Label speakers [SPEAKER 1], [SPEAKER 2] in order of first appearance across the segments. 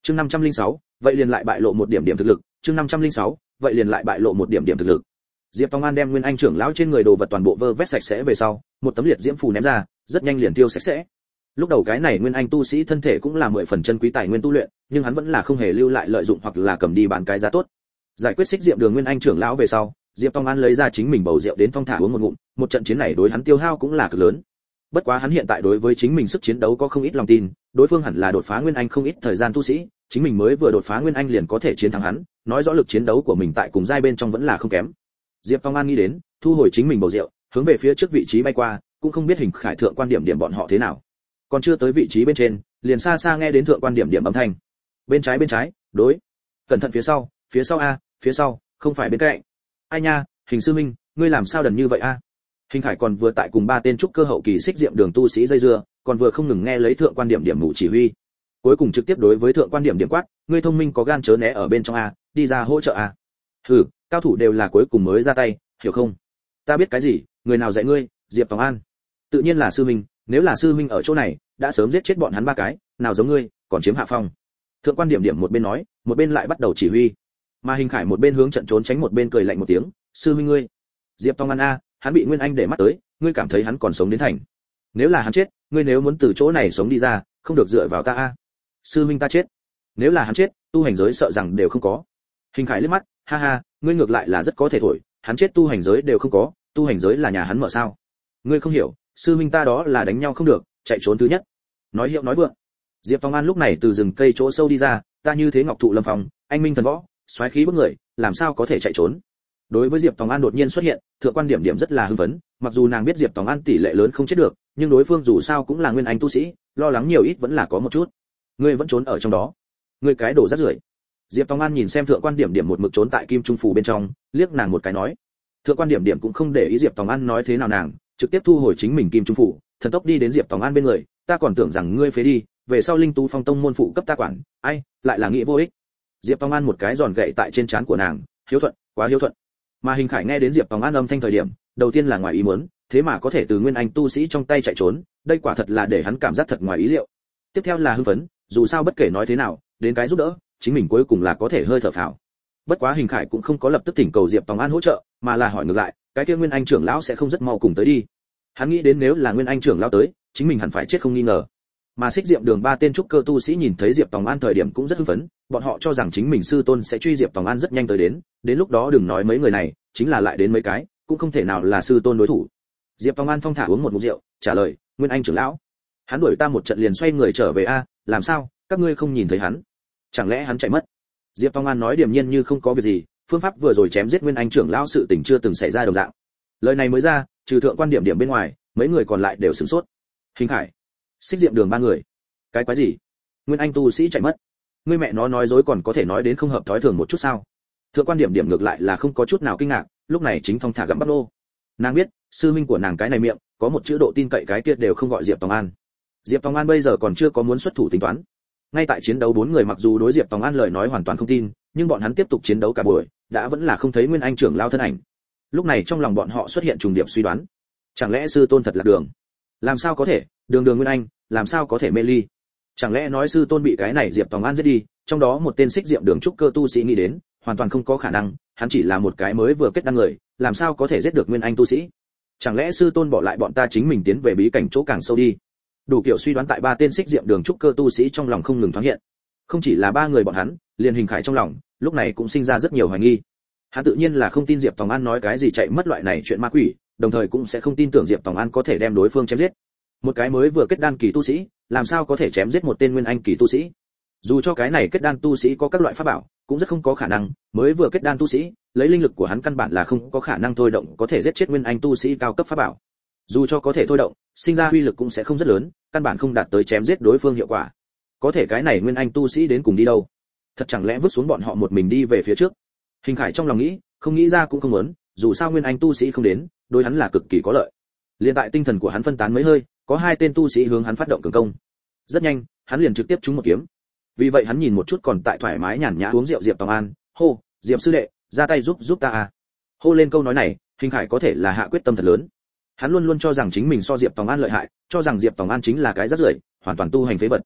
[SPEAKER 1] Chương 506, vậy liền lại bại lộ một điểm thực lực, chương 506, vậy liền lại bại lộ một điểm thực lực. Diệp Tòng An đem Nguyên Anh trưởng lão trên người đồ vật toàn bộ vơ vét sạch sẽ về sau, một tấm liệt diễm phù ném ra, rất nhanh liền tiêu sạch sẽ. Lúc đầu cái này Nguyên Anh tu sĩ thân thể cũng là 10 phần chân quý tài nguyên tu luyện, nhưng hắn vẫn là không hề lưu lại lợi dụng hoặc là cầm đi bán cái giá tốt. Giải quyết xích diệm đường Nguyên Anh trưởng lão về sau, Diệp Tòng An lấy ra chính mình bầu rượu đến thong thả uống một ngụm, một trận chiến này đối hắn tiêu hao cũng là cực lớn. Bất quá hắn hiện tại đối với chính mình sức chiến đấu có không ít lòng tin, đối phương hẳn là đột phá Nguyên Anh không ít thời gian tu sĩ, chính mình mới vừa đột phá Nguyên Anh liền có thể chiến thắng hắn, nói rõ lực chiến đấu của mình tại cùng giai bên trong vẫn là không kém. Diệp Tòng An nghĩ đến, thu hồi chính mình bầu rượu, hướng về phía trước vị trí bay qua, cũng không biết Hình Khải thượng quan điểm bọn họ thế nào. Còn chưa tới vị trí bên trên, liền xa xa nghe đến thượng quan điểm âm thanh. Bên trái, đối. Cẩn thận phía sau a, phía sau, không phải bên cạnh. Ai nha, Hình sư minh, ngươi làm sao đần như vậy a? Hình Khải còn vừa tại cùng 3 tên trúc cơ hậu kỳ xích diệm đường tu sĩ dây dưa, còn vừa không ngừng nghe lấy thượng quan điểm mụ chỉ huy. Cuối cùng trực tiếp đối với thượng quan điểm quát, ngươi thông minh có gan chớ né ở bên trong a, đi ra hỗ trợ a. Hừ, cao thủ đều là cuối cùng mới ra tay, hiểu không? Ta biết cái gì, người nào dạy ngươi? Diệp Tòng An. Tự nhiên là sư minh, nếu là sư minh ở chỗ này, đã sớm giết chết bọn hắn 3 cái, nào giống ngươi, còn chiếm hạ phong. Thượng quan điểm một bên nói, một bên lại bắt đầu chỉ huy. Mà Hình Khải một bên hướng trận trốn tránh một bên cười lạnh một tiếng, sư minh ngươi. Diệp Tòng An a, hắn bị Nguyên Anh để mắt tới, ngươi cảm thấy hắn còn sống đến thành? Nếu là hắn chết, ngươi nếu muốn từ chỗ này sống đi ra, không được dựa vào ta a. Sư minh ta chết. Nếu là hắn chết, tu hành giới sợ rằng đều không có. Hình Khải liếc mắt, ha ha, ngươi ngược lại là rất có thể thổi, hắn chết tu hành giới đều không có, tu hành giới là nhà hắn mở sao? Ngươi không hiểu, sư minh ta đó là đánh nhau không được, chạy trốn thứ nhất. Nói hiệu nói vượng. Diệp Tòng An lúc này từ rừng cây chỗ sâu đi ra, ta như thế ngọc thụ lâm phong, anh minh thần võ, xoáy khí bức người, làm sao có thể chạy trốn? Đối với Diệp Tòng An đột nhiên xuất hiện, thượng quan điểm rất là hưng phấn, mặc dù nàng biết Diệp Tòng An tỷ lệ lớn không chết được, nhưng đối phương dù sao cũng là Nguyên Anh tu sĩ, lo lắng nhiều ít vẫn là có một chút. Ngươi vẫn trốn ở trong đó, ngươi cái đồ rác rưởi. Diệp Tòng An nhìn xem thượng quan điểm một mực trốn tại kim trung phủ bên trong, liếc nàng một cái nói. Thượng quan điểm cũng không để ý Diệp Tòng An nói thế nào nàng, trực tiếp thu hồi chính mình kim trung phủ, thần tốc đi đến Diệp Tòng An bên người, ta còn tưởng rằng ngươi phế đi, về sau Linh Tú Phong tông môn phụ cấp ta quản, ai, lại là nghĩ vô ích. Diệp Tòng An một cái giòn gậy tại trên trán của nàng, hiếu thuận, quá hiếu thuận. Mà Hình Khải nghe đến Diệp Tòng An âm thanh thời điểm, đầu tiên là ngoài ý muốn, thế mà có thể từ Nguyên Anh tu sĩ trong tay chạy trốn, đây quả thật là để hắn cảm giác thật ngoài ý liệu. Tiếp theo là hưng phấn, dù sao bất kể nói thế nào, đến cái giúp đỡ, chính mình cuối cùng là có thể hơi thở phào. Bất quá Hình Khải cũng không có lập tức thỉnh cầu Diệp Tòng An hỗ trợ, mà là hỏi ngược lại, cái kia Nguyên Anh trưởng lão sẽ không rất mau cùng tới đi. Hắn nghĩ đến nếu là Nguyên Anh trưởng lão tới, chính mình hẳn phải chết không nghi ngờ. Mà xích diệm đường 3 tên trúc cơ tu sĩ nhìn thấy Diệp Tòng An thời điểm cũng rất hưng phấn, bọn họ cho rằng chính mình sư tôn sẽ truy Diệp Tòng An rất nhanh tới đến lúc đó đừng nói mấy người này, chính là lại đến mấy cái, cũng không thể nào là sư tôn đối thủ. Diệp Tòng An thong thả uống một ngụm rượu, trả lời, Nguyên Anh trưởng lão, hắn đuổi ta một trận liền xoay người trở về a, làm sao, các ngươi không nhìn thấy hắn? Chẳng lẽ hắn chạy mất? Diệp Tòng An nói điềm nhiên như không có việc gì, phương pháp vừa rồi chém giết Nguyên Anh trưởng lão sự tình chưa từng xảy ra đồng dạng. Lời này mới ra, trừ thượng quan điểm bên ngoài, mấy người còn lại đều sửng sốt. Hình Khải, xích diệm đường 3 người, cái quái gì? Nguyên Anh tu sĩ chạy mất? Ngươi mẹ nó nói dối còn có thể nói đến không hợp thói thường một chút sao? Thượng quan điểm ngược lại là không có chút nào kinh ngạc, lúc này chính thong thả gặm bắp nô. Nàng biết, sư minh của nàng cái này miệng, có một chữ độ tin cậy cái kia đều không gọi Diệp Tòng An. Diệp Tòng An bây giờ còn chưa có muốn xuất thủ tính toán. Ngay tại chiến đấu 4 người mặc dù đối Diệp Tòng An lời nói hoàn toàn không tin, nhưng bọn hắn tiếp tục chiến đấu cả buổi, đã vẫn là không thấy Nguyên Anh trưởng lao thân ảnh. Lúc này trong lòng bọn họ xuất hiện trùng điệp suy đoán. Chẳng lẽ sư tôn thật là đường? Làm sao có thể, đường Nguyên Anh, làm sao có thể mê ly? Chẳng lẽ nói sư tôn bị cái này Diệp Tòng An giết đi, trong đó một tên xích diệm đường trúc cơ tu sĩ nghĩ đến, hoàn toàn không có khả năng, hắn chỉ là một cái mới vừa kết đăng người, làm sao có thể giết được Nguyên Anh tu sĩ? Chẳng lẽ sư tôn bỏ lại bọn ta chính mình tiến về bí cảnh chỗ càng sâu đi? Đủ kiểu suy đoán tại 3 tên xích diệm đường trúc cơ tu sĩ trong lòng không ngừng thoáng hiện. Không chỉ là 3 người bọn hắn, liền Hình Khải trong lòng, lúc này cũng sinh ra rất nhiều hoài nghi. Hắn tự nhiên là không tin Diệp Tòng An nói cái gì chạy mất loại này chuyện ma quỷ, đồng thời cũng sẽ không tin tưởng Diệp Tòng An có thể đem đối phương chém giết. Một cái mới vừa kết đan kỳ tu sĩ, làm sao có thể chém giết một tên Nguyên Anh kỳ tu sĩ? Dù cho cái này kết đan tu sĩ có các loại pháp bảo, cũng rất không có khả năng, mới vừa kết đan tu sĩ, lấy linh lực của hắn căn bản là không có khả năng thôi động có thể giết chết Nguyên Anh tu sĩ cao cấp pháp bảo. Dù cho có thể thôi động, sinh ra uy lực cũng sẽ không rất lớn, căn bản không đạt tới chém giết đối phương hiệu quả. Có thể cái này Nguyên Anh tu sĩ đến cùng đi đâu? Thật chẳng lẽ vứt xuống bọn họ một mình đi về phía trước? Hình Khải trong lòng nghĩ, không nghĩ ra cũng không muốn, dù sao Nguyên Anh tu sĩ không đến, đối hắn là cực kỳ có lợi. Liên tại tinh thần của hắn phân tán mấy hơi, có 2 tên tu sĩ hướng hắn phát động cường công. Rất nhanh, hắn liền trực tiếp trúng một kiếm. Vì vậy hắn nhìn một chút còn tại thoải mái nhàn nhã uống rượu Diệp Tòng An, hô, Diệp sư đệ, ra tay giúp ta à. Hô lên câu nói này, Hình Khải có thể là hạ quyết tâm thật lớn. Hắn luôn luôn cho rằng chính mình so Diệp Tòng An lợi hại, cho rằng Diệp Tòng An chính là cái rất rưởi, hoàn toàn tu hành phế vật.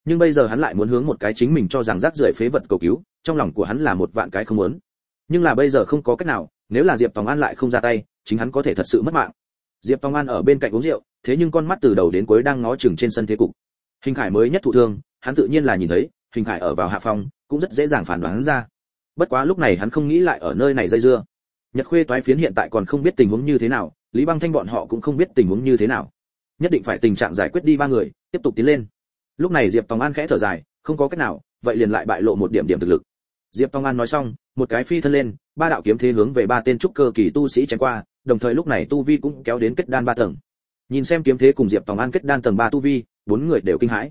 [SPEAKER 1] Nhưng bây giờ hắn lại muốn hướng một cái chính mình cho rằng rác rưởi phế vật cầu cứu, trong lòng của hắn là một vạn cái không muốn. Nhưng là bây giờ không có cách nào, nếu là Diệp Tòng An lại không ra tay, chính hắn có thể thật sự mất mạng. Diệp Tòng An ở bên cạnh uống rượu, thế nhưng con mắt từ đầu đến cuối đang ngó chừng trên sân thế cục. Hình Khải mới nhất thụ thương, hắn tự nhiên là nhìn thấy, Hình Khải ở vào hạ phong, cũng rất dễ dàng phán đoán ra. Bất quá lúc này hắn không nghĩ lại ở nơi này dây dưa. Nhật Khuê toái phiến hiện tại còn không biết tình huống như thế nào, Lý Băng Thanh bọn họ cũng không biết tình huống như thế nào. Nhất định phải tình trạng giải quyết đi ba người, tiếp tục tiến lên. Lúc này Diệp Tòng An khẽ thở dài, không có cách nào, vậy liền lại bại lộ một điểm thực lực. Diệp Tòng An nói xong, một cái phi thân lên, ba đạo kiếm thế hướng về ba tên trúc cơ kỳ tu sĩ chém qua, đồng thời lúc này tu vi cũng kéo đến kết đan 3 tầng. Nhìn xem kiếm thế cùng Diệp Tòng An kết đan tầng 3 tu vi, bốn người đều kinh hãi.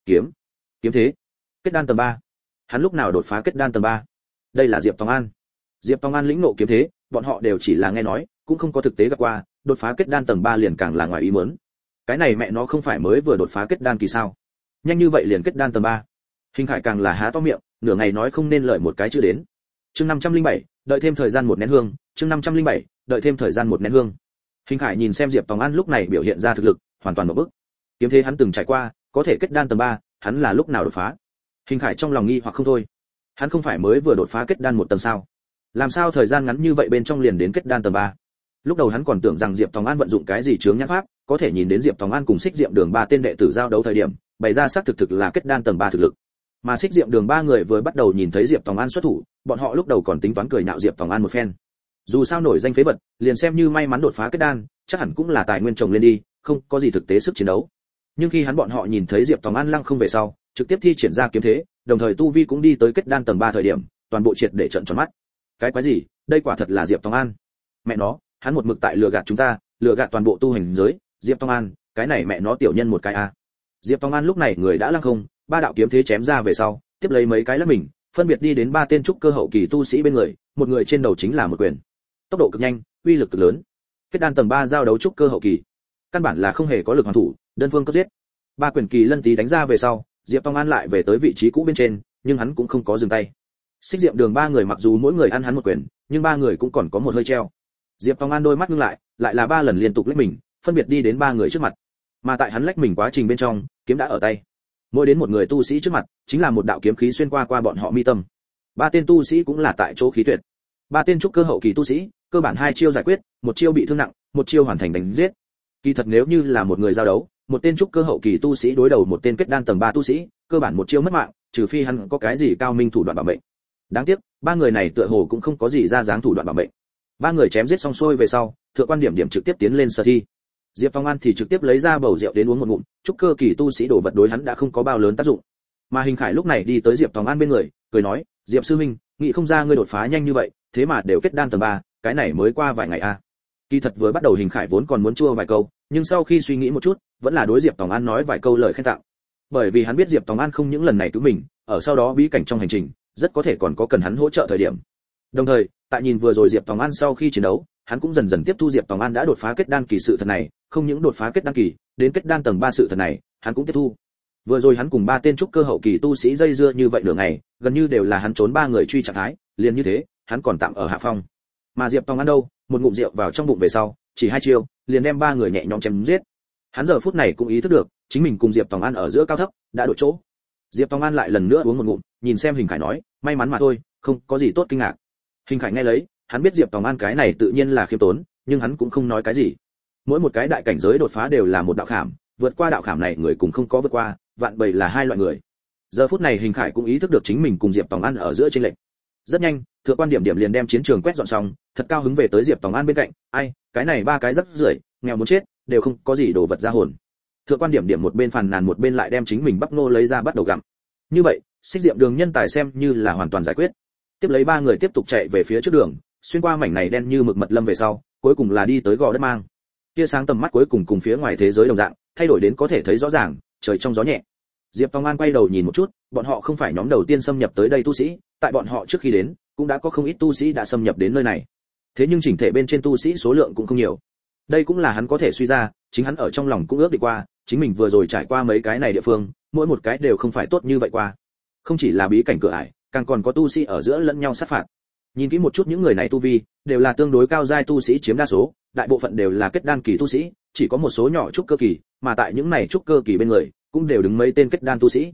[SPEAKER 1] Kiếm thế, kết đan tầng 3. Hắn lúc nào đột phá kết đan tầng 3? Đây là Diệp Tòng An. Diệp Tòng An lĩnh ngộ kiếm thế, bọn họ đều chỉ là nghe nói, cũng không có thực tế gặp qua, đột phá kết đan tầng 3 liền càng là ngoài ý muốn. Cái này mẹ nó không phải mới vừa đột phá kết đan kỳ sao? Nhanh như vậy liền kết đan tầng 3. Hình Khải càng là há to miệng, nửa ngày nói không nên lời một cái chữ đến. Chương 507, đợi thêm thời gian một nén hương, chương 507, đợi thêm thời gian một nén hương. Hình Khải nhìn xem Diệp Tòng An lúc này biểu hiện ra thực lực, hoàn toàn một bức. Kiếm thế hắn từng trải qua, có thể kết đan tầng 3, hắn là lúc nào đột phá? Hình Khải trong lòng nghi hoặc không thôi. Hắn không phải mới vừa đột phá kết đan một tầng sao? Làm sao thời gian ngắn như vậy bên trong liền đến kết đan tầng 3? Lúc đầu hắn còn tưởng rằng Diệp Tòng An vận dụng cái gì chướng nhãn pháp, có thể nhìn đến Diệp Tòng An cùng Xích Diệm Đường 3 tên đệ tử giao đấu thời điểm, bày ra xác thực là kết đan tầng 3 thực lực. Mà Xích Diệm Đường 3 người vừa bắt đầu nhìn thấy Diệp Tòng An xuất thủ, bọn họ lúc đầu còn tính toán cười nhạo Diệp Tòng An một phen. Dù sao nổi danh phế vật, liền xem như may mắn đột phá kết đan, chắc hẳn cũng là tài nguyên trồng lên đi, không có gì thực tế sức chiến đấu. Nhưng khi bọn họ nhìn thấy Diệp Tòng An lăng không về sau, trực tiếp thi triển ra kiếm thế, đồng thời tu vi cũng đi tới kết đan tầng 3 thời điểm, toàn bộ triệt để trợn tròn mắt. Cái quái gì, đây quả thật là Diệp Tòng An. Mẹ nó, hắn một mực tại lừa gạt chúng ta, lừa gạt toàn bộ tu hành giới, Diệp Tòng An, cái này mẹ nó tiểu nhân một cái a. Diệp Tòng An lúc này người đã lăng không, ba đạo kiếm thế chém ra về sau, tiếp lấy mấy cái lắc mình, phân biệt đi đến ba tên trúc cơ hậu kỳ tu sĩ bên người, một người trên đầu chính là một quyền. Tốc độ cực nhanh, uy lực cực lớn. Kết đan tầng 3 giao đấu trúc cơ hậu kỳ, căn bản là không hề có lực hoàn thủ, đơn phương cấp giết. Ba quyền kỳ lân tí đánh ra về sau, Diệp Tòng An lại về tới vị trí cũ bên trên, nhưng hắn cũng không có dừng tay. Xích Diệm Đường ba người mặc dù mỗi người ăn hắn một quyền, nhưng ba người cũng còn có một hơi treo. Diệp Tòng An đôi mắt ngưng lại, lại là 3 lần liên tục lách mình, phân biệt đi đến ba người trước mặt. Mà tại hắn lách mình quá trình bên trong, kiếm đã ở tay. Mỗi đến một người tu sĩ trước mặt, chính là một đạo kiếm khí xuyên qua bọn họ mi tâm. Ba tên tu sĩ cũng là tại chỗ khí tuyệt. Ba tên trúc cơ hậu kỳ tu sĩ, cơ bản 2 chiêu giải quyết, một chiêu bị thương nặng, một chiêu hoàn thành đánh giết. Kỳ thật nếu như là một người giao đấu, một tên trúc cơ hậu kỳ tu sĩ đối đầu một tên kết đan tầng 3 tu sĩ, cơ bản một chiêu mất mạng, trừ phi hắn có cái gì cao minh thủ đoạn bảo mệnh. Đáng tiếc, ba người này tựa hồ cũng không có gì ra dáng thủ đoạn bảo mệnh. Ba người chém giết xong xuôi về sau, Thượng Quan Điểm Điểm trực tiếp tiến lên sở thi. Diệp Tòng An thì trực tiếp lấy ra bầu rượu đến uống một ngụm, trúc cơ kỳ tu sĩ đổ vật đối hắn đã không có bao lớn tác dụng. Mà Hình Khải lúc này đi tới Diệp Tòng An bên người, cười nói, "Diệp sư huynh, nghĩ không ra ngươi đột phá nhanh như vậy, thế mà đều kết đan tầng 3, cái này mới qua vài ngày a." Kỳ thật vừa bắt đầu Hình Khải vốn còn muốn chua vài câu, nhưng sau khi suy nghĩ một chút, vẫn là đối Diệp Tòng An nói vài câu lời khen tặng. Bởi vì hắn biết Diệp Tòng An không những lần này cứu mình, ở sau đó bí cảnh trong hành trình, rất có thể còn có cần hắn hỗ trợ thời điểm. Đồng thời, tại nhìn vừa rồi Diệp Tòng An sau khi chiến đấu, hắn cũng dần dần tiếp thu Diệp Tòng An đã đột phá kết đan kỳ sự thật này, không những đột phá kết đan kỳ, đến kết đan tầng 3 sự thật này, hắn cũng tiếp thu. Vừa rồi hắn cùng ba tên trúc cơ hậu kỳ tu sĩ dây dưa như vậy nửa ngày, gần như đều là hắn trốn ba người truy trạng thái, liền như thế, hắn còn tạm ở hạ phong. Mà Diệp Tòng An đâu, một ngụm rượu vào trong bụng về sau, chỉ 2 chiêu, liền đem ba người nhẹ nhõm chém giết. Hắn giờ phút này cũng ý thức được, chính mình cùng Diệp Tòng An ở giữa cao thấp, đã đổi chỗ. Diệp Tòng An lại lần nữa uống một ngụm, nhìn xem Hình Khải nói, may mắn mà thôi, không có gì tốt kinh ngạc. Hình Khải nghe lấy, hắn biết Diệp Tòng An cái này tự nhiên là khiêm tốn, nhưng hắn cũng không nói cái gì. Mỗi một cái đại cảnh giới đột phá đều là một đạo khảm, vượt qua đạo khảm này người cùng không có vượt qua, vạn bầy là hai loại người. Giờ phút này Hình Khải cũng ý thức được chính mình cùng Diệp Tòng An ở giữa chênh lệch. Rất nhanh, Thượng Quan Điểm Điểm liền đem chiến trường quét dọn xong, thật cao hứng về tới Diệp Tòng An bên cạnh, "Ai, cái này ba cái rắc rưởi, nghèo muốn chết, đều không có gì đồ vật ra hồn." Thượng Quan Điểm Điểm một bên phàn nàn một bên lại đem chính mình bắp nô lấy ra bắt đầu gặm. Như vậy, Xích Diệm Đường nhân tài xem như là hoàn toàn giải quyết. Tiếp lấy ba người tiếp tục chạy về phía trước đường, xuyên qua mảnh này đen như mực mật lâm về sau, cuối cùng là đi tới gò đất mang. Tia sáng tầm mắt cuối cùng cùng phía ngoài thế giới đồng dạng, thay đổi đến có thể thấy rõ ràng, trời trong gió nhẹ. Diệp Tòng An quay đầu nhìn một chút, bọn họ không phải nhóm đầu tiên xâm nhập tới đây tu sĩ, tại bọn họ trước khi đến, cũng đã có không ít tu sĩ đã xâm nhập đến nơi này. Thế nhưng chỉnh thể bên trên tu sĩ số lượng cũng không nhiều. Đây cũng là hắn có thể suy ra, chính hắn ở trong lòng cũng ước định qua, chính mình vừa rồi trải qua mấy cái này địa phương, mỗi một cái đều không phải tốt như vậy qua. Không chỉ là bí cảnh cửa ải, càng còn có tu sĩ ở giữa lẫn nhau sát phạt. Nhìn kỹ một chút những người này tu vi, đều là tương đối cao giai tu sĩ chiếm đa số, đại bộ phận đều là kết đan kỳ tu sĩ, chỉ có một số nhỏ trúc cơ kỳ, mà tại những này trúc cơ kỳ bên người, cũng đều đứng mấy tên kết đan tu sĩ.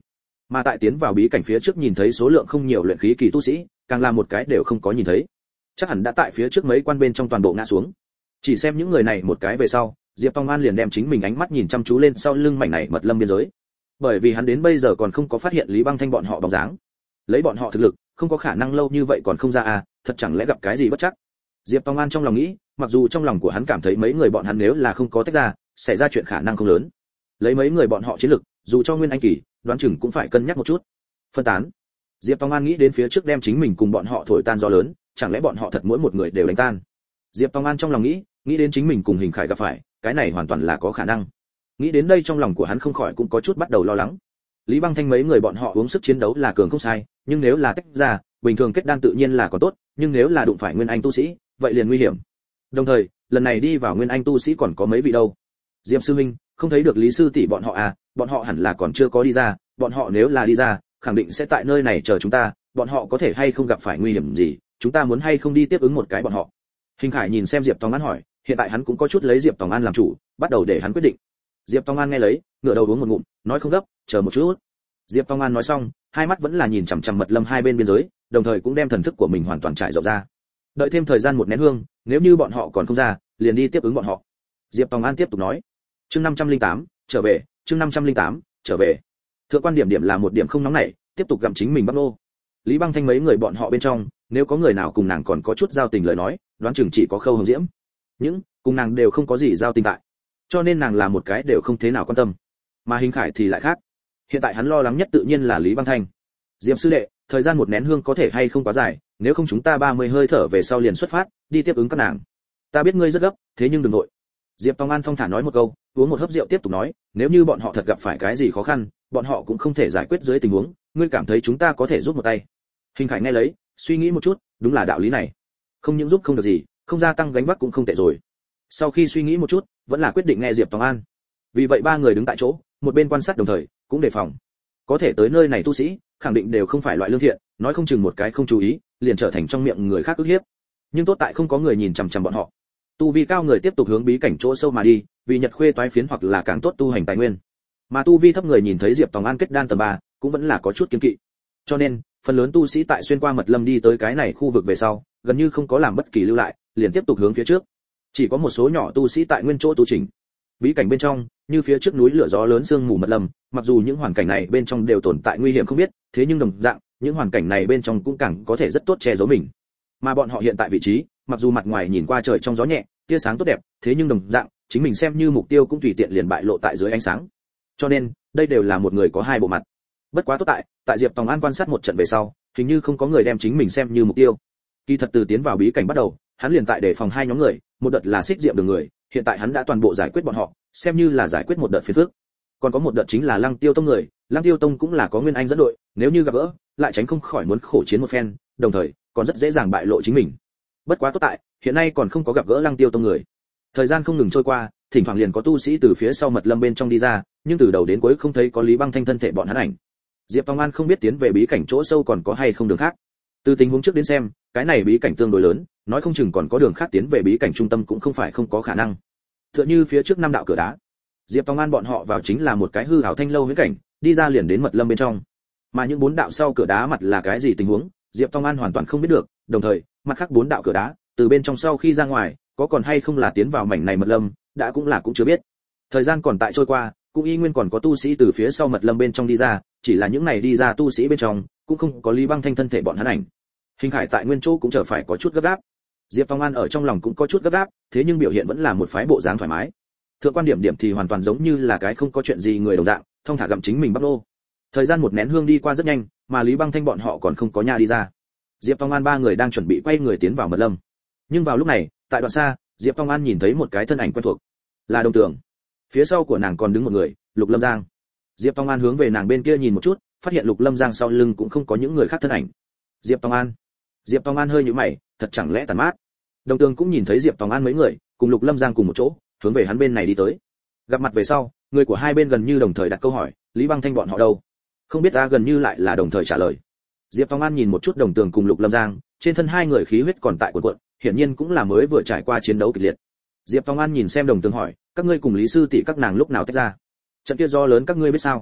[SPEAKER 1] Mà tại tiến vào bí cảnh phía trước nhìn thấy số lượng không nhiều luyện khí kỳ tu sĩ, càng là một cái đều không có nhìn thấy. Chắc hẳn đã tại phía trước mấy quan bên trong toàn bộ ngã xuống. Chỉ xem những người này một cái về sau, Diệp Tông An liền đem chính mình ánh mắt nhìn chăm chú lên sau lưng mảnh này mật lâm biên giới. Bởi vì hắn đến bây giờ còn không có phát hiện Lý Băng Thanh bọn họ bóng dáng. Lấy bọn họ thực lực, không có khả năng lâu như vậy còn không ra à, thật chẳng lẽ gặp cái gì bất trắc. Diệp Tông An trong lòng nghĩ, mặc dù trong lòng của hắn cảm thấy mấy người bọn hắn nếu là không có tách ra, xảy ra chuyện khả năng không lớn. Lấy mấy người bọn họ chiến lực, dù cho Nguyên Anh kỳ, đoán chừng cũng phải cân nhắc một chút. Phân tán. Diệp Tông An nghĩ đến phía trước đem chính mình cùng bọn họ thổi tan gió lớn, chẳng lẽ bọn họ thật mỗi một người đều đánh tan. Diệp Tông An trong lòng nghĩ đến chính mình cùng Hình Khải gặp phải, cái này hoàn toàn là có khả năng. Nghĩ đến đây trong lòng của hắn không khỏi cũng có chút bắt đầu lo lắng. Lý Băng Thanh mấy người bọn họ uống sức chiến đấu là cường không sai, nhưng nếu là tách ra, bình thường kết đan tự nhiên là có tốt, nhưng nếu là đụng phải Nguyên Anh tu sĩ, vậy liền nguy hiểm. Đồng thời, lần này đi vào Nguyên Anh tu sĩ còn có mấy vị đâu? Diệp sư huynh, không thấy được Lý sư tỷ bọn họ à, bọn họ hẳn là còn chưa có đi ra, bọn họ nếu là đi ra, khẳng định sẽ tại nơi này chờ chúng ta, bọn họ có thể hay không gặp phải nguy hiểm gì, chúng ta muốn hay không đi tiếp ứng một cái bọn họ. Hình Khải nhìn xem Diệp Tòng An hỏi, hiện tại hắn cũng có chút lấy Diệp Tòng An làm chủ, bắt đầu để hắn quyết định. Diệp Tòng An nghe lấy, ngửa đầu uống một ngụm, nói không gấp, chờ một chút. Diệp Tòng An nói xong, hai mắt vẫn là nhìn chằm chằm mật lâm hai bên biên giới, đồng thời cũng đem thần thức của mình hoàn toàn trải rộng ra. Đợi thêm thời gian một nén hương, nếu như bọn họ còn không ra, liền đi tiếp ứng bọn họ. Diệp Tòng An tiếp tục nói. Chương 508, trở về, chương 508, trở về. Thượng quan điểm điểm là một điểm không nóng nảy, tiếp tục gặm chính mình bắp nô. Lý Băng Thanh mấy người bọn họ bên trong, nếu có người nào cùng nàng còn có chút giao tình lời nói, đoán chừng chỉ có Khâu Hồng Diễm. Những cùng nàng đều không có gì giao tình tại, cho nên nàng là một cái đều không thế nào quan tâm. Mà Hình Khải thì lại khác. Hiện tại hắn lo lắng nhất tự nhiên là Lý Băng Thanh. Diệp sư đệ, thời gian một nén hương có thể hay không quá dài, nếu không chúng ta 30 hơi thở về sau liền xuất phát, đi tiếp ứng các nàng. Ta biết ngươi rất gấp, thế nhưng đừng nội. Diệp Tòng An thong thả nói một câu, uống một hớp rượu tiếp tục nói, nếu như bọn họ thật gặp phải cái gì khó khăn, bọn họ cũng không thể giải quyết dưới tình huống, ngươi cảm thấy chúng ta có thể giúp một tay. Hình Khải nghe lấy, suy nghĩ một chút, đúng là đạo lý này. Không những giúp không được gì, không gia tăng gánh vác cũng không tệ rồi. Sau khi suy nghĩ một chút, vẫn là quyết định nghe Diệp Tòng An. Vì vậy ba người đứng tại chỗ, một bên quan sát đồng thời, cũng đề phòng. Có thể tới nơi này tu sĩ, khẳng định đều không phải loại lương thiện, nói không chừng một cái không chú ý, liền trở thành trong miệng người khác ức hiếp. Nhưng tốt tại không có người nhìn chằm chằm bọn họ. Tu vi cao người tiếp tục hướng bí cảnh chỗ sâu mà đi, vì nhật khuê toái phiến hoặc là càng tốt tu hành tài nguyên. Mà tu vi thấp người nhìn thấy Diệp Tòng An kết đan tầng 3, cũng vẫn là có chút kiêng kỵ. Cho nên, phần lớn tu sĩ tại xuyên qua mật lâm đi tới cái này khu vực về sau, gần như không có làm bất kỳ lưu lại, liền tiếp tục hướng phía trước. Chỉ có một số nhỏ tu sĩ tại nguyên chỗ tu chỉnh. Bí cảnh bên trong, như phía trước núi lửa gió lớn sương mù mật lâm, mặc dù những hoàn cảnh này bên trong đều tồn tại nguy hiểm không biết, thế nhưng đồng dạng, những hoàn cảnh này bên trong cũng càng có thể rất tốt che giấu mình. Mà bọn họ hiện tại vị trí, mặc dù mặt ngoài nhìn qua trời trong gió nhẹ, tia sáng tốt đẹp, thế nhưng đồng dạng, chính mình xem như mục tiêu cũng tùy tiện liền bại lộ tại dưới ánh sáng. Cho nên, đây đều là một người có hai bộ mặt. Bất quá tốt tại Diệp Tòng An quan sát một trận về sau, hình như không có người đem chính mình xem như mục tiêu. Kỳ thật từ tiến vào bí cảnh bắt đầu, hắn liền tại đề phòng hai nhóm người, một đợt là Xích Diệm Đường người, hiện tại hắn đã toàn bộ giải quyết bọn họ, xem như là giải quyết một đợt phiền phức. Còn có một đợt chính là Lăng Tiêu Tông người, Lăng Tiêu Tông cũng là có Nguyên Anh dẫn đội, nếu như gặp gỡ, lại tránh không khỏi muốn khổ chiến một phen, đồng thời còn rất dễ dàng bại lộ chính mình. Bất quá tốt tại, hiện nay còn không có gặp gỡ Lăng Tiêu Tông người. Thời gian không ngừng trôi qua, thỉnh thoảng liền có tu sĩ từ phía sau mật lâm bên trong đi ra, nhưng từ đầu đến cuối không thấy có Lý Băng Thanh thân thể bọn hắn ảnh. Diệp Tòng An không biết tiến về bí cảnh chỗ sâu còn có hay không đường khác. Từ tình huống trước đến xem, cái này bí cảnh tương đối lớn, nói không chừng còn có đường khác tiến về bí cảnh trung tâm cũng không phải không có khả năng. Tựa như phía trước năm đạo cửa đá, Diệp Tòng An bọn họ vào chính là một cái hư ảo thanh lâu huyễn cảnh, đi ra liền đến mật lâm bên trong. Mà những bốn đạo sau cửa đá mặt là cái gì tình huống, Diệp Tòng An hoàn toàn không biết được, đồng thời, mặt khác bốn đạo cửa đá, từ bên trong sau khi ra ngoài, có còn hay không là tiến vào mảnh này mật lâm, đã cũng chưa biết. Thời gian còn tại trôi qua, cũng y nguyên còn có tu sĩ từ phía sau mật lâm bên trong đi ra, chỉ là những này đi ra tu sĩ bên trong, cũng không có Lý Băng Thanh thân thể bọn hắn ảnh. Hình Khải tại nguyên chỗ cũng trở phải có chút gấp gáp. Diệp Tòng An ở trong lòng cũng có chút gấp gáp, thế nhưng biểu hiện vẫn là một phái bộ dáng thoải mái. Thượng quan điểm điểm thì hoàn toàn giống như là cái không có chuyện gì người đồng dạng, thông thả gặm chính mình bắp nô. Thời gian một nén hương đi qua rất nhanh, mà Lý Băng Thanh bọn họ còn không có nha đi ra. Diệp Tòng An ba người đang chuẩn bị quay người tiến vào mật lâm. Nhưng vào lúc này, tại đoạn xa, Diệp Tòng An nhìn thấy một cái thân ảnh quen thuộc, là Đồng Tường. Phía sau của nàng còn đứng một người, Lục Lâm Giang. Diệp Tòng An hướng về nàng bên kia nhìn một chút, phát hiện Lục Lâm Giang sau lưng cũng không có những người khác thân ảnh. Diệp Tòng An hơi nhíu mày, thật chẳng lẽ tàn mát. Đồng Tường cũng nhìn thấy Diệp Tòng An mấy người, cùng Lục Lâm Giang cùng một chỗ, hướng về hắn bên này đi tới. Gặp mặt về sau, người của hai bên gần như đồng thời đặt câu hỏi, Lý Băng Thanh bọn họ đâu? Không biết ta gần như lại là đồng thời trả lời. Diệp Tòng An nhìn một chút Đồng Tường cùng Lục Lâm Giang, trên thân hai người khí huyết còn tại cuộn cuộn, hiển nhiên cũng là mới vừa trải qua chiến đấu kịch liệt. Diệp Tòng An nhìn xem Đồng Tường hỏi, các ngươi cùng Lý sư tỷ các nàng lúc nào tách ra? Trận kia do lớn các ngươi biết sao?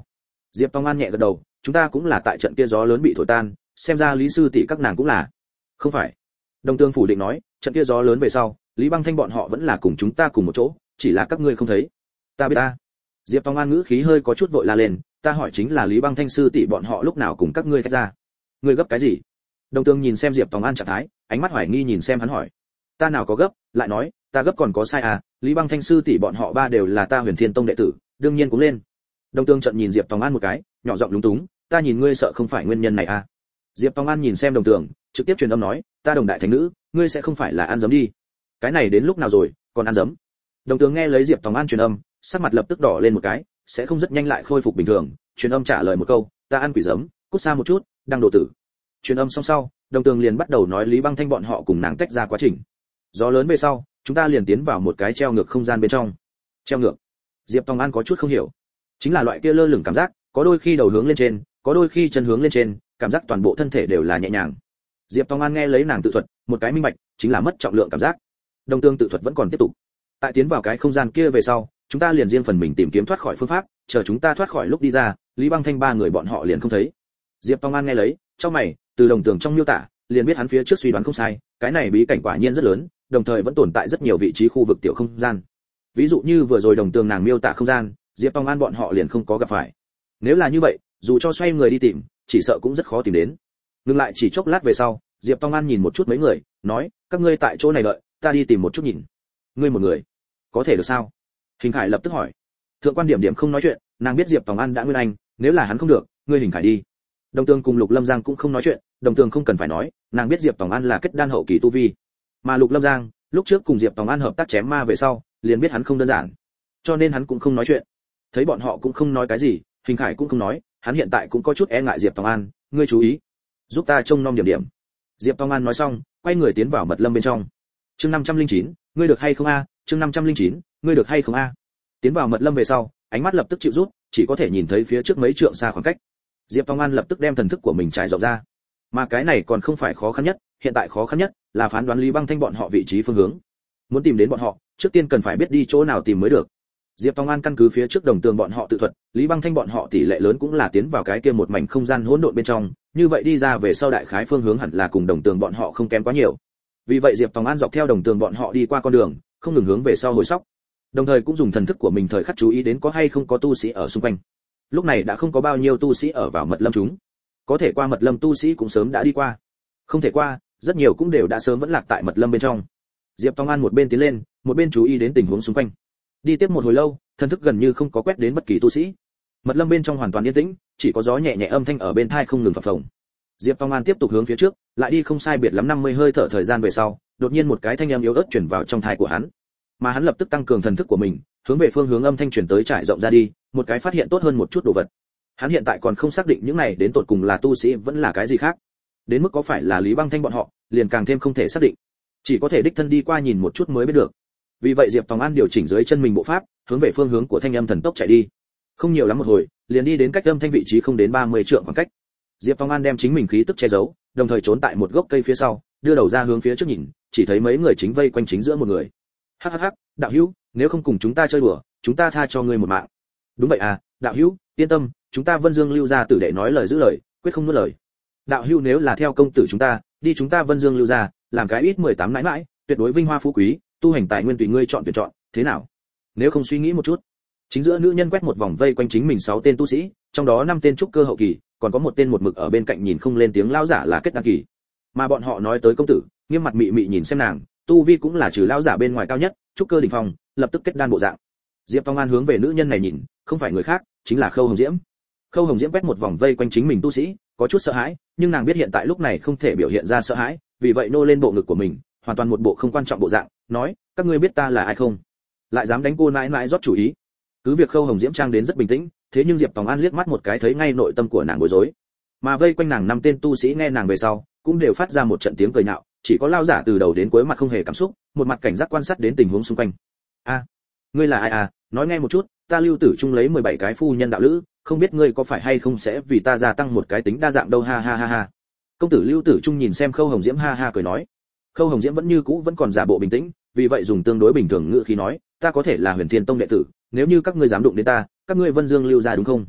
[SPEAKER 1] Diệp Tòng An nhẹ gật đầu, chúng ta cũng là tại trận kia gió lớn bị thổi tan, xem ra Lý sư tỷ các nàng cũng là. Không phải. Đồng Tương phủ định nói, trận kia gió lớn về sau, Lý Băng Thanh bọn họ vẫn là cùng chúng ta cùng một chỗ, chỉ là các ngươi không thấy. Ta biết ta. Diệp Tòng An ngữ khí hơi có chút vội la lên, ta hỏi chính là Lý Băng Thanh sư tỷ bọn họ lúc nào cùng các ngươi tách ra. Ngươi gấp cái gì? Đồng Tương nhìn xem Diệp Tòng An trạng thái, ánh mắt hoài nghi nhìn xem hắn hỏi. Ta nào có gấp, lại nói, ta gấp còn có sai à, Lý Băng Thanh sư tỷ bọn họ ba đều là ta Huyền Thiên Tông đệ tử, đương nhiên cũng lên. Đồng Tương trận nhìn Diệp Tòng An một cái, nhỏ giọng lúng túng, ta nhìn ngươi sợ không phải nguyên nhân này à? Diệp Tòng An nhìn xem Đồng Tương, trực tiếp truyền âm nói, ta Đồng đại thánh nữ, ngươi sẽ không phải là ăn dấm đi? Cái này đến lúc nào rồi, còn ăn dấm? Đồng Tương nghe lấy Diệp Tòng An truyền âm, sắc mặt lập tức đỏ lên một cái, sẽ không rất nhanh lại khôi phục bình thường, truyền âm trả lời một câu, ta ăn quỷ dấm, cút xa một chút, đang độ tử. Truyền âm xong sau, Đồng Tương liền bắt đầu nói Lý Băng Thanh bọn họ cùng nàng tách ra quá trình. Gió lớn về sau, chúng ta liền tiến vào một cái treo ngược không gian bên trong. Treo ngược? Diệp Tòng An có chút không hiểu. Chính là loại kia lơ lửng cảm giác, có đôi khi đầu hướng lên trên, có đôi khi chân hướng lên trên, cảm giác toàn bộ thân thể đều là nhẹ nhàng. Diệp Tòng An nghe lấy nàng tự thuật, một cái minh bạch, chính là mất trọng lượng cảm giác. Đồng Tương tự thuật vẫn còn tiếp tục. Tại tiến vào cái không gian kia về sau, chúng ta liền riêng phần mình tìm kiếm thoát khỏi phương pháp, chờ chúng ta thoát khỏi lúc đi ra, Lý Băng Thanh ba người bọn họ liền không thấy. Diệp Tòng An nghe lấy, trong mày, từ Đồng Tường trong miêu tả, liền biết hắn phía trước suy đoán không sai, cái này bí cảnh quả nhiên rất lớn, đồng thời vẫn tồn tại rất nhiều vị trí khu vực tiểu không gian. Ví dụ như vừa rồi Đồng Tường nàng miêu tả không gian, Diệp Tòng An bọn họ liền không có gặp phải. Nếu là như vậy, dù cho xoay người đi tìm, chỉ sợ cũng rất khó tìm đến. Ngừng lại chỉ chốc lát về sau, Diệp Tòng An nhìn một chút mấy người, nói, các ngươi tại chỗ này đợi, ta đi tìm một chút nhìn. Ngươi một người, có thể được sao? Hình Khải lập tức hỏi. Thượng quan Điểm Điểm không nói chuyện, nàng biết Diệp Tòng An đã nguyên anh, nếu là hắn không được, ngươi Hình Khải đi. Đồng Tường cùng Lục Lâm Giang cũng không nói chuyện, Đồng Tường không cần phải nói, nàng biết Diệp Tòng An là kết đan hậu kỳ tu vi, mà Lục Lâm Giang, lúc trước cùng Diệp Tòng An hợp tác chém ma về sau, liền biết hắn không đơn giản, cho nên hắn cũng không nói chuyện. Thấy bọn họ cũng không nói cái gì, Hình Khải cũng không nói, hắn hiện tại cũng có chút e ngại Diệp Tòng An, ngươi chú ý, giúp ta trông nom Điểm Điểm. Diệp Tòng An nói xong, quay người tiến vào mật lâm bên trong. Chương 509, ngươi được hay không a? Chương 509, ngươi được hay không a? Tiến vào mật lâm về sau, ánh mắt lập tức chịu rút, chỉ có thể nhìn thấy phía trước mấy trượng xa khoảng cách. Diệp Tòng An lập tức đem thần thức của mình trải rộng ra. Mà cái này còn không phải khó khăn nhất, hiện tại khó khăn nhất là phán đoán Lý Băng Thanh bọn họ vị trí phương hướng. Muốn tìm đến bọn họ, trước tiên cần phải biết đi chỗ nào tìm mới được. Diệp Tòng An căn cứ phía trước Đồng Tường bọn họ tự thuật, Lý Băng Thanh bọn họ tỷ lệ lớn cũng là tiến vào cái kia một mảnh không gian hỗn độn bên trong, như vậy đi ra về sau đại khái phương hướng hẳn là cùng Đồng Tường bọn họ không kém quá nhiều. Vì vậy Diệp Tòng An dọc theo Đồng Tường bọn họ đi qua con đường, không ngừng hướng về sau hồi sóc. Đồng thời cũng dùng thần thức của mình thời khắc chú ý đến có hay không có tu sĩ ở xung quanh. Lúc này đã không có bao nhiêu tu sĩ ở vào mật lâm chúng. Có thể qua mật lâm tu sĩ cũng sớm đã đi qua. Không thể qua, rất nhiều cũng đều đã sớm vẫn lạc tại mật lâm bên trong. Diệp Tòng An một bên tiến lên, một bên chú ý đến tình huống xung quanh. Đi tiếp một hồi lâu, thần thức gần như không có quét đến bất kỳ tu sĩ. Mật lâm bên trong hoàn toàn yên tĩnh, chỉ có gió nhẹ nhẹ âm thanh ở bên tai không ngừng phập phồng. Diệp Tòng An tiếp tục hướng phía trước, lại đi không sai biệt lắm 50 hơi thở thời gian về sau, đột nhiên một cái thanh âm yếu ớt truyền vào trong tai của hắn. Mà hắn lập tức tăng cường thần thức của mình, hướng về phương hướng âm thanh truyền tới trải rộng ra đi, một cái phát hiện tốt hơn một chút đồ vật. Hắn hiện tại còn không xác định những này đến tột cùng là tu sĩ vẫn là cái gì khác. Đến mức có phải là Lý Băng Thanh bọn họ, liền càng thêm không thể xác định. Chỉ có thể đích thân đi qua nhìn một chút mới biết được. Vì vậy Diệp Tòng An điều chỉnh dưới chân mình bộ pháp, hướng về phương hướng của thanh âm thần tốc chạy đi. Không nhiều lắm một hồi, liền đi đến cách âm thanh vị trí không đến 30 trượng khoảng cách. Diệp Tòng An đem chính mình khí tức che giấu, đồng thời trốn tại một gốc cây phía sau, đưa đầu ra hướng phía trước nhìn, chỉ thấy mấy người chính vây quanh chính giữa một người. Hắc hắc hắc, đạo hữu, nếu không cùng chúng ta chơi đùa, chúng ta tha cho ngươi một mạng. Đúng vậy à, đạo hữu, yên tâm, chúng ta Vân Dương Lưu gia tử đệ nói lời giữ lời, quyết không nuốt lời. Đạo hữu nếu là theo công tử chúng ta, đi chúng ta Vân Dương Lưu gia, làm cái ít 18 mãi mãi, tuyệt đối vinh hoa phú quý, tu hành tài nguyên tùy ngươi chọn tuyển chọn, thế nào? Nếu không suy nghĩ một chút. Chính giữa nữ nhân quét một vòng vây quanh chính mình 6 tên tu sĩ, trong đó 5 tên trúc cơ hậu kỳ, còn có một tên một mực ở bên cạnh nhìn không lên tiếng lão giả là kết đan kỳ. Mà bọn họ nói tới công tử, nghiêm mặt mị mị nhìn xem nàng, tu vi cũng là trừ lão giả bên ngoài cao nhất, trúc cơ đỉnh phong, lập tức kết đan bộ dạng. Diệp Tòng An hướng về nữ nhân này nhìn, không phải người khác, chính là Khâu Hồng Diễm. Khâu Hồng Diễm quét một vòng vây quanh chính mình tu sĩ, có chút sợ hãi, nhưng nàng biết hiện tại lúc này không thể biểu hiện ra sợ hãi, vì vậy nô lên bộ ngực của mình, hoàn toàn một bộ không quan trọng bộ dạng, nói, các ngươi biết ta là ai không? Lại dám đánh cô nãi nãi rót chủ ý. Cứ việc Khâu Hồng Diễm trang đến rất bình tĩnh, thế nhưng Diệp Tòng An liếc mắt một cái thấy ngay nội tâm của nàng bối rối. Mà vây quanh nàng 5 tên tu sĩ nghe nàng về sau, cũng đều phát ra một trận tiếng cười nhạo, chỉ có lão giả từ đầu đến cuối mặt không hề cảm xúc, một mặt cảnh giác quan sát đến tình huống xung quanh. A, ngươi là ai à? Nói nghe một chút, ta Lưu Tử Trung lấy 17 cái phu nhân đạo lữ, không biết ngươi có phải hay không sẽ vì ta gia tăng một cái tính đa dạng đâu ha ha ha ha. Công tử Lưu Tử Trung nhìn xem Khâu Hồng Diễm ha ha cười nói. Khâu Hồng Diễm vẫn như cũ vẫn còn giả bộ bình tĩnh, vì vậy dùng tương đối bình thường ngữ khí nói, ta có thể là Huyền Thiên Tông đệ tử, nếu như các ngươi dám đụng đến ta, các ngươi Vân Dương Lưu gia đúng không?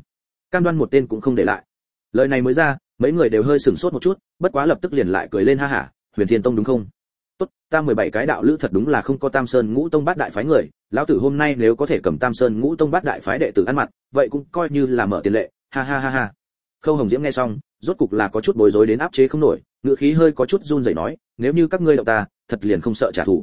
[SPEAKER 1] cam đoan một tên cũng không để lại. Lời này mới ra, mấy người đều hơi sửng sốt một chút, bất quá lập tức liền lại cười lên ha hả, Huyền Thiên Tông đúng không? Tốt, ta 17 cái đạo lữ thật đúng là không có Tam Sơn Ngũ Tông Bát Đại phái người, lão tử hôm nay nếu có thể cầm Tam Sơn Ngũ Tông Bát Đại phái đệ tử ăn mặt, vậy cũng coi như là mở tiền lệ, ha ha ha ha. Khâu Hồng Diễm nghe xong, rốt cục là có chút bối rối đến áp chế không nổi, ngữ khí hơi có chút run rẩy nói, nếu như các ngươi động ta, thật liền không sợ trả thù.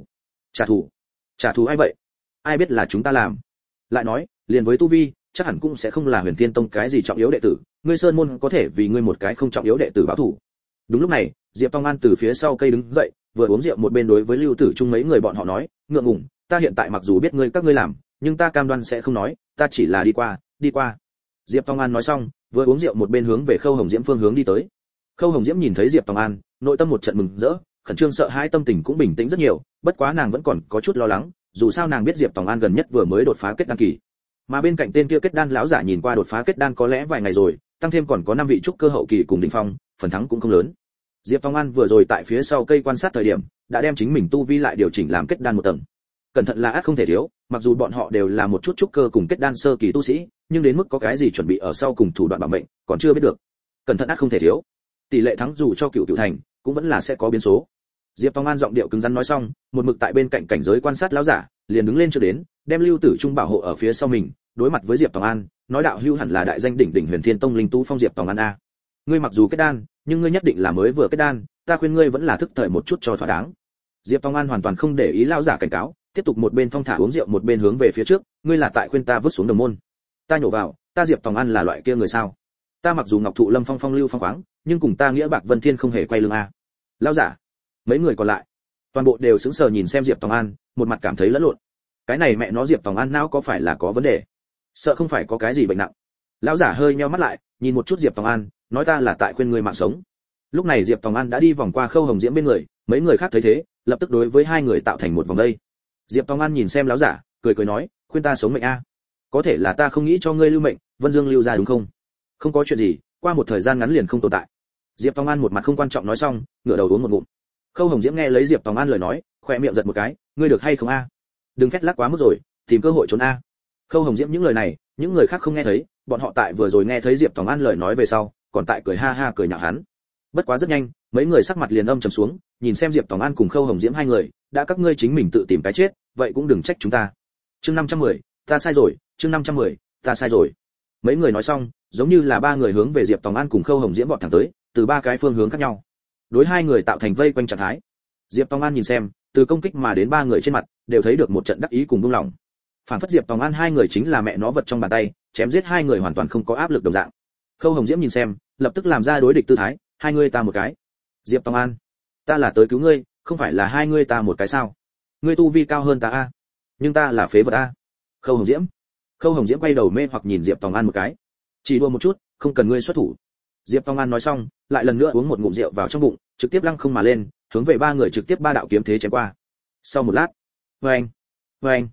[SPEAKER 1] Trả thù ai vậy? Ai biết là chúng ta làm? Lại nói, liền với tu vi, chắc hẳn cũng sẽ không là Huyền Thiên Tông cái gì trọng yếu đệ tử, ngươi Sơn môn có thể vì ngươi một cái không trọng yếu đệ tử báo thù. Đúng lúc này, Diệp Tông An từ phía sau cây đứng dậy, vừa uống rượu một bên đối với Lưu Tử Trung mấy người bọn họ nói, ngượng ngùng, ta hiện tại mặc dù biết các ngươi làm, nhưng ta cam đoan sẽ không nói, ta chỉ là đi qua. Diệp Tông An nói xong, vừa uống rượu một bên hướng về Khâu Hồng Diễm phương hướng đi tới. Khâu Hồng Diễm nhìn thấy Diệp Tông An, nội tâm một trận mừng rỡ, khẩn trương sợ hãi tâm tình cũng bình tĩnh rất nhiều, bất quá nàng vẫn còn có chút lo lắng, dù sao nàng biết Diệp Tông An gần nhất vừa mới đột phá kết đan kỳ. Mà bên cạnh tên kia kết đan lão giả nhìn qua đột phá kết đan có lẽ vài ngày rồi, tăng thêm còn có 5 vị trúc cơ hậu kỳ cùng đỉnh phong, phần thắng cũng không lớn. Diệp Tông An vừa rồi tại phía sau cây quan sát thời điểm, đã đem chính mình tu vi lại điều chỉnh làm kết đan một tầng. Cẩn thận là ắt không thể thiếu, mặc dù bọn họ đều là một chút trúc cơ cùng kết đan sơ kỳ tu sĩ, nhưng đến mức có cái gì chuẩn bị ở sau cùng thủ đoạn bảo mệnh, còn chưa biết được. Cẩn thận ắt không thể thiếu. Tỷ lệ thắng dù cho cựu thành, cũng vẫn là sẽ có biến số. Diệp Tông An giọng điệu cứng rắn nói xong, một mực tại bên cạnh cảnh giới quan sát lão giả, liền đứng lên chưa đến, đem Lưu Tử Trung bảo hộ ở phía sau mình, đối mặt với Diệp Tông An, nói đạo hữu hẳn là đại danh đỉnh đỉnh Huyền Thiên Tông linh tú phong Diệp Tông An a. Ngươi mặc dù kết đan, nhưng ngươi nhất định là mới vừa kết đan, ta khuyên ngươi vẫn là thức thời một chút cho thỏa đáng. Diệp Tông An hoàn toàn không để ý lão giả cảnh cáo, tiếp tục một bên thong thả uống rượu một bên hướng về phía trước, ngươi là tại khuyên ta vứt xuống đồng môn. Ta nhổ vào, ta Diệp Tông An là loại kia người sao? Ta mặc dù Ngọc Thụ Lâm Phong phong lưu phong khoáng, nhưng cùng ta Nghĩa Bạc Vân Thiên không hề quay lưng a. Lão giả, mấy người còn lại, toàn bộ đều sững sờ nhìn xem Diệp Tông An, một mặt cảm thấy lẫn lộn. Cái này mẹ nó Diệp Tông An não có phải là có vấn đề? Sợ không phải có cái gì bệnh nặng. Lão giả hơi nheo mắt lại, nhìn một chút Diệp Tông An, nói ta là tại khuyên ngươi mạng sống. Lúc này Diệp Tông An đã đi vòng qua Khâu Hồng Diễm bên người, mấy người khác thấy thế, lập tức đối với hai người tạo thành một vòng đây. Diệp Tông An nhìn xem lão giả, cười nói, khuyên ta sống mệnh a. Có thể là ta không nghĩ cho ngươi lưu mệnh, Vân Dương lưu ra đúng không? Không có chuyện gì, qua một thời gian ngắn liền không tồn tại. Diệp Tông An một mặt không quan trọng nói xong, ngửa đầu uống một ngụm. Khâu Hồng Diễm nghe lấy Diệp Tông An lời nói, khóe miệng giật một cái, ngươi được hay không a? Đừng phét lác quá mức rồi, tìm cơ hội trốn a. Khâu Hồng Diễm những lời này, những người khác không nghe thấy, bọn họ tại vừa rồi nghe thấy Diệp Tông An lời nói về sau, còn tại cười ha ha cười nhạo hắn. Bất quá rất nhanh, mấy người sắc mặt liền âm trầm xuống, nhìn xem Diệp Tông An cùng Khâu Hồng Diễm hai người, đã các ngươi chính mình tự tìm cái chết, vậy cũng đừng trách chúng ta. Chương 510, ta sai rồi, chương 510, ta sai rồi. Mấy người nói xong, giống như là ba người hướng về Diệp Tông An cùng Khâu Hồng Diễm vọt thẳng tới, từ ba cái phương hướng khác nhau. Đối hai người tạo thành vây quanh trạng thái. Diệp Tông An nhìn xem, từ công kích mà đến ba người trên mặt, đều thấy được một trận đắc ý cùng buông lỏng. Phản phất Diệp Tông An hai người chính là mẹ nó vật trong bàn tay, chém giết hai người hoàn toàn không có áp lực đồng dạng. Khâu Hồng Diễm nhìn xem, lập tức làm ra đối địch tư thái, hai ngươi ta một cái. Diệp Tông An, ta là tới cứu ngươi, không phải là hai ngươi ta một cái sao? Ngươi tu vi cao hơn ta a, nhưng ta là phế vật a. Khâu Hồng Diễm quay đầu mê hoặc nhìn Diệp Tông An một cái. Chỉ đùa một chút, không cần ngươi xuất thủ. Diệp Tông An nói xong, lại lần nữa uống một ngụm rượu vào trong bụng, trực tiếp lăng không mà lên, hướng về ba người trực tiếp ba đạo kiếm thế chém qua. Sau một lát, vang,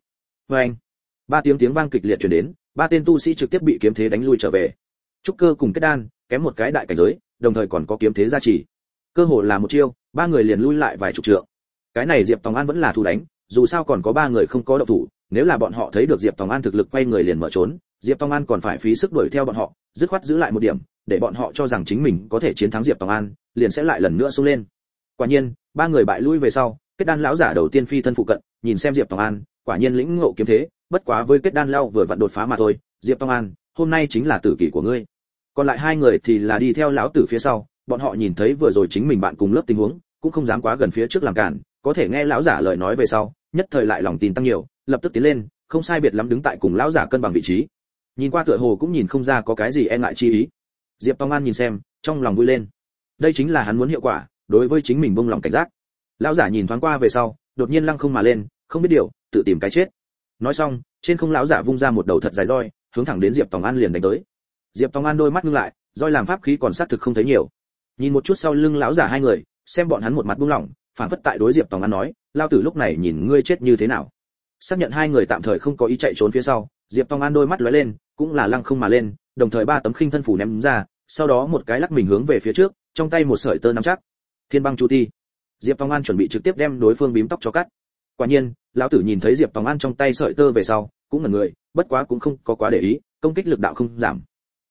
[SPEAKER 1] ba tiếng vang kịch liệt truyền đến, ba tên tu sĩ trực tiếp bị kiếm thế đánh lui trở về. Trúc cơ cùng kết đan, kém một cái đại cảnh giới, đồng thời còn có kiếm thế gia trì. Cơ hội là một chiêu, ba người liền lui lại vài chục trượng. Cái này Diệp Tông An vẫn là thủ đánh, dù sao còn có ba người không có động thủ, nếu là bọn họ thấy được Diệp Tông An thực lực quay người liền mở trốn, Diệp Tông An còn phải phí sức đuổi theo bọn họ, dứt khoát giữ lại một điểm, để bọn họ cho rằng chính mình có thể chiến thắng Diệp Tông An, liền sẽ lại lần nữa xông lên. Quả nhiên, ba người bại lui về sau, kết đan lão giả đầu tiên phi thân phụ cận, nhìn xem Diệp Tông An, quả nhiên lĩnh ngộ kiếm thế, bất quá với kết đan lao vừa vặn đột phá mà thôi, Diệp Tông An, hôm nay chính là tử kỳ của ngươi. Còn lại hai người thì là đi theo lão tử phía sau, bọn họ nhìn thấy vừa rồi chính mình bạn cùng lớp tình huống, cũng không dám quá gần phía trước làm cản, có thể nghe lão giả lời nói về sau, nhất thời lại lòng tin tăng nhiều, lập tức tiến lên, không sai biệt lắm đứng tại cùng lão giả cân bằng vị trí. Nhìn qua tựa hồ cũng nhìn không ra có cái gì e ngại chi ý. Diệp Tông An nhìn xem, trong lòng vui lên. Đây chính là hắn muốn hiệu quả, đối với chính mình buông lòng cảnh giác. Lão giả nhìn thoáng qua về sau, đột nhiên lăng không mà lên, không biết điều, tự tìm cái chết. Nói xong, trên không lão giả vung ra một đầu thật dài roi, hướng thẳng đến Diệp Tông An liền đánh tới. Diệp Tông An đôi mắt ngưng lại, roi làm pháp khí còn xác thực không thấy nhiều. Nhìn một chút sau lưng lão giả hai người, xem bọn hắn một mặt buông lỏng, phản phất tại đối Diệp Tông An nói, lao tử lúc này nhìn ngươi chết như thế nào. Xác nhận hai người tạm thời không có ý chạy trốn phía sau, Diệp Tông An đôi mắt lóe lên, cũng là lăng không mà lên, đồng thời ba tấm khinh thân phủ ném ra, sau đó một cái lắc mình hướng về phía trước, trong tay một sợi tơ nắm chắc. Thiên băng chu ti. Diệp Tông An chuẩn bị trực tiếp đem đối phương bím tóc cho cắt. Quả nhiên, lão tử nhìn thấy Diệp Tông An trong tay sợi tơ về sau, cũng ngẩn người, bất quá cũng không có quá để ý, công kích lực đạo không giảm.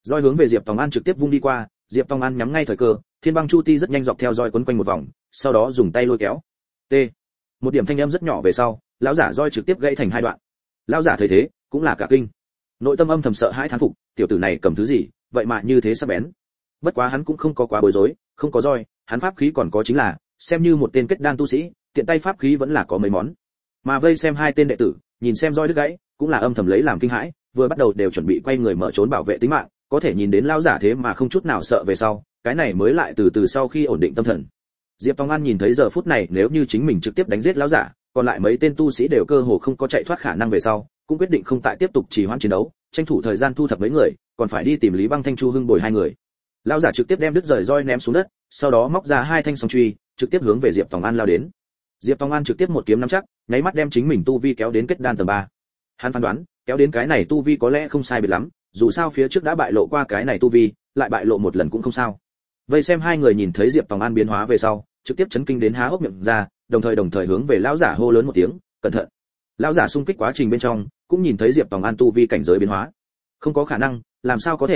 [SPEAKER 1] Roi hướng về Diệp Tòng An trực tiếp vung đi qua, Diệp Tòng An nhắm ngay thời cơ, Thiên Băng Chu Ti rất nhanh dọc theo roi quấn quanh một vòng, sau đó dùng tay lôi kéo. T. Một điểm thanh âm rất nhỏ về sau, lão giả roi trực tiếp gãy thành hai đoạn. Lão giả thấy thế, cũng là cả kinh. Nội tâm âm thầm sợ hãi thán phục, tiểu tử này cầm thứ gì, vậy mà như thế sắc bén. Bất quá hắn cũng không có quá bối rối, không có roi, hắn pháp khí còn có chính là, xem như một tên kết đan tu sĩ, tiện tay pháp khí vẫn là có mấy món. Mà vây xem hai tên đệ tử, nhìn xem roi đứt gãy, cũng là âm thầm lấy làm kinh hãi, vừa bắt đầu đều chuẩn bị quay người mở trốn bảo vệ tính mạng, có thể nhìn đến lão giả thế mà không chút nào sợ về sau, cái này mới lại từ từ sau khi ổn định tâm thần. Diệp Tòng An nhìn thấy giờ phút này nếu như chính mình trực tiếp đánh giết lão giả, còn lại mấy tên tu sĩ đều cơ hồ không có chạy thoát khả năng về sau, cũng quyết định không tại tiếp tục trì hoãn chiến đấu, tranh thủ thời gian thu thập mấy người, còn phải đi tìm Lý Băng Thanh Chu Hưng bồi hai người. Lão giả trực tiếp đem đứt rời roi ném xuống đất, sau đó móc ra hai thanh song truy, trực tiếp hướng về Diệp Tòng An lao đến. Diệp Tòng An trực tiếp một kiếm nắm chắc, nháy mắt đem chính mình tu vi kéo đến kết đan tầng 3. Hắn phán đoán, kéo đến cái này tu vi có lẽ không sai biệt lắm, dù sao phía trước đã bại lộ qua cái này tu vi, lại bại lộ một lần cũng không sao. Vây xem hai người nhìn thấy Diệp Tòng An biến hóa về sau, trực tiếp chấn kinh đến há hốc miệng ra, đồng thời hướng về lão giả hô lớn một tiếng, cẩn thận. Lão giả xung kích quá trình bên trong, cũng nhìn thấy Diệp Tòng An tu vi cảnh giới biến hóa. Không có khả năng, làm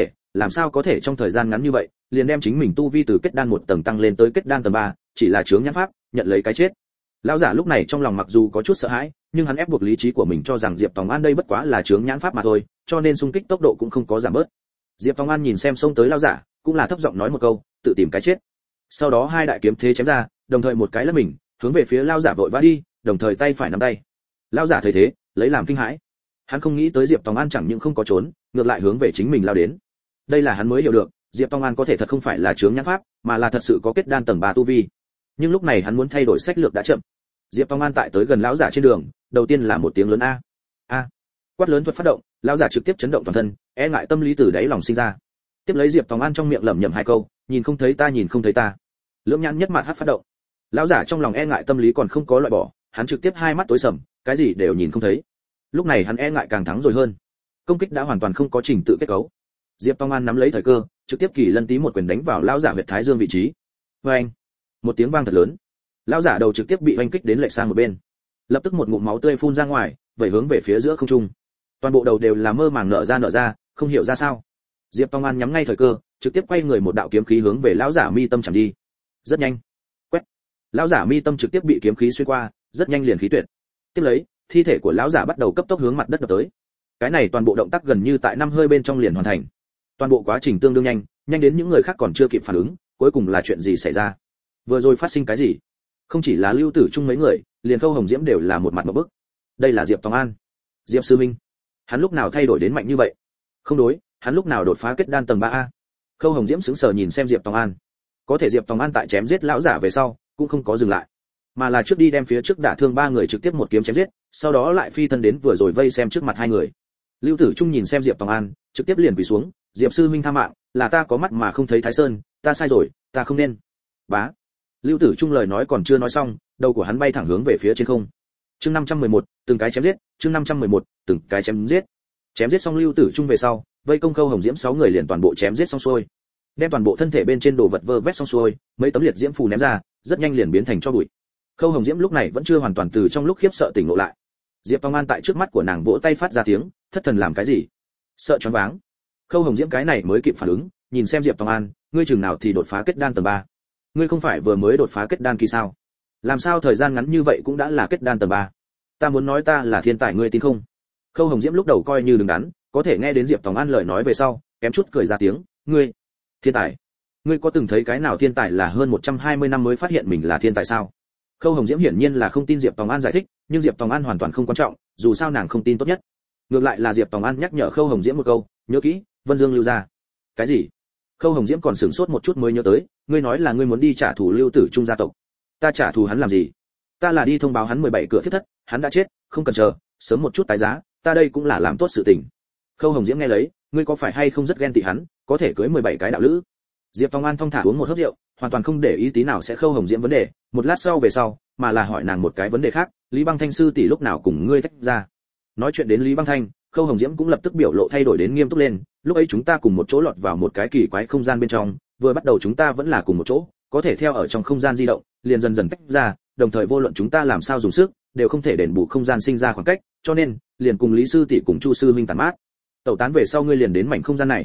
[SPEAKER 1] sao có thể trong thời gian ngắn như vậy, liền đem chính mình tu vi từ kết đan một tầng tăng lên tới kết đan tầng 3, chỉ là chướng nhãn pháp, nhận lấy cái chết. Lão giả lúc này trong lòng mặc dù có chút sợ hãi, nhưng hắn ép buộc lý trí của mình cho rằng Diệp Tòng An đây bất quá là chướng nhãn pháp mà thôi, cho nên xung kích tốc độ cũng không có giảm bớt. Diệp Tòng An nhìn xem xông tới lão giả, cũng là thấp giọng nói một câu, tự tìm cái chết. Sau đó hai đại kiếm thế chém ra, đồng thời một cái lướt mình, hướng về phía lão giả vội vã đi, đồng thời tay phải nắm tay. Lão giả thấy thế, lấy làm kinh hãi. Hắn không nghĩ tới Diệp Tòng An chẳng những không có trốn, ngược lại hướng về chính mình lao đến. Đây là hắn mới hiểu được, Diệp Tòng An có thể thật không phải là chướng nhãn pháp, mà là thật sự có kết đan tầng 3 tu vi. Nhưng lúc này hắn muốn thay đổi sách lược đã chậm. Diệp Tòng An tại tới gần lão giả trên đường, đầu tiên là một tiếng lớn a. Quát lớn thuật phát động, lão giả trực tiếp chấn động toàn thân, e ngại tâm lý từ đáy lòng sinh ra. Tiếp lấy Diệp Tòng An trong miệng lẩm nhẩm hai câu, nhìn không thấy ta. Lưỡng nhãn nhất mạt hát phát động. Lão giả trong lòng e ngại tâm lý còn không có loại bỏ, hắn trực tiếp hai mắt tối sầm, cái gì đều nhìn không thấy. Lúc này hắn e ngại càng thắng rồi hơn. Công kích đã hoàn toàn không có trình tự kết cấu. Diệp Tòng An nắm lấy thời cơ, trực tiếp kỳ lân tí một quyền đánh vào lão giả huyệt thái dương vị trí. Oeng! Một tiếng vang thật lớn. Lão giả đầu trực tiếp bị oanh kích đến lệch sang một bên. Lập tức một ngụm máu tươi phun ra ngoài, vẩy hướng về phía giữa không trung. Toàn bộ đầu đều là mơ màng nở ra, không hiểu ra sao. Diệp Tòng An nhắm ngay thời cơ, trực tiếp quay người một đạo kiếm khí hướng về lão giả mi tâm chạm đi. Rất nhanh. Quét. Lão giả mi tâm trực tiếp bị kiếm khí xuyên qua, rất nhanh liền khí tuyệt. Tiếp lấy, thi thể của lão giả bắt đầu cấp tốc hướng mặt đất đập tới. Cái này toàn bộ động tác gần như tại 5 hơi bên trong liền hoàn thành. Toàn bộ quá trình tương đương nhanh đến những người khác còn chưa kịp phản ứng, cuối cùng là chuyện gì xảy ra? Vừa rồi phát sinh cái gì? Không chỉ là Lưu Tử Trung mấy người, liền Khâu Hồng Diễm đều là một mặt ngộp bức. Đây là Diệp Tòng An. Diệp sư minh, hắn lúc nào thay đổi đến mạnh như vậy? Không đối, hắn lúc nào đột phá kết đan tầng 3A? Khâu Hồng Diễm sững sờ nhìn xem Diệp Tòng An. Có thể Diệp Tòng An tại chém giết lão giả về sau, cũng không có dừng lại, mà là trước đi đem phía trước đả thương 3 người trực tiếp một kiếm chém giết, sau đó lại phi thân đến vừa rồi vây xem trước mặt hai người. Lưu Tử Trung nhìn xem Diệp Tòng An, trực tiếp liền quỳ xuống, Diệp sư minh tha mạng, là ta có mắt mà không thấy Thái Sơn, ta sai rồi, ta không nên. Bá. Lưu Tử Trung lời nói còn chưa nói xong, đầu của hắn bay thẳng hướng về phía trên không. Chương 511, từng cái chém giết, chương 511, từng cái chém giết. Chém giết xong Lưu Tử Trung về sau, vây công Khâu Hồng Diễm 6 người liền toàn bộ chém giết xong xuôi. Đem toàn bộ thân thể bên trên đồ vật vơ vét xong xuôi, mấy tấm liệt diễm phù ném ra, rất nhanh liền biến thành tro bụi. Khâu Hồng Diễm lúc này vẫn chưa hoàn toàn từ trong lúc khiếp sợ tỉnh ngộ lại. Diệp Tòng An tại trước mắt của nàng vỗ tay phát ra tiếng, thất thần làm cái gì? Sợ choáng váng. Khâu Hồng Diễm cái này mới kịp phản ứng, nhìn xem Diệp Tòng An, ngươi chừng nào thì đột phá kết đan tầng 3? Ngươi không phải vừa mới đột phá kết đan kỳ sao? Làm sao thời gian ngắn như vậy cũng đã là kết đan tầng 3? Ta muốn nói ta là thiên tài ngươi tin không? Khâu Hồng Diễm lúc đầu coi như đứng đắn, có thể nghe đến Diệp Tòng An lời nói về sau, kém chút cười ra tiếng, ngươi, thiên tài? Ngươi có từng thấy cái nào thiên tài là hơn 120 năm mới phát hiện mình là thiên tài sao? Khâu Hồng Diễm hiển nhiên là không tin Diệp Tòng An giải thích, nhưng Diệp Tòng An hoàn toàn không quan trọng, dù sao nàng không tin tốt nhất. Ngược lại là Diệp Tòng An nhắc nhở Khâu Hồng Diễm một câu, nhớ kỹ, Vân Dương lưu ra. Cái gì? Khâu Hồng Diễm còn sửng sốt một chút mới nhớ tới, ngươi nói là ngươi muốn đi trả thù Lưu Tử Trung gia tộc. Ta trả thù hắn làm gì? Ta là đi thông báo hắn 17 cửa thiết thất, hắn đã chết, không cần chờ, sớm một chút tái giá, ta đây cũng là làm tốt sự tình. Khâu Hồng Diễm nghe lấy, ngươi có phải hay không rất ghen tị hắn, có thể cưới 17 cái đạo lữ? Diệp Tòng An thong thả uống một hớp rượu, hoàn toàn không để ý tí nào sẽ Khâu Hồng Diễm vấn đề, một lát sau về sau, mà là hỏi nàng một cái vấn đề khác, Lý Băng Thanh sư tỷ lúc nào cùng ngươi tách ra? Nói chuyện đến Lý Băng Thanh, Khâu Hồng Diễm cũng lập tức biểu lộ thay đổi đến nghiêm túc lên, lúc ấy chúng ta cùng một chỗ lọt vào một cái kỳ quái không gian bên trong, vừa bắt đầu chúng ta vẫn là cùng một chỗ, có thể theo ở trong không gian di động, liền dần dần tách ra, đồng thời vô luận chúng ta làm sao dùng sức, đều không thể đền bù không gian sinh ra khoảng cách, cho nên, liền cùng Lý sư tỷ cùng Chu sư huynh tản mát. Tẩu tán về sau ngươi liền đến mảnh không gian này.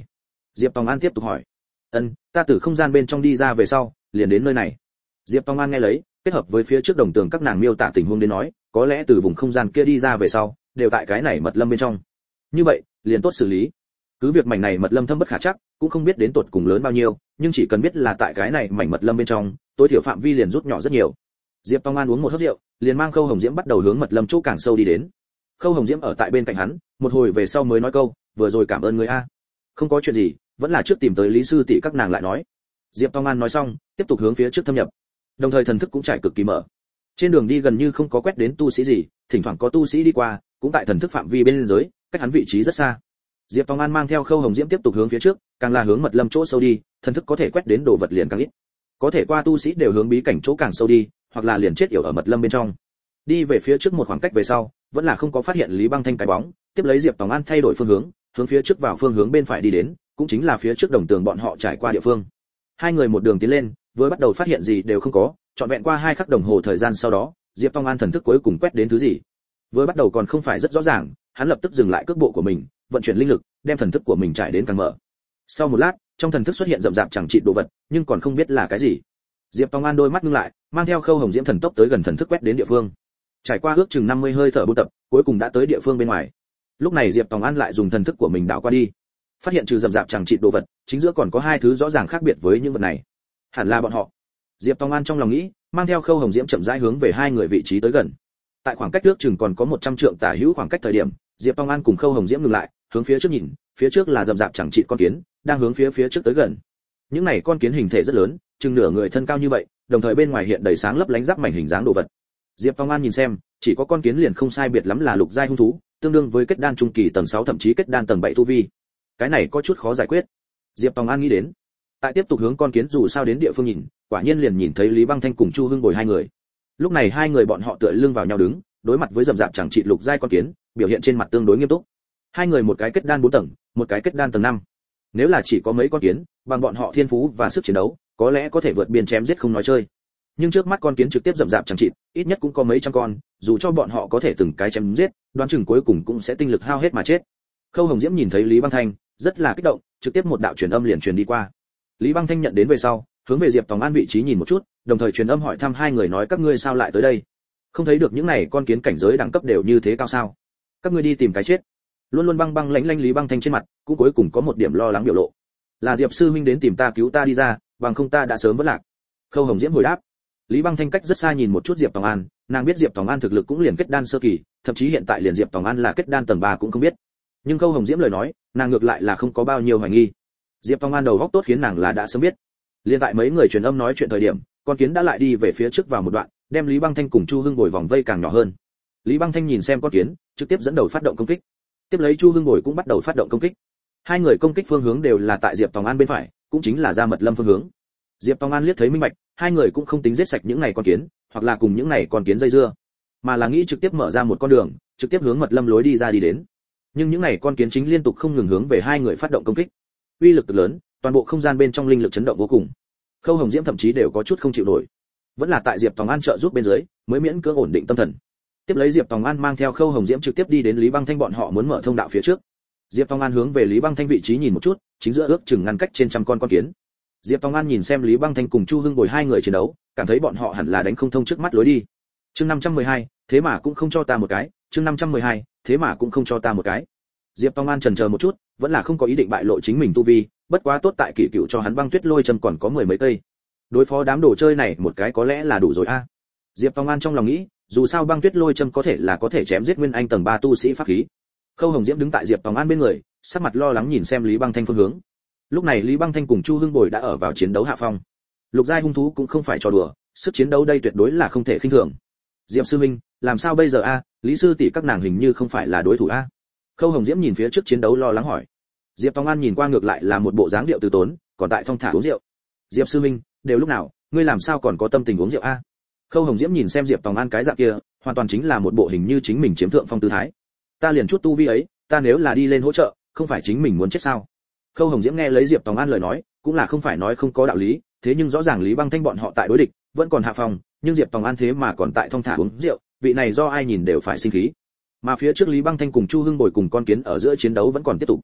[SPEAKER 1] Diệp Tòng An tiếp tục hỏi. Ta từ không gian bên trong đi ra về sau liền đến nơi này. Diệp Tòng An nghe lấy, kết hợp với phía trước đồng tường các nàng miêu tả tình huống đến nói, có lẽ từ vùng không gian kia đi ra về sau đều tại cái này mật lâm bên trong. Như vậy liền tốt xử lý. Cứ việc mảnh này mật lâm thâm bất khả chắc, cũng không biết đến tột cùng lớn bao nhiêu, nhưng chỉ cần biết là tại cái này mảnh mật lâm bên trong, tối thiểu phạm vi liền rút nhỏ rất nhiều. Diệp Tòng An uống một hớp rượu, liền mang Khâu Hồng Diễm bắt đầu hướng mật lâm chỗ càng sâu đi đến. Khâu Hồng Diễm ở tại bên cạnh hắn, một hồi về sau mới nói câu, vừa rồi cảm ơn người a. Không có chuyện gì, vẫn là trước tìm tới Lý sư tỷ các nàng lại nói. Diệp Tòng An nói xong, tiếp tục hướng phía trước thâm nhập. Đồng thời thần thức cũng trải cực kỳ mở. Trên đường đi gần như không có quét đến tu sĩ gì, thỉnh thoảng có tu sĩ đi qua, cũng tại thần thức phạm vi bên dưới, cách hắn vị trí rất xa. Diệp Tòng An mang theo Khâu Hồng Diễm tiếp tục hướng phía trước, càng là hướng mật lâm chỗ sâu đi, thần thức có thể quét đến đồ vật liền càng ít. Có thể qua tu sĩ đều hướng bí cảnh chỗ càng sâu đi, hoặc là liền chết yểu ở mật lâm bên trong. Đi về phía trước một khoảng cách về sau, vẫn là không có phát hiện Lý Băng Thanh cái bóng, tiếp lấy Diệp Tòng An thay đổi phương hướng phía trước vào phương hướng bên phải đi đến, cũng chính là phía trước đồng tường bọn họ trải qua địa phương. Hai người một đường tiến lên, vừa bắt đầu phát hiện gì đều không có, trọn vẹn qua 2 khắc đồng hồ thời gian sau đó, Diệp Tòng An thần thức cuối cùng quét đến thứ gì. Vừa bắt đầu còn không phải rất rõ ràng, hắn lập tức dừng lại cước bộ của mình, vận chuyển linh lực, đem thần thức của mình trải đến càng mở. Sau một lát, trong thần thức xuất hiện rậm rạp chẳng chịt đồ vật, nhưng còn không biết là cái gì. Diệp Tòng An đôi mắt ngưng lại, mang theo Khâu Hồng Diễm thần tốc tới gần thần thức quét đến địa phương. Trải qua ước chừng 50 hơi thở buôn tập, cuối cùng đã tới địa phương bên ngoài. Lúc này Diệp Tòng An lại dùng thần thức của mình đảo qua đi, phát hiện trừ rậm rạp chẳng chịt đồ vật, chính giữa còn có 2 thứ rõ ràng khác biệt với những vật này. Hẳn là bọn họ. Diệp Tòng An trong lòng nghĩ, mang theo Khâu Hồng Diễm chậm rãi hướng về 2 người vị trí tới gần. Tại khoảng cách ước chừng còn có 100 trượng tả hữu khoảng cách thời điểm, Diệp Tòng An cùng Khâu Hồng Diễm ngừng lại, hướng phía trước nhìn, phía trước là rậm rạp chẳng chịt con kiến, đang hướng phía trước tới gần. Những này con kiến hình thể rất lớn, chừng nửa người thân cao như vậy, đồng thời bên ngoài hiện đầy sáng lấp lánh giáp mảnh hình dáng đồ vật. Diệp Tòng An nhìn xem, chỉ có con kiến liền không sai biệt lắm là lục giai hung thú, tương đương với kết đan trung kỳ tầng 6 thậm chí kết đan tầng 7 tu vi. Cái này có chút khó giải quyết. Diệp Tòng An nghĩ đến. Tại tiếp tục hướng con kiến dù sao đến địa phương nhìn, quả nhiên liền nhìn thấy Lý Băng Thanh cùng Chu Hưng Bồi 2 người. Lúc này 2 người bọn họ tựa lưng vào nhau đứng, đối mặt với rậm rạp chẳng trị lục giai con kiến, biểu hiện trên mặt tương đối nghiêm túc. 2 người một cái kết đan 4 tầng, một cái kết đan tầng 5. Nếu là chỉ có mấy con kiến, bằng bọn họ thiên phú và sức chiến đấu, có lẽ có thể vượt biên chém giết không nói chơi. Nhưng trước mắt con kiến trực tiếp rậm rạp chẳng trị, ít nhất cũng có mấy trăm con, dù cho bọn họ có thể từng cái chém giết, đoán chừng cuối cùng cũng sẽ tinh lực hao hết mà chết. Khâu Hồng Diễm nhìn thấy Lý Băng Thanh, rất là kích động, trực tiếp một đạo truyền âm liền truyền đi qua. Lý Băng Thanh nhận đến về sau, hướng về Diệp Tòng An vị trí nhìn một chút, đồng thời truyền âm hỏi thăm 2 người nói các ngươi sao lại tới đây? Không thấy được những này con kiến cảnh giới đẳng cấp đều như thế cao sao? Các ngươi đi tìm cái chết. Luôn luôn băng băng lãnh lãnh Lý Băng Thanh trên mặt, cũng cuối cùng có một điểm lo lắng biểu lộ. Là Diệp sư huynh đến tìm ta cứu ta đi ra, bằng không ta đã sớm vỡ lạc. Khâu Hồng Diễm hồi đáp. Lý Băng Thanh cách rất xa nhìn một chút Diệp Tòng An, nàng biết Diệp Tòng An thực lực cũng liền kết đan sơ kỳ, thậm chí hiện tại liền Diệp Tòng An là kết đan tầng 3 cũng không biết. Nhưng Khâu Hồng Diễm lời nói, nàng ngược lại là không có bao nhiêu hoài nghi. Diệp Tòng An đầu óc tốt khiến nàng là đã sớm biết. Liên tại mấy người truyền âm nói chuyện thời điểm, con kiến đã lại đi về phía trước vào một đoạn, đem Lý Băng Thanh cùng Chu Hưng Bồi vòng vây càng nhỏ hơn. Lý Băng Thanh nhìn xem con kiến, trực tiếp dẫn đầu phát động công kích. Tiếp lấy Chu Hưng Bồi cũng bắt đầu phát động công kích. 2 người công kích phương hướng đều là tại Diệp Tòng An bên phải, cũng chính là ra mật lâm phương hướng. Diệp Tòng An liếc thấy minh bạch, 2 người cũng không tính giết sạch những này con kiến, hoặc là cùng những này con kiến dây dưa, mà là nghĩ trực tiếp mở ra một con đường, trực tiếp hướng mật lâm lối đi ra đi đến. Nhưng những này con kiến chính liên tục không ngừng hướng về 2 người phát động công kích. Uy lực cực lớn, toàn bộ không gian bên trong linh lực chấn động vô cùng. Khâu Hồng Diễm thậm chí đều có chút không chịu nổi. Vẫn là tại Diệp Tòng An trợ giúp bên dưới, mới miễn cưỡng ổn định tâm thần. Tiếp lấy Diệp Tòng An mang theo Khâu Hồng Diễm trực tiếp đi đến Lý Băng Thanh bọn họ muốn mở thông đạo phía trước. Diệp Tòng An hướng về Lý Băng Thanh vị trí nhìn một chút, chính giữa ước chừng ngăn cách trên trăm con kiến. Diệp Tòng An nhìn xem Lý Băng Thanh cùng Chu Hưng Bồi 2 người chiến đấu, cảm thấy bọn họ hẳn là đánh không thông trước mắt lối đi. Chương 512, thế mà cũng không cho ta một cái, chương 512, thế mà cũng không cho ta một cái. Diệp Tòng An chần chờ một chút, vẫn là không có ý định bại lộ chính mình tu vi, bất quá tốt tại Kỷ Cựu cho hắn băng tuyết lôi châm còn có 10 mấy cây. Đối phó đám đồ chơi này một cái có lẽ là đủ rồi a. Diệp Tòng An trong lòng nghĩ, dù sao băng tuyết lôi châm có thể chém giết nguyên anh tầng 3 tu sĩ pháp khí. Khâu Hồng Diễm đứng tại Diệp Tòng An bên người, sắc mặt lo lắng nhìn xem Lý Băng Thanh phương hướng. Lúc này Lý Băng Thanh cùng Chu Hưng Bồi đã ở vào chiến đấu hạ phong. Lục giai hung thú cũng không phải trò đùa, sức chiến đấu đây tuyệt đối là không thể khinh thường. Diệp sư minh, làm sao bây giờ a? Lý sư tỷ các nàng hình như không phải là đối thủ a. Khâu Hồng Diễm nhìn phía trước chiến đấu lo lắng hỏi. Diệp Tòng An nhìn qua ngược lại là một bộ dáng điệu từ tốn, còn tại thong thả uống rượu. Diệp sư minh, đều lúc nào, ngươi làm sao còn có tâm tình uống rượu a? Khâu Hồng Diễm nhìn xem Diệp Tòng An cái dạng kia, hoàn toàn chính là một bộ hình như chính mình chiếm thượng phong tư thái. Ta liền chút tu vi ấy, ta nếu là đi lên hỗ trợ, không phải chính mình muốn chết sao? Khâu Hồng Diễm nghe lấy Diệp Tòng An lời nói, cũng là không phải nói không có đạo lý, thế nhưng rõ ràng Lý Băng Thanh bọn họ tại đối địch, vẫn còn hạ phòng, nhưng Diệp Tòng An thế mà còn tại thong thả uống rượu, vị này do ai nhìn đều phải sinh khí. Mà phía trước Lý Băng Thanh cùng Chu Hưng Bồi cùng con kiến ở giữa chiến đấu vẫn còn tiếp tục.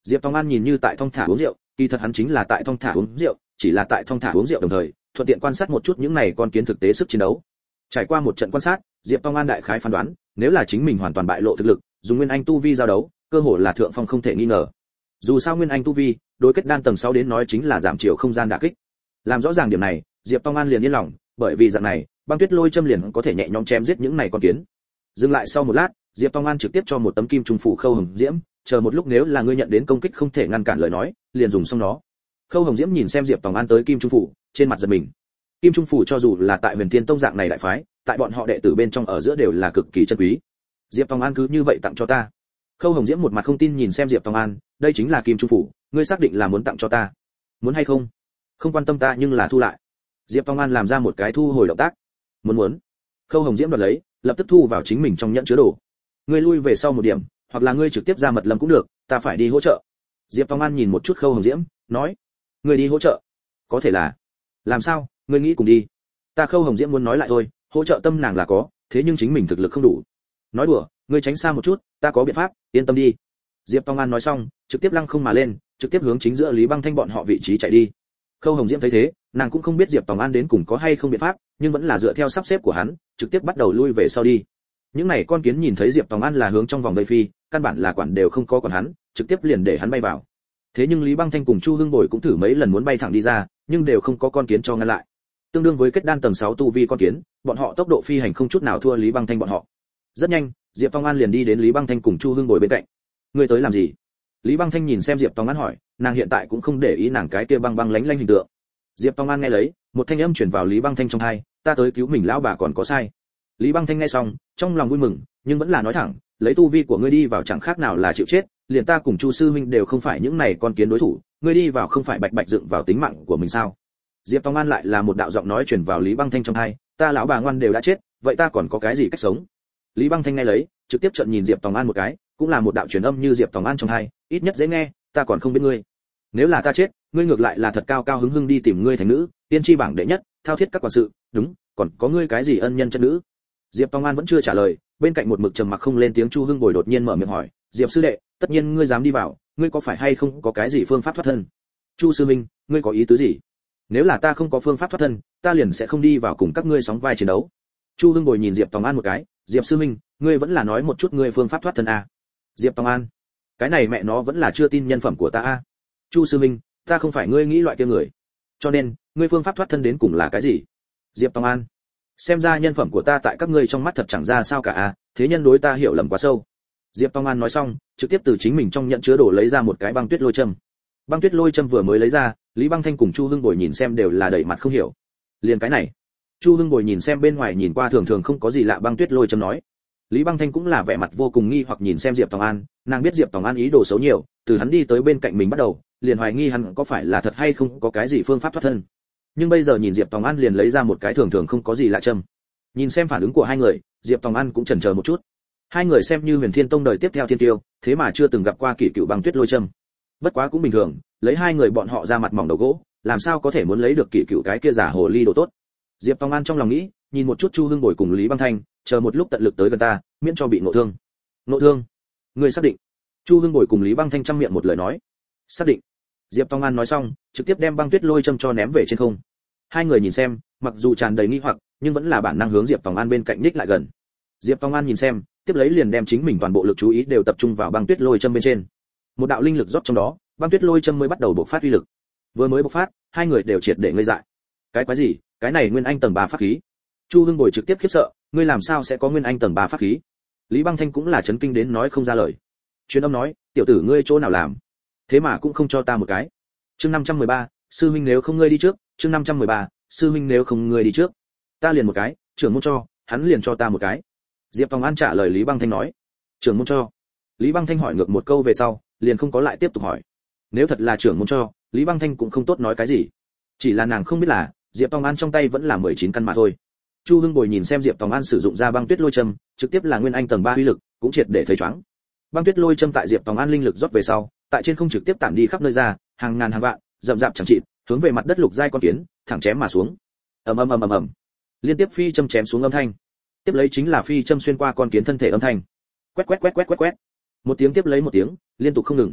[SPEAKER 1] Diệp Tòng An nhìn như tại thong thả uống rượu, kỳ thật hắn chính là tại thong thả uống rượu, chỉ là tại thong thả uống rượu đồng thời thuận tiện quan sát một chút những này con kiến thực tế sức chiến đấu. Trải qua một trận quan sát, Diệp Tòng An đại khái phán đoán, nếu là chính mình hoàn toàn bại lộ thực lực, dùng nguyên anh tu vi giao đấu, cơ hội là thượng phong không thể nghi ngờ. Dù sao nguyên anh tu vi, đối kết đan tầng 6 đến nói chính là giảm chiều không gian đả kích. Làm rõ ràng điểm này, Diệp Tòng An liền yên lòng, bởi vì dạng này, băng tuyết lôi châm liền có thể nhẹ nhõm chém giết những này con kiến. Dừng lại sau một lát, Diệp Tòng An trực tiếp cho một tấm kim trung phủ Khâu Hồng Diễm, chờ một lúc nếu là ngươi nhận đến công kích không thể ngăn cản lời nói, liền dùng xong nó. Khâu Hồng Diễm nhìn xem Diệp Tòng An tới kim trung phủ, trên mặt giật mình. Kim trung phủ cho dù là tại Huyền Thiên Tông dạng này đại phái, tại bọn họ đệ tử bên trong ở giữa đều là cực kỳ chân quý. Diệp Tòng An cứ như vậy tặng cho ta. Khâu Hồng Diễm một mặt không tin nhìn xem Diệp Tòng An, đây chính là kim trung phủ, ngươi xác định là muốn tặng cho ta? Muốn hay không? Không quan tâm ta nhưng là thu lại. Diệp Tòng An làm ra một cái thu hồi động tác. Muốn. Khâu Hồng Diễm đoạt lấy, lập tức thu vào chính mình trong nhẫn chứa đồ. Ngươi lui về sau một điểm, hoặc là ngươi trực tiếp ra mật lâm cũng được, ta phải đi hỗ trợ. Diệp Tòng An nhìn một chút Khâu Hồng Diễm, nói, ngươi đi hỗ trợ? Có thể là. Làm sao, ngươi nghĩ cùng đi? Ta Khâu Hồng Diễm muốn nói lại thôi, hỗ trợ tâm nàng là có, thế nhưng chính mình thực lực không đủ. Nói đùa, ngươi tránh xa một chút, ta có biện pháp, yên tâm đi. Diệp Tòng An nói xong, trực tiếp lăng không mà lên, trực tiếp hướng chính giữa Lý Băng Thanh bọn họ vị trí chạy đi. Khâu Hồng Diễm thấy thế, nàng cũng không biết Diệp Tòng An đến cùng có hay không biện pháp, nhưng vẫn là dựa theo sắp xếp của hắn, trực tiếp bắt đầu lui về sau đi. Những này con kiến nhìn thấy Diệp Tòng An là hướng trong vòng vây phi, căn bản là quản đều không có còn hắn, trực tiếp liền để hắn bay vào. Thế nhưng Lý Băng Thanh cùng Chu Hưng Bồi cũng thử mấy lần muốn bay thẳng đi ra, nhưng đều không có con kiến cho ngăn lại. Tương đương với kết đan tầng 6 tu vi con kiến, bọn họ tốc độ phi hành không chút nào thua Lý Băng Thanh bọn họ. Rất nhanh, Diệp Tòng An liền đi đến Lý Băng Thanh cùng Chu Hưng Bồi bên cạnh. Ngươi tới làm gì? Lý Băng Thanh nhìn xem Diệp Tòng An hỏi, nàng hiện tại cũng không để ý nàng cái kia băng băng lánh lánh hình tượng. Diệp Tòng An nghe lấy, một thanh âm truyền vào Lý Băng Thanh trong tai, ta tới cứu mình lão bà còn có sai. Lý Băng Thanh nghe xong, trong lòng vui mừng, nhưng vẫn là nói thẳng, lấy tu vi của ngươi đi vào chẳng khác nào là chịu chết, liền ta cùng Chu sư huynh đều không phải những này con kiến đối thủ, ngươi đi vào không phải bạch bạch dựng vào tính mạng của mình sao? Diệp Tòng An lại là một đạo giọng nói truyền vào Lý Băng Thanh trong tai, ta lão bà ngoan đều đã chết, vậy ta còn có cái gì cách sống? Lý Băng Thanh nghe lấy, trực tiếp trợn nhìn Diệp Tòng An một cái, cũng là một đạo truyền âm như Diệp Tòng An trong tai, ít nhất dễ nghe, ta còn không biết ngươi. Nếu là ta chết, ngươi ngược lại là thật cao cao hứng hưng đi tìm ngươi thành nữ, tiên tri bảng đệ nhất, thao thiết các quản sự, đúng, còn có ngươi cái gì ân nhân chân nữ? Diệp Tòng An vẫn chưa trả lời, bên cạnh một mực trầm mặc không lên tiếng Chu Hưng Bồi đột nhiên mở miệng hỏi, Diệp sư đệ, tất nhiên ngươi dám đi vào, ngươi có phải hay không có cái gì phương pháp thoát thân? Chu sư minh, ngươi có ý tứ gì? Nếu là ta không có phương pháp thoát thân, ta liền sẽ không đi vào cùng các ngươi sóng vai chiến đấu. Chu Hưng Bồi nhìn Diệp Tòng An một cái, Diệp sư minh, ngươi vẫn là nói một chút ngươi phương pháp thoát thân à? Diệp Tòng An, cái này mẹ nó vẫn là chưa tin nhân phẩm của ta à? Chu sư minh, ta không phải ngươi nghĩ loại kia người, cho nên ngươi phương pháp thoát thân đến cùng là cái gì? Diệp Tòng An, xem ra nhân phẩm của ta tại các ngươi trong mắt thật chẳng ra sao cả à, thế nhân đối ta hiểu lầm quá sâu. Diệp Tòng An nói xong, trực tiếp từ chính mình trong nhận chứa đồ lấy ra một cái băng tuyết lôi châm. Băng tuyết lôi châm vừa mới lấy ra, Lý Băng Thanh cùng Chu Hưng Bồi nhìn xem đều là đầy mặt không hiểu. Liền cái này? Chu Hưng Bồi nhìn xem bên ngoài nhìn qua thường thường không có gì lạ băng tuyết lôi châm nói. Lý Băng Thanh cũng là vẻ mặt vô cùng nghi hoặc nhìn xem Diệp Tòng An, nàng biết Diệp Tòng An ý đồ xấu nhiều, từ hắn đi tới bên cạnh mình bắt đầu, liền hoài nghi hắn có phải là thật hay không có cái gì phương pháp thoát thân. Nhưng bây giờ nhìn Diệp Tòng An liền lấy ra một cái thường thường không có gì lạ châm. Nhìn xem phản ứng của hai người, Diệp Tòng An cũng chần chờ một chút. Hai người xem như Huyền Thiên Tông đời tiếp theo thiên tiêu, thế mà chưa từng gặp qua kỷ cựu băng tuyết lôi châm. Bất quá cũng bình thường, lấy hai người bọn họ ra mặt mỏng đầu gỗ, làm sao có thể muốn lấy được kỷ cựu cái kia giả hồ ly đồ tốt. Diệp Tòng An trong lòng nghĩ, nhìn một chút Chu Hưng Bồi cùng Lý Băng Thanh, chờ một lúc tận lực tới gần ta, miễn cho bị ngộ thương. Ngộ thương? Ngươi xác định? Chu Hưng Bồi cùng Lý Băng Thanh trăm miệng một lời nói. Xác định. Diệp Tòng An nói xong, trực tiếp đem băng tuyết lôi châm cho ném về trên không. Hai người nhìn xem, mặc dù tràn đầy nghi hoặc, nhưng vẫn là bản năng hướng Diệp Tòng An bên cạnh ních lại gần. Diệp Tòng An nhìn xem, tiếp lấy liền đem chính mình toàn bộ lực chú ý đều tập trung vào băng tuyết lôi châm bên trên. Một đạo linh lực rót trong đó, băng tuyết lôi châm mới bắt đầu bộc phát uy lực. Vừa mới bộc phát, hai người đều triệt để ngây dại. Cái quái gì? Cái này nguyên anh tầng 3 pháp khí. Chu Hưng Bồi trực tiếp khiếp sợ, ngươi làm sao sẽ có nguyên anh tầng 3 pháp khí? Lý Băng Thanh cũng là chấn kinh đến nói không ra lời. Truyền âm nói, tiểu tử ngươi chỗ nào làm? Thế mà cũng không cho ta một cái. Chương 513, sư huynh nếu không ngươi đi trước, chương 513, sư huynh nếu không ngươi đi trước. Ta liền một cái, trưởng môn cho, hắn liền cho ta một cái. Diệp Tòng An trả lời Lý Băng Thanh nói. Trưởng môn cho. Lý Băng Thanh hỏi ngược một câu về sau, liền không có lại tiếp tục hỏi. Nếu thật là trưởng môn cho, Lý Băng Thanh cũng không tốt nói cái gì. Chỉ là nàng không biết là, Diệp Tòng An trong tay vẫn là 19 căn mà thôi. Chu Hưng Bồi nhìn xem Diệp Tòng An sử dụng ra băng tuyết lôi châm, trực tiếp là nguyên anh tầng 3 uy lực, cũng triệt để thấy choáng. Băng tuyết lôi châm tại Diệp Tòng An linh lực rót về sau, tại trên không trực tiếp tản đi khắp nơi ra, hàng ngàn hàng vạn, rậm rạp chẳng chịt, hướng về mặt đất lục giai con kiến, thẳng chém mà xuống. Ầm ầm ầm ầm ầm. Liên tiếp phi châm chém xuống âm thanh. Tiếp lấy chính là phi châm xuyên qua con kiến thân thể âm thanh. Quét quét quét quét quét quét. Một tiếng tiếp lấy một tiếng, liên tục không ngừng.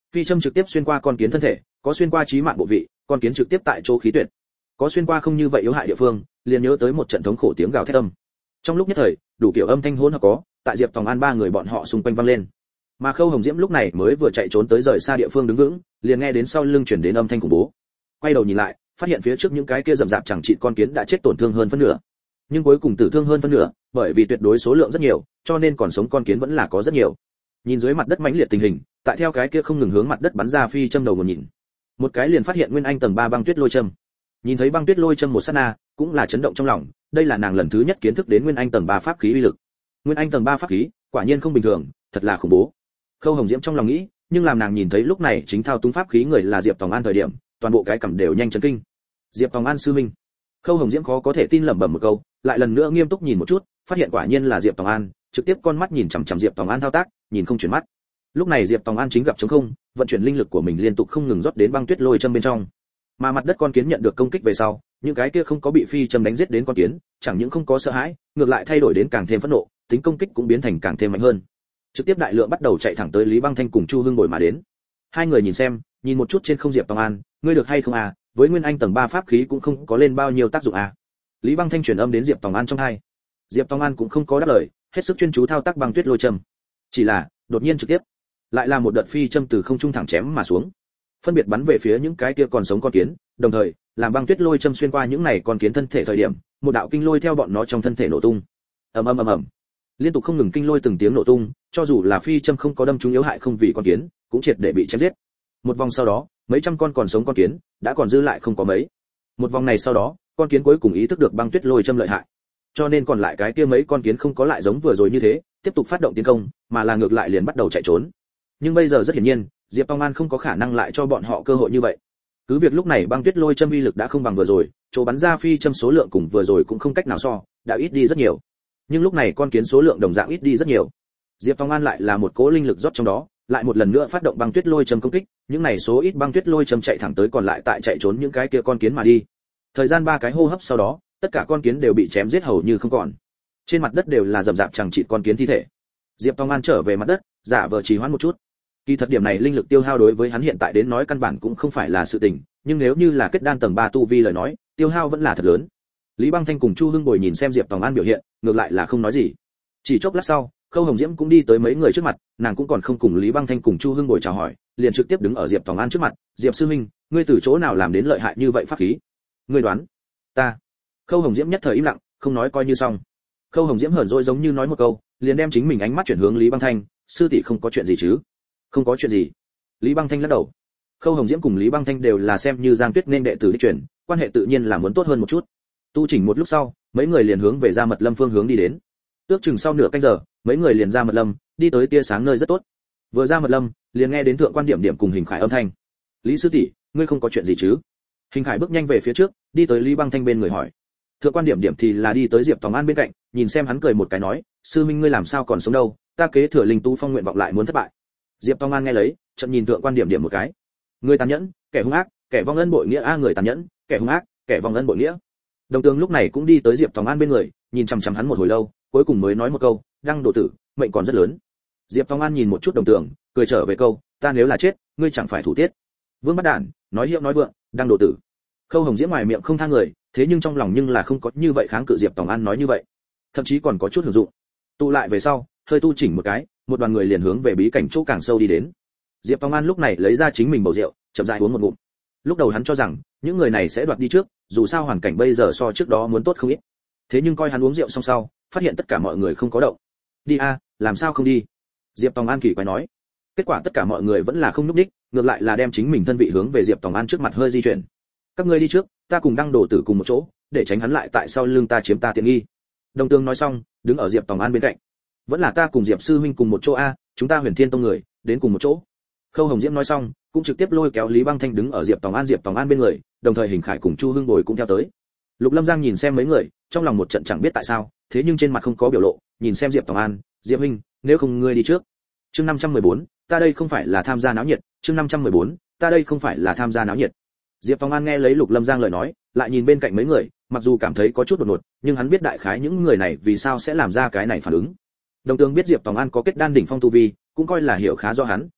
[SPEAKER 1] Phi châm trực tiếp xuyên qua con kiến thân thể, có xuyên qua chí mạng bộ vị, con kiến trực tiếp tại chỗ khí tuyệt. Có xuyên qua không như vậy yếu hại địa phương, liền nhớ tới một trận thống khổ tiếng gào thét âm. Trong lúc nhất thời, đủ kiểu âm thanh hỗn hợp có, tại Diệp Tòng An ba người bọn họ xung quanh vang lên. Mà Khâu Hồng Diễm lúc này mới vừa chạy trốn tới rời xa địa phương đứng vững, liền nghe đến sau lưng truyền đến âm thanh khủng bố. Quay đầu nhìn lại, phát hiện phía trước những cái kia rậm rạp chẳng chịt con kiến đã chết tổn thương hơn phân nửa. Nhưng cuối cùng tử thương hơn phân nửa, bởi vì tuyệt đối số lượng rất nhiều, cho nên còn sống con kiến vẫn là có rất nhiều. Nhìn dưới mặt đất mãnh liệt tình hình, tại theo cái kia không ngừng hướng mặt đất bắn ra phi châm đầu nguồn nhìn. Một cái liền phát hiện Nguyên Anh tầng 3 băng tuyết lôi châm. Nhìn thấy băng tuyết lôi châm một sát na, cũng là chấn động trong lòng, đây là nàng lần thứ nhất kiến thức đến Nguyên Anh tầng 3 pháp khí uy lực. Nguyên Anh tầng 3 pháp khí, quả nhiên không bình thường, thật là khủng bố. Khâu Hồng Diễm trong lòng nghĩ, nhưng làm nàng nhìn thấy lúc này chính thao túng pháp khí người là Diệp Tòng An thời điểm, toàn bộ cái cằm đều nhanh chấn kinh. Diệp Tòng An sư minh. Khâu Hồng Diễm khó có thể tin lẩm bẩm một câu, lại lần nữa nghiêm túc nhìn một chút, phát hiện quả nhiên là Diệp Tòng An, trực tiếp con mắt nhìn chằm chằm Diệp Tòng An thao tác, nhìn không chuyển mắt. Lúc này Diệp Tòng An chính gặp trống không, vận chuyển linh lực của mình liên tục không ngừng rót đến băng tuyết lôi châm bên trong. Mà mặt đất con kiến nhận được công kích về sau, những cái kia không có bị phi châm đánh giết đến con kiến, chẳng những không có sợ hãi, ngược lại thay đổi đến càng thêm phẫn nộ, tính công kích cũng biến thành càng thêm mạnh hơn. Trực tiếp đại lượng bắt đầu chạy thẳng tới Lý Băng Thanh cùng Chu Hưng Bồi mà đến. Hai người nhìn xem, nhìn một chút trên không Diệp Tòng An, ngươi được hay không à, với Nguyên Anh tầng 3 pháp khí cũng không có lên bao nhiêu tác dụng à. Lý Băng Thanh truyền âm đến Diệp Tòng An trong tai. Diệp Tòng An cũng không có đáp lời, hết sức chuyên chú thao tác băng tuyết lôi châm. Chỉ là, đột nhiên trực tiếp, lại là một đợt phi châm từ không trung thẳng chém mà xuống, phân biệt bắn về phía những cái kia còn sống con kiến, đồng thời, làm băng tuyết lôi châm xuyên qua những này con kiến thân thể thời điểm, một đạo kinh lôi theo bọn nó trong thân thể nổ tung. Ầm ầm ầm ầm. Liên tục không ngừng kinh lôi từng tiếng nổ tung, cho dù là phi châm không có đâm trúng yếu hại không vì con kiến, cũng triệt để bị chém giết. Một vòng sau đó, mấy trăm con còn sống con kiến, đã còn dư lại không có mấy. Một vòng này sau đó, con kiến cuối cùng ý thức được băng tuyết lôi châm lợi hại. Cho nên còn lại cái kia mấy con kiến không có lại giống vừa rồi như thế, tiếp tục phát động tiến công, mà là ngược lại liền bắt đầu chạy trốn. Nhưng bây giờ rất hiển nhiên, Diệp Tòng An không có khả năng lại cho bọn họ cơ hội như vậy. Cứ việc lúc này băng tuyết lôi châm uy lực đã không bằng vừa rồi, chỗ bắn ra phi châm số lượng cùng vừa rồi cũng không cách nào so, đã ít đi rất nhiều. Nhưng lúc này con kiến số lượng đồng dạng ít đi rất nhiều. Diệp Tòng An lại là một cỗ linh lực rót trong đó, lại một lần nữa phát động băng tuyết lôi châm công kích, những này số ít băng tuyết lôi châm chạy thẳng tới còn lại tại chạy trốn những cái kia con kiến mà đi. Thời gian 3 cái hô hấp sau đó, tất cả con kiến đều bị chém giết hầu như không còn. Trên mặt đất đều là rậm rạp chẳng chịt con kiến thi thể. Diệp Tòng An trở về mặt đất, giả vờ trì hoãn một chút. Kỳ thật điểm này linh lực tiêu hao đối với hắn hiện tại đến nói căn bản cũng không phải là sự tình, nhưng nếu như là kết đan tầng 3 tu vi lời nói, tiêu hao vẫn là thật lớn. Lý Băng Thanh cùng Chu Hưng Bồi nhìn xem Diệp Tòng An biểu hiện, ngược lại là không nói gì. Chỉ chốc lát sau, Khâu Hồng Diễm cũng đi tới mấy người trước mặt, nàng cũng còn không cùng Lý Băng Thanh cùng Chu Hưng Bồi chào hỏi, liền trực tiếp đứng ở Diệp Tòng An trước mặt, "Diệp sư huynh, ngươi từ chỗ nào làm đến lợi hại như vậy pháp khí?" "Ngươi đoán." "Ta." Khâu Hồng Diễm nhất thời im lặng, không nói coi như xong. Khâu Hồng Diễm hờn dỗi giống như nói một câu, liền đem chính mình ánh mắt chuyển hướng Lý Băng Thanh, "Sư tỷ không có chuyện gì chứ?" "Không có chuyện gì." Lý Băng Thanh lắc đầu. Khâu Hồng Diễm cùng Lý Băng Thanh đều là xem như Giang Tuyết nên đệ tử đi truyền, quan hệ tự nhiên là muốn tốt hơn một chút. Tu chỉnh một lúc sau, mấy người liền hướng về Gia Mật Lâm phương hướng đi đến. Ước chừng sau nửa canh giờ, mấy người liền ra Mật Lâm, đi tới tia sáng nơi rất tốt. Vừa ra Mật Lâm, liền nghe đến Thượng Quan Điểm Điểm cùng Hình Khải âm thanh. "Lý sư tỷ, ngươi không có chuyện gì chứ?" Hình Khải bước nhanh về phía trước, đi tới Lý Băng Thanh bên người hỏi. Thượng Quan Điểm Điểm thì là đi tới Diệp Tòng An bên cạnh, nhìn xem hắn cười một cái nói, "Sư minh ngươi làm sao còn sống đâu, ta kế thừa linh tú phong nguyện vọng lại muốn thất bại." Diệp Tòng An nghe lấy, chợt nhìn Thượng Quan Điểm Điểm một cái. "Người tàn nhẫn, kẻ hung ác, kẻ vong ân bội nghĩa a, người tàn nhẫn, kẻ hung ác, kẻ vong ân bội nghĩa." Đồng Tường lúc này cũng đi tới Diệp Tòng An bên người, nhìn chằm chằm hắn một hồi lâu, cuối cùng mới nói một câu, "Đăng độ tử, mệnh còn rất lớn." Diệp Tòng An nhìn một chút Đồng Tường, cười trở về câu, "Ta nếu là chết, ngươi chẳng phải thủ tiết." Vương Bắt Đản, nói hiệu nói vượng, Đăng độ tử. Khâu Hồng Diễm ngoài miệng không tha người, thế nhưng trong lòng nhưng là không có như vậy kháng cự Diệp Tòng An nói như vậy, thậm chí còn có chút hưởng dụng. Tụ lại về sau, hơi tu chỉnh một cái, một đoàn người liền hướng về bí cảnh chỗ càng sâu đi đến. Diệp Tòng An lúc này lấy ra chính mình bầu rượu, chậm rãi uống một ngụm. Lúc đầu hắn cho rằng những người này sẽ đoạt đi trước, dù sao hoàn cảnh bây giờ so trước đó muốn tốt không ít. Thế nhưng coi hắn uống rượu xong sau, phát hiện tất cả mọi người không có động. "Đi a, làm sao không đi?" Diệp Tòng An kỳ quái nói. Kết quả tất cả mọi người vẫn là không núp đích, ngược lại là đem chính mình thân vị hướng về Diệp Tòng An trước mặt hơi di chuyển. "Các ngươi đi trước, ta cùng Đăng Đồ Tử cùng một chỗ, để tránh hắn lại tại sau lưng ta chiếm ta tiện nghi." Đồng Tường nói xong, đứng ở Diệp Tòng An bên cạnh. "Vẫn là ta cùng Diệp sư huynh cùng một chỗ a, chúng ta Huyền Thiên Tông người, đến cùng một chỗ." Khâu Hồng Diễm nói xong, cũng trực tiếp lôi kéo Lý Băng Thanh đứng ở Diệp Tòng An bên người, đồng thời Hình Khải cùng Chu Hưng Bồi cũng theo tới. Lục Lâm Giang nhìn xem mấy người, trong lòng một trận chẳng biết tại sao, thế nhưng trên mặt không có biểu lộ, nhìn xem Diệp Tòng An, "Diệp huynh, nếu không ngươi đi trước." Chương 514, ta đây không phải là tham gia náo nhiệt, chương 514, ta đây không phải là tham gia náo nhiệt. Diệp Tòng An nghe lấy Lục Lâm Giang lời nói, lại nhìn bên cạnh mấy người, mặc dù cảm thấy có chút đột ngột, nhưng hắn biết đại khái những người này vì sao sẽ làm ra cái này phản ứng. Đồng Tường biết Diệp Tòng An có kết đan đỉnh phong tu vi, cũng coi là hiểu khá rõ hắn,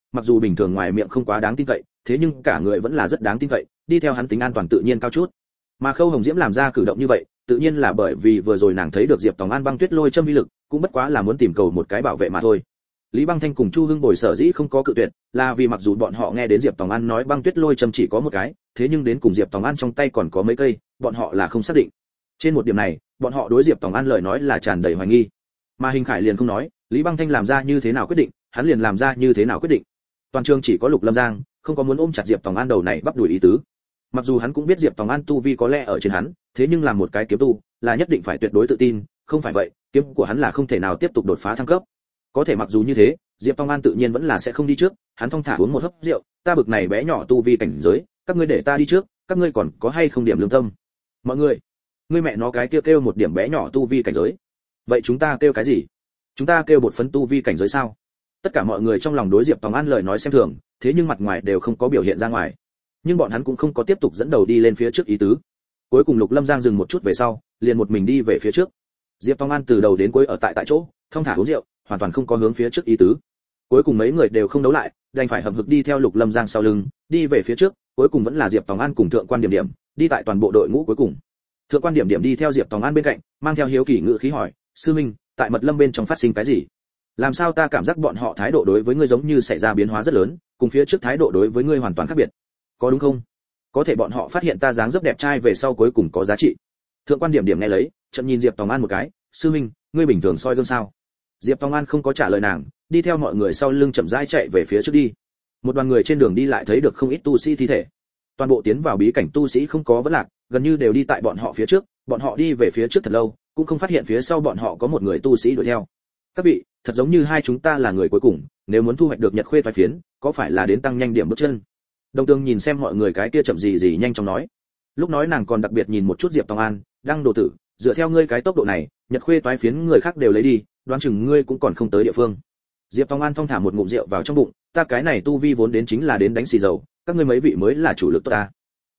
[SPEAKER 1] mặc dù bình thường ngoài miệng không quá đáng tin cậy, thế nhưng cả người vẫn là rất đáng tin cậy, đi theo hắn tính an toàn tự nhiên cao chút. Mà Khâu Hồng Diễm làm ra cử động như vậy, tự nhiên là bởi vì vừa rồi nàng thấy được Diệp Tòng An băng tuyết lôi châm uy lực, cũng bất quá là muốn tìm cầu một cái bảo vệ mà thôi. Lý Băng Thanh cùng Chu Hưng Bồi sở dĩ không có cự tuyệt, là vì mặc dù bọn họ nghe đến Diệp Tòng An nói băng tuyết lôi châm chỉ có một cái, thế nhưng đến cùng Diệp Tòng An trong tay còn có mấy cây, bọn họ là không xác định. Trên một điểm này, bọn họ đối Diệp Tòng An lời nói là tràn đầy hoài nghi. Mà Hình Khải liền không nói, Lý Băng Thanh làm ra như thế nào quyết định, hắn liền làm ra như thế nào quyết định. Toàn trường chỉ có Lục Lâm Giang, không có muốn ôm chặt Diệp Tòng An đầu này bắp đuổi ý tứ. Mặc dù hắn cũng biết Diệp Tòng An tu vi có lẽ ở trên hắn, thế nhưng làm một cái kiếm tu, là nhất định phải tuyệt đối tự tin, không phải vậy, kiếm của hắn là không thể nào tiếp tục đột phá thăng cấp. Có thể mặc dù như thế, Diệp Tòng An tự nhiên vẫn là sẽ không đi trước, hắn thong thả uống một hớp rượu, ta bực này bé nhỏ tu vi cảnh giới, các ngươi để ta đi trước, các ngươi còn có hay không điểm lương tâm? Mọi người, ngươi mẹ nó cái kêu một điểm bé nhỏ tu vi cảnh giới. Vậy chúng ta kêu cái gì? Chúng ta kêu bột phấn tu vi cảnh giới sao? Tất cả mọi người trong lòng đối Diệp Tòng An lời nói xem thường, thế nhưng mặt ngoài đều không có biểu hiện ra ngoài. Nhưng bọn hắn cũng không có tiếp tục dẫn đầu đi lên phía trước ý tứ. Cuối cùng Lục Lâm Giang dừng một chút về sau, liền một mình đi về phía trước. Diệp Tòng An từ đầu đến cuối ở tại chỗ, thong thả uống rượu, hoàn toàn không có hướng phía trước ý tứ. Cuối cùng mấy người đều không đấu lại, đành phải hậm hực đi theo Lục Lâm Giang sau lưng, đi về phía trước, cuối cùng vẫn là Diệp Tòng An cùng Thượng Quan Điểm Điểm, đi tại toàn bộ đội ngũ cuối cùng. Thượng Quan Điểm Điểm đi theo Diệp Tòng An bên cạnh, mang theo hiếu kỳ ngữ khí hỏi, sư minh, tại Mật Lâm bên trong phát sinh cái gì? Làm sao ta cảm giác bọn họ thái độ đối với ngươi giống như xảy ra biến hóa rất lớn, cùng phía trước thái độ đối với ngươi hoàn toàn khác biệt. Có đúng không? Có thể bọn họ phát hiện ta dáng dấp đẹp trai về sau cuối cùng có giá trị. Thượng Quan Điểm Điểm nghe lấy, chậm nhìn Diệp Tòng An một cái, sư minh, ngươi bình thường soi gương sao? Diệp Tòng An không có trả lời nàng, đi theo mọi người sau lưng chậm rãi chạy về phía trước đi. Một đoàn người trên đường đi lại thấy được không ít tu sĩ thi thể. Toàn bộ tiến vào bí cảnh tu sĩ không có vấn lạc, gần như đều đi tại bọn họ phía trước, bọn họ đi về phía trước thật lâu, cũng không phát hiện phía sau bọn họ có một người tu sĩ đuổi theo. Các vị, thật giống như hai chúng ta là người cuối cùng, nếu muốn thu hoạch được Nhật Khuê toái phiến, có phải là đến tăng nhanh điểm bước chân? Đồng Tương nhìn xem mọi người cái kia chậm gì nhanh chóng nói. Lúc nói nàng còn đặc biệt nhìn một chút Diệp Tòng An, đang đồ tử, dựa theo ngươi cái tốc độ này, Nhật Khuê toái phiến người khác đều lấy đi, đoán chừng ngươi cũng còn không tới địa phương. Diệp Tòng An thong thả một ngụm rượu vào trong bụng, ta cái này tu vi vốn đến chính là đến đánh xì dầu, các ngươi mấy vị mới là chủ lực tốt ta.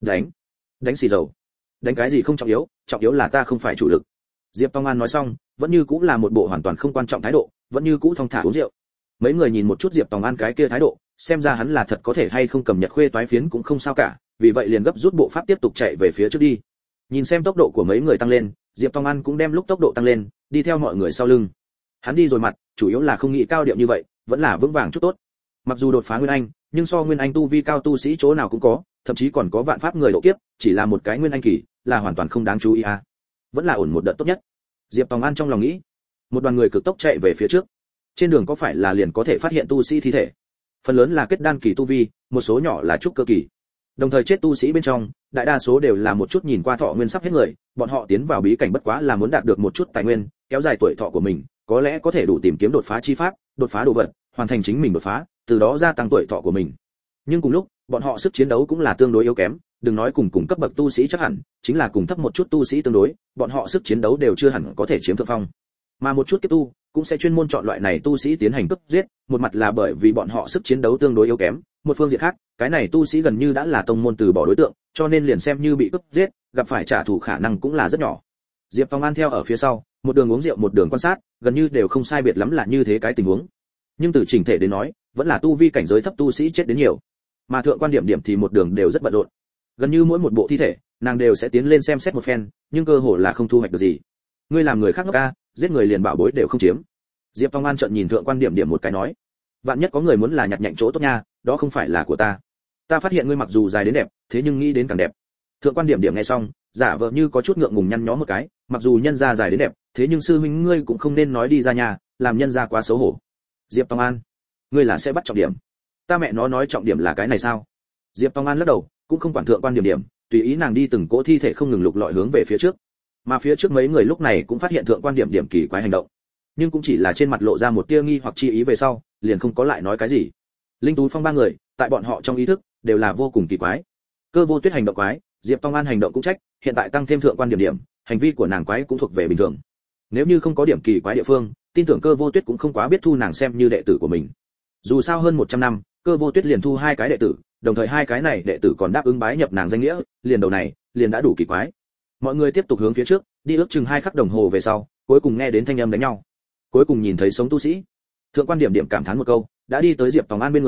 [SPEAKER 1] Đánh xì dầu. Đánh cái gì không trọng yếu là ta không phải chủ lực. Diệp Tòng An nói xong, vẫn như cũng là một bộ hoàn toàn không quan trọng thái độ, vẫn như cũ thong thả uống rượu. Mấy người nhìn một chút Diệp Tòng An cái kia thái độ, xem ra hắn là thật có thể hay không cầm Nhật Khuê toái phiến cũng không sao cả, vì vậy liền gấp rút bộ pháp tiếp tục chạy về phía trước đi. Nhìn xem tốc độ của mấy người tăng lên, Diệp Tòng An cũng đem lúc tốc độ tăng lên, đi theo mọi người sau lưng. Hắn đi rồi mặt, chủ yếu là không nghĩ cao điệu như vậy, vẫn là vững vàng chút tốt. Mặc dù đột phá Nguyên Anh, nhưng so Nguyên Anh tu vi cao tu sĩ chỗ nào cũng có, thậm chí còn có vạn pháp người độ kiếp, chỉ là một cái Nguyên Anh kỳ, là hoàn toàn không đáng chú ý à. Vẫn là ổn một đợt tốt nhất. Diệp Tòng An trong lòng nghĩ. Một đoàn người cực tốc chạy về phía trước. Trên đường có phải là liền có thể phát hiện tu sĩ thi thể? Phần lớn là kết đan kỳ tu vi, một số nhỏ là trúc cơ kỳ. Đồng thời chết tu sĩ bên trong, đại đa số đều là một chút nhìn qua thọ nguyên sắp hết người, bọn họ tiến vào bí cảnh bất quá là muốn đạt được một chút tài nguyên, kéo dài tuổi thọ của mình, có lẽ có thể đủ tìm kiếm đột phá chi pháp, đột phá đồ vật, hoàn thành chính mình đột phá, từ đó gia tăng tuổi thọ của mình. Nhưng cùng lúc, bọn họ sức chiến đấu cũng là tương đối yếu kém, đừng nói cùng cấp bậc tu sĩ chắc hẳn, chính là cùng thấp một chút tu sĩ tương đối, bọn họ sức chiến đấu đều chưa hẳn có thể chiếm thượng phong. Mà một chút kiếp tu cũng sẽ chuyên môn chọn loại này tu sĩ tiến hành cướp giết, một mặt là bởi vì bọn họ sức chiến đấu tương đối yếu kém, một phương diện khác, cái này tu sĩ gần như đã là tông môn từ bỏ đối tượng, cho nên liền xem như bị cướp giết, gặp phải trả thù khả năng cũng là rất nhỏ. Diệp Tòng An theo ở phía sau, một đường uống rượu một đường quan sát, gần như đều không sai biệt lắm là như thế cái tình huống. Nhưng từ chỉnh thể đến nói, vẫn là tu vi cảnh giới thấp tu sĩ chết đến nhiều. Mà Thượng Quan Điểm Điểm thì một đường đều rất bận rộn. Gần như mỗi một bộ thi thể, nàng đều sẽ tiến lên xem xét một phen, nhưng cơ hồ là không thu hoạch được gì. Ngươi làm người khác ngốc a, giết người liền bảo bối đều không chiếm. Diệp Tòng An trợn nhìn Thượng Quan Điểm Điểm một cái nói, vạn nhất có người muốn là nhặt nhạnh chỗ tốt nha, đó không phải là của ta. Ta phát hiện ngươi mặc dù dài đến đẹp, thế nhưng nghĩ đến càng đẹp. Thượng Quan Điểm Điểm nghe xong, giả vờ như có chút ngượng ngùng nhăn nhó một cái, mặc dù nhân gia dài đến đẹp, thế nhưng sư huynh ngươi cũng không nên nói đi ra nhà, làm nhân gia quá xấu hổ. Diệp Tòng An, ngươi là sẽ bắt trọng điểm. Ta mẹ nó nói trọng điểm là cái này sao? Diệp Tòng An lắc đầu, cũng không quản Thượng Quan Điểm Điểm, tùy ý nàng đi từng cỗ thi thể không ngừng lục lọi hướng về phía trước. Mà phía trước mấy người lúc này cũng phát hiện Thượng Quan Điểm Điểm kỳ quái hành động, nhưng cũng chỉ là trên mặt lộ ra một tia nghi hoặc chi ý về sau, liền không có lại nói cái gì. Linh Tú Phong ba người, tại bọn họ trong ý thức đều là vô cùng kỳ quái. Cơ Vô Tuyết hành động quái, Diệp Tòng An hành động cũng trách, hiện tại tăng thêm Thượng Quan Điểm Điểm, hành vi của nàng quái cũng thuộc về bình thường. Nếu như không có điểm kỳ quái địa phương, tin tưởng Cơ Vô Tuyết cũng không quá biết thu nàng xem như đệ tử của mình. Dù sao hơn 100 năm, Cơ Vô Tuyết liền thu 2 cái đệ tử, đồng thời 2 cái này đệ tử còn đáp ứng bái nhập nàng danh nghĩa, liền đầu này, liền đã đủ kỳ quái. Mọi người tiếp tục hướng phía trước, đi ước chừng 2 khắc đồng hồ về sau, cuối cùng nghe đến thanh âm đánh nhau. Cuối cùng nhìn thấy sống tu sĩ. Thượng Quan Điểm Điểm cảm thán một câu, đã đi tới Diệp Tòng An bên người,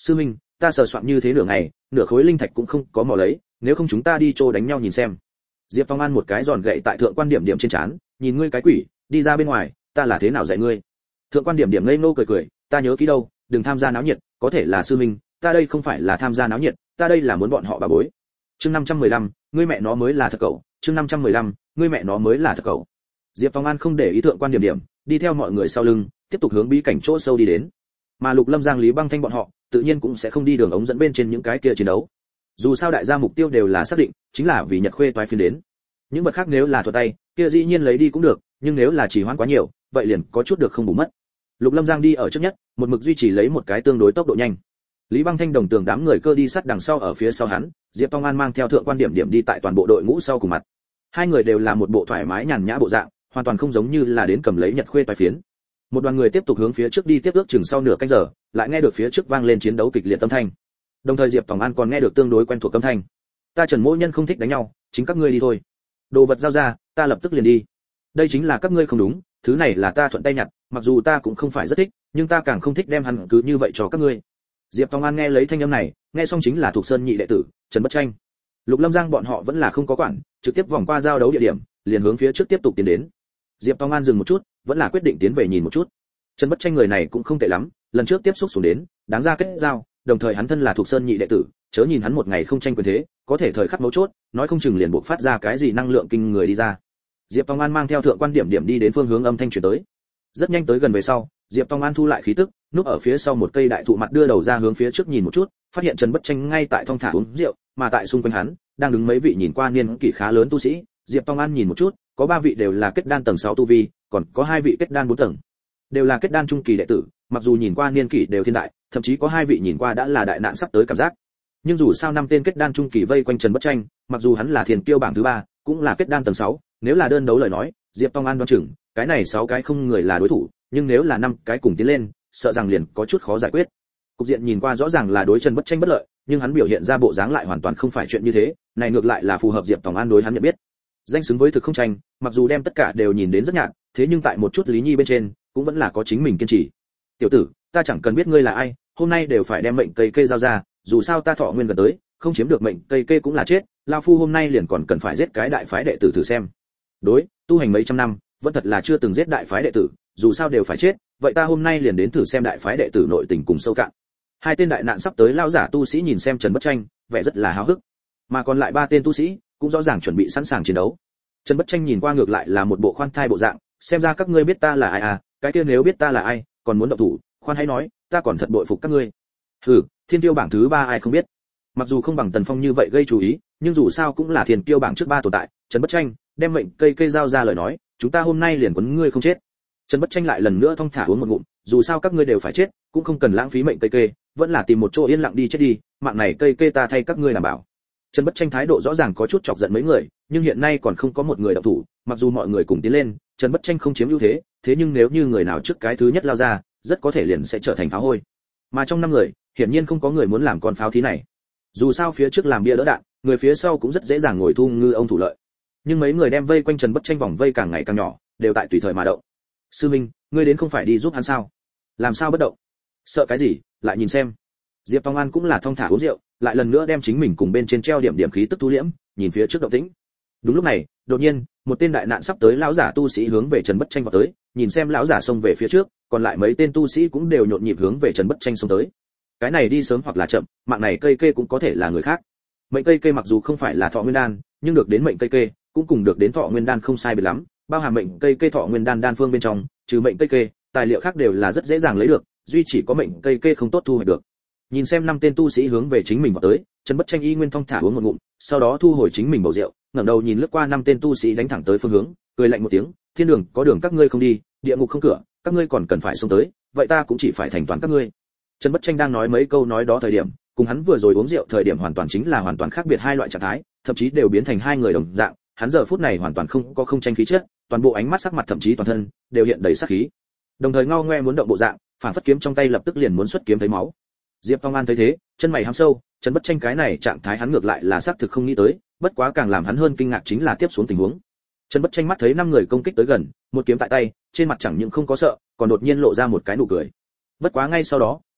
[SPEAKER 1] Sư minh, ta sờ soạn như thế nửa ngày, nửa khối linh thạch cũng không có mò lấy, nếu không chúng ta đi trô đánh nhau nhìn xem. Diệp Phong An một cái giòn gậy tại thượng quan điểm điểm trên trán, nhìn ngươi cái quỷ, đi ra bên ngoài, ta là thế nào dạy ngươi. Thượng quan điểm điểm ngây ngô cười cười, ta nhớ kỹ đâu, đừng tham gia náo nhiệt, có thể là sư minh, ta đây không phải là tham gia náo nhiệt, ta đây là muốn bọn họ bà bối. Chương 515, ngươi mẹ nó mới là thật cậu, chương 515, ngươi mẹ nó mới là thật cậu. Diệp Phong An không để ý thượng quan điểm điểm, đi theo mọi người sau lưng, tiếp tục hướng bí cảnh chỗ sâu đi đến. Mà Lục Lâm Giang Lý Băng Thanh bọn họ, tự nhiên cũng sẽ không đi đường ống dẫn bên trên những cái kia chiến đấu. Dù sao đại gia mục tiêu đều là xác định, chính là vì Nhật Khuê toái phiên đến. Những vật khác nếu là thuật tay, kia dĩ nhiên lấy đi cũng được, nhưng nếu là chỉ hoãn quá nhiều, vậy liền có chút được không bù mất. Lục Lâm Giang đi ở trước nhất, một mực duy trì lấy một cái tương đối tốc độ nhanh. Lý Băng Thanh đồng tường đám người cơ đi sát đằng sau ở phía sau hắn, Diệp Phong An mang theo thượng quan điểm điểm đi tại toàn bộ đội ngũ sau cùng mặt. Hai người đều là một bộ thoải mái nhàn nhã bộ dạng, hoàn toàn không giống như là đến cầm lấy Nhật Khuê toái phiến. Một đoàn người tiếp tục hướng phía trước đi tiếp ước chừng sau nửa canh giờ, lại nghe được phía trước vang lên chiến đấu kịch liệt âm thanh. Đồng thời Diệp Tòng An còn nghe được tương đối quen thuộc âm thanh. Ta Trần Mỗ Nhân không thích đánh nhau, chính các ngươi đi thôi. Đồ vật giao ra, ta lập tức liền đi. Đây chính là các ngươi không đúng, thứ này là ta thuận tay nhặt, mặc dù ta cũng không phải rất thích, nhưng ta càng không thích đem hắn cứ như vậy cho các ngươi. Diệp Tòng An nghe lấy thanh âm này, nghe xong chính là thuộc sơn nhị đệ tử Trần Bất Tranh. Lục Lâm Giang bọn họ vẫn là không có quản, trực tiếp vòng qua giao đấu địa điểm, liền hướng phía trước tiếp tục tiến đến. Diệp Tòng An dừng một chút, vẫn là quyết định tiến về nhìn một chút. Trần Bất Tranh người này cũng không tệ lắm, lần trước tiếp xúc xuống đến, đáng ra kết giao, đồng thời hắn thân là thuộc sơn nhị đệ tử, chớ nhìn hắn một ngày không tranh quyền thế, có thể thời khắc mấu chốt, nói không chừng liền buộc phát ra cái gì năng lượng kinh người đi ra. Diệp Tòng An mang theo thượng quan điểm điểm đi đến phương hướng âm thanh truyền tới. Rất nhanh tới gần về sau, Diệp Tòng An thu lại khí tức, núp ở phía sau một cây đại thụ mặt đưa đầu ra hướng phía trước nhìn một chút, phát hiện Trần Bất Tranh ngay tại thong thả uống rượu, mà tại xung quanh hắn đang đứng mấy vị nhìn qua niên kỷ khá lớn tu sĩ. Diệp Tòng An nhìn một chút, có 3 vị đều là kết đan tầng 6 tu vi, còn có 2 vị kết đan 4 tầng. Đều là kết đan trung kỳ đệ tử, mặc dù nhìn qua niên kỷ đều thiên đại, thậm chí có 2 vị nhìn qua đã là đại nạn sắp tới cảm giác. Nhưng dù sao 5 tên kết đan trung kỳ vây quanh Trần Bất Tranh, mặc dù hắn là thiên kiêu bảng thứ 3, cũng là kết đan tầng 6, nếu là đơn đấu lời nói, Diệp Tòng An đoán chừng, cái này 6 cái không người là đối thủ, nhưng nếu là 5 cái cùng tiến lên, sợ rằng liền có chút khó giải quyết. Cục diện nhìn qua rõ ràng là đối Trần Bất Tranh bất lợi, nhưng hắn biểu hiện ra bộ dáng lại hoàn toàn không phải chuyện như thế, này ngược lại là phù hợp Diệp Tòng An đối hắn nhận biết. Danh xứng với thực không tranh, mặc dù đem tất cả đều nhìn đến rất nhạt, thế nhưng tại một chút lý nhi bên trên, cũng vẫn là có chính mình kiên trì. Tiểu tử, ta chẳng cần biết ngươi là ai, hôm nay đều phải đem mệnh cây kê giao ra, dù sao ta thọ nguyên gần tới, không chiếm được mệnh cây kê cũng là chết, lão phu hôm nay liền còn cần phải giết cái đại phái đệ tử thử xem. Đối, tu hành mấy trăm năm, vẫn thật là chưa từng giết đại phái đệ tử, dù sao đều phải chết, vậy ta hôm nay liền đến thử xem đại phái đệ tử nội tình cùng sâu cạn. 2 tên đại nạn sắp tới lão giả tu sĩ nhìn xem Trần Bất Tranh, vẻ rất là háo hức. Mà còn lại 3 tên tu sĩ cũng rõ ràng chuẩn bị sẵn sàng chiến đấu. Trần Bất Tranh nhìn qua ngược lại là một bộ khoan thai bộ dạng, xem ra các ngươi biết ta là ai à, cái kia nếu biết ta là ai, còn muốn động thủ, khoan hãy nói, ta còn thật bội phục các ngươi. Hừ, thiên tiêu bảng thứ 3 ai không biết. Mặc dù không bằng Tần Phong như vậy gây chú ý, nhưng dù sao cũng là thiên tiêu bảng trước 3 tồn tại, Trần Bất Tranh đem mệnh cây cây giao ra lời nói, chúng ta hôm nay liền quấn ngươi không chết. Trần Bất Tranh lại lần nữa thong thả uống một ngụm, dù sao các ngươi đều phải chết, cũng không cần lãng phí mệnh cây kê, vẫn là tìm một chỗ yên lặng đi chết đi, mạng này cây kê ta thay các ngươi đảm bảo. Trần Bất Tranh thái độ rõ ràng có chút chọc giận mấy người, nhưng hiện nay còn không có một người động thủ, mặc dù mọi người cùng tiến lên, Trần Bất Tranh không chiếm ưu thế, thế nhưng nếu như người nào trước cái thứ nhất lao ra, rất có thể liền sẽ trở thành pháo hôi. Mà trong 5 người, hiển nhiên không có người muốn làm con pháo thí này. Dù sao phía trước làm bia đỡ đạn, người phía sau cũng rất dễ dàng ngồi thu ngư ông thủ lợi. Nhưng mấy người đem vây quanh Trần Bất Tranh vòng vây càng ngày càng nhỏ, đều tại tùy thời mà động. Sư Minh, ngươi đến không phải đi giúp hắn sao? Làm sao bất động? Sợ cái gì? Lại nhìn xem. Diệp Phong An cũng là thong thả uống rượu, lại lần nữa đem chính mình cùng bên trên treo điểm điểm khí tức thu liễm, nhìn phía trước động tĩnh. Đúng lúc này, đột nhiên, một tên đại nạn sắp tới lão giả tu sĩ hướng về Trần Bất Tranh vào tới, nhìn xem lão giả xông về phía trước, còn lại mấy tên tu sĩ cũng đều nhộn nhịp hướng về Trần Bất Tranh xông tới. Cái này đi sớm hoặc là chậm, mạng này cây kê cũng có thể là người khác. Mệnh cây kê mặc dù không phải là thọ nguyên đan, nhưng được đến mệnh cây kê, cũng cùng được đến thọ nguyên đan không sai biệt lắm, bao hàm mệnh cây kê thọ nguyên đan đan phương bên trong, trừ mệnh cây kê, tài liệu khác đều là rất dễ dàng lấy được, duy chỉ có mệnh cây kê không tốt thu hoạch được. Nhìn xem 5 tên tu sĩ hướng về chính mình vào tới, Trần Bất Tranh y nguyên thong thả uống một ngụm, sau đó thu hồi chính mình bầu rượu, ngẩng đầu nhìn lướt qua 5 tên tu sĩ đánh thẳng tới phương hướng, cười lạnh một tiếng, thiên đường có đường các ngươi không đi, địa ngục không cửa, các ngươi còn cần phải xông tới, vậy ta cũng chỉ phải thành toàn các ngươi. Trần Bất Tranh đang nói mấy câu nói đó thời điểm, cùng hắn vừa rồi uống rượu thời điểm hoàn toàn chính là hoàn toàn khác biệt 2 loại trạng thái, thậm chí đều biến thành 2 người đồng dạng, hắn giờ phút này hoàn toàn không tranh khí chất, toàn bộ ánh mắt sắc mặt thậm chí toàn thân đều hiện đầy sát khí. Đồng thời ngao ngoe muốn động bộ dạng, phản phất kiếm trong tay lập tức liền muốn xuất kiếm thấy máu. Diệp Phong An thấy thế, chân mày hăm sâu, Trần Bất Tranh cái này trạng thái hắn ngược lại là xác thực không nghĩ tới, bất quá càng làm hắn hơn kinh ngạc chính là tiếp xuống tình huống. Trần Bất Tranh mắt thấy 5 người công kích tới gần, một kiếm tại tay, trên mặt chẳng những không có sợ, còn đột nhiên lộ ra một cái nụ cười. Bất quá ngay sau đó,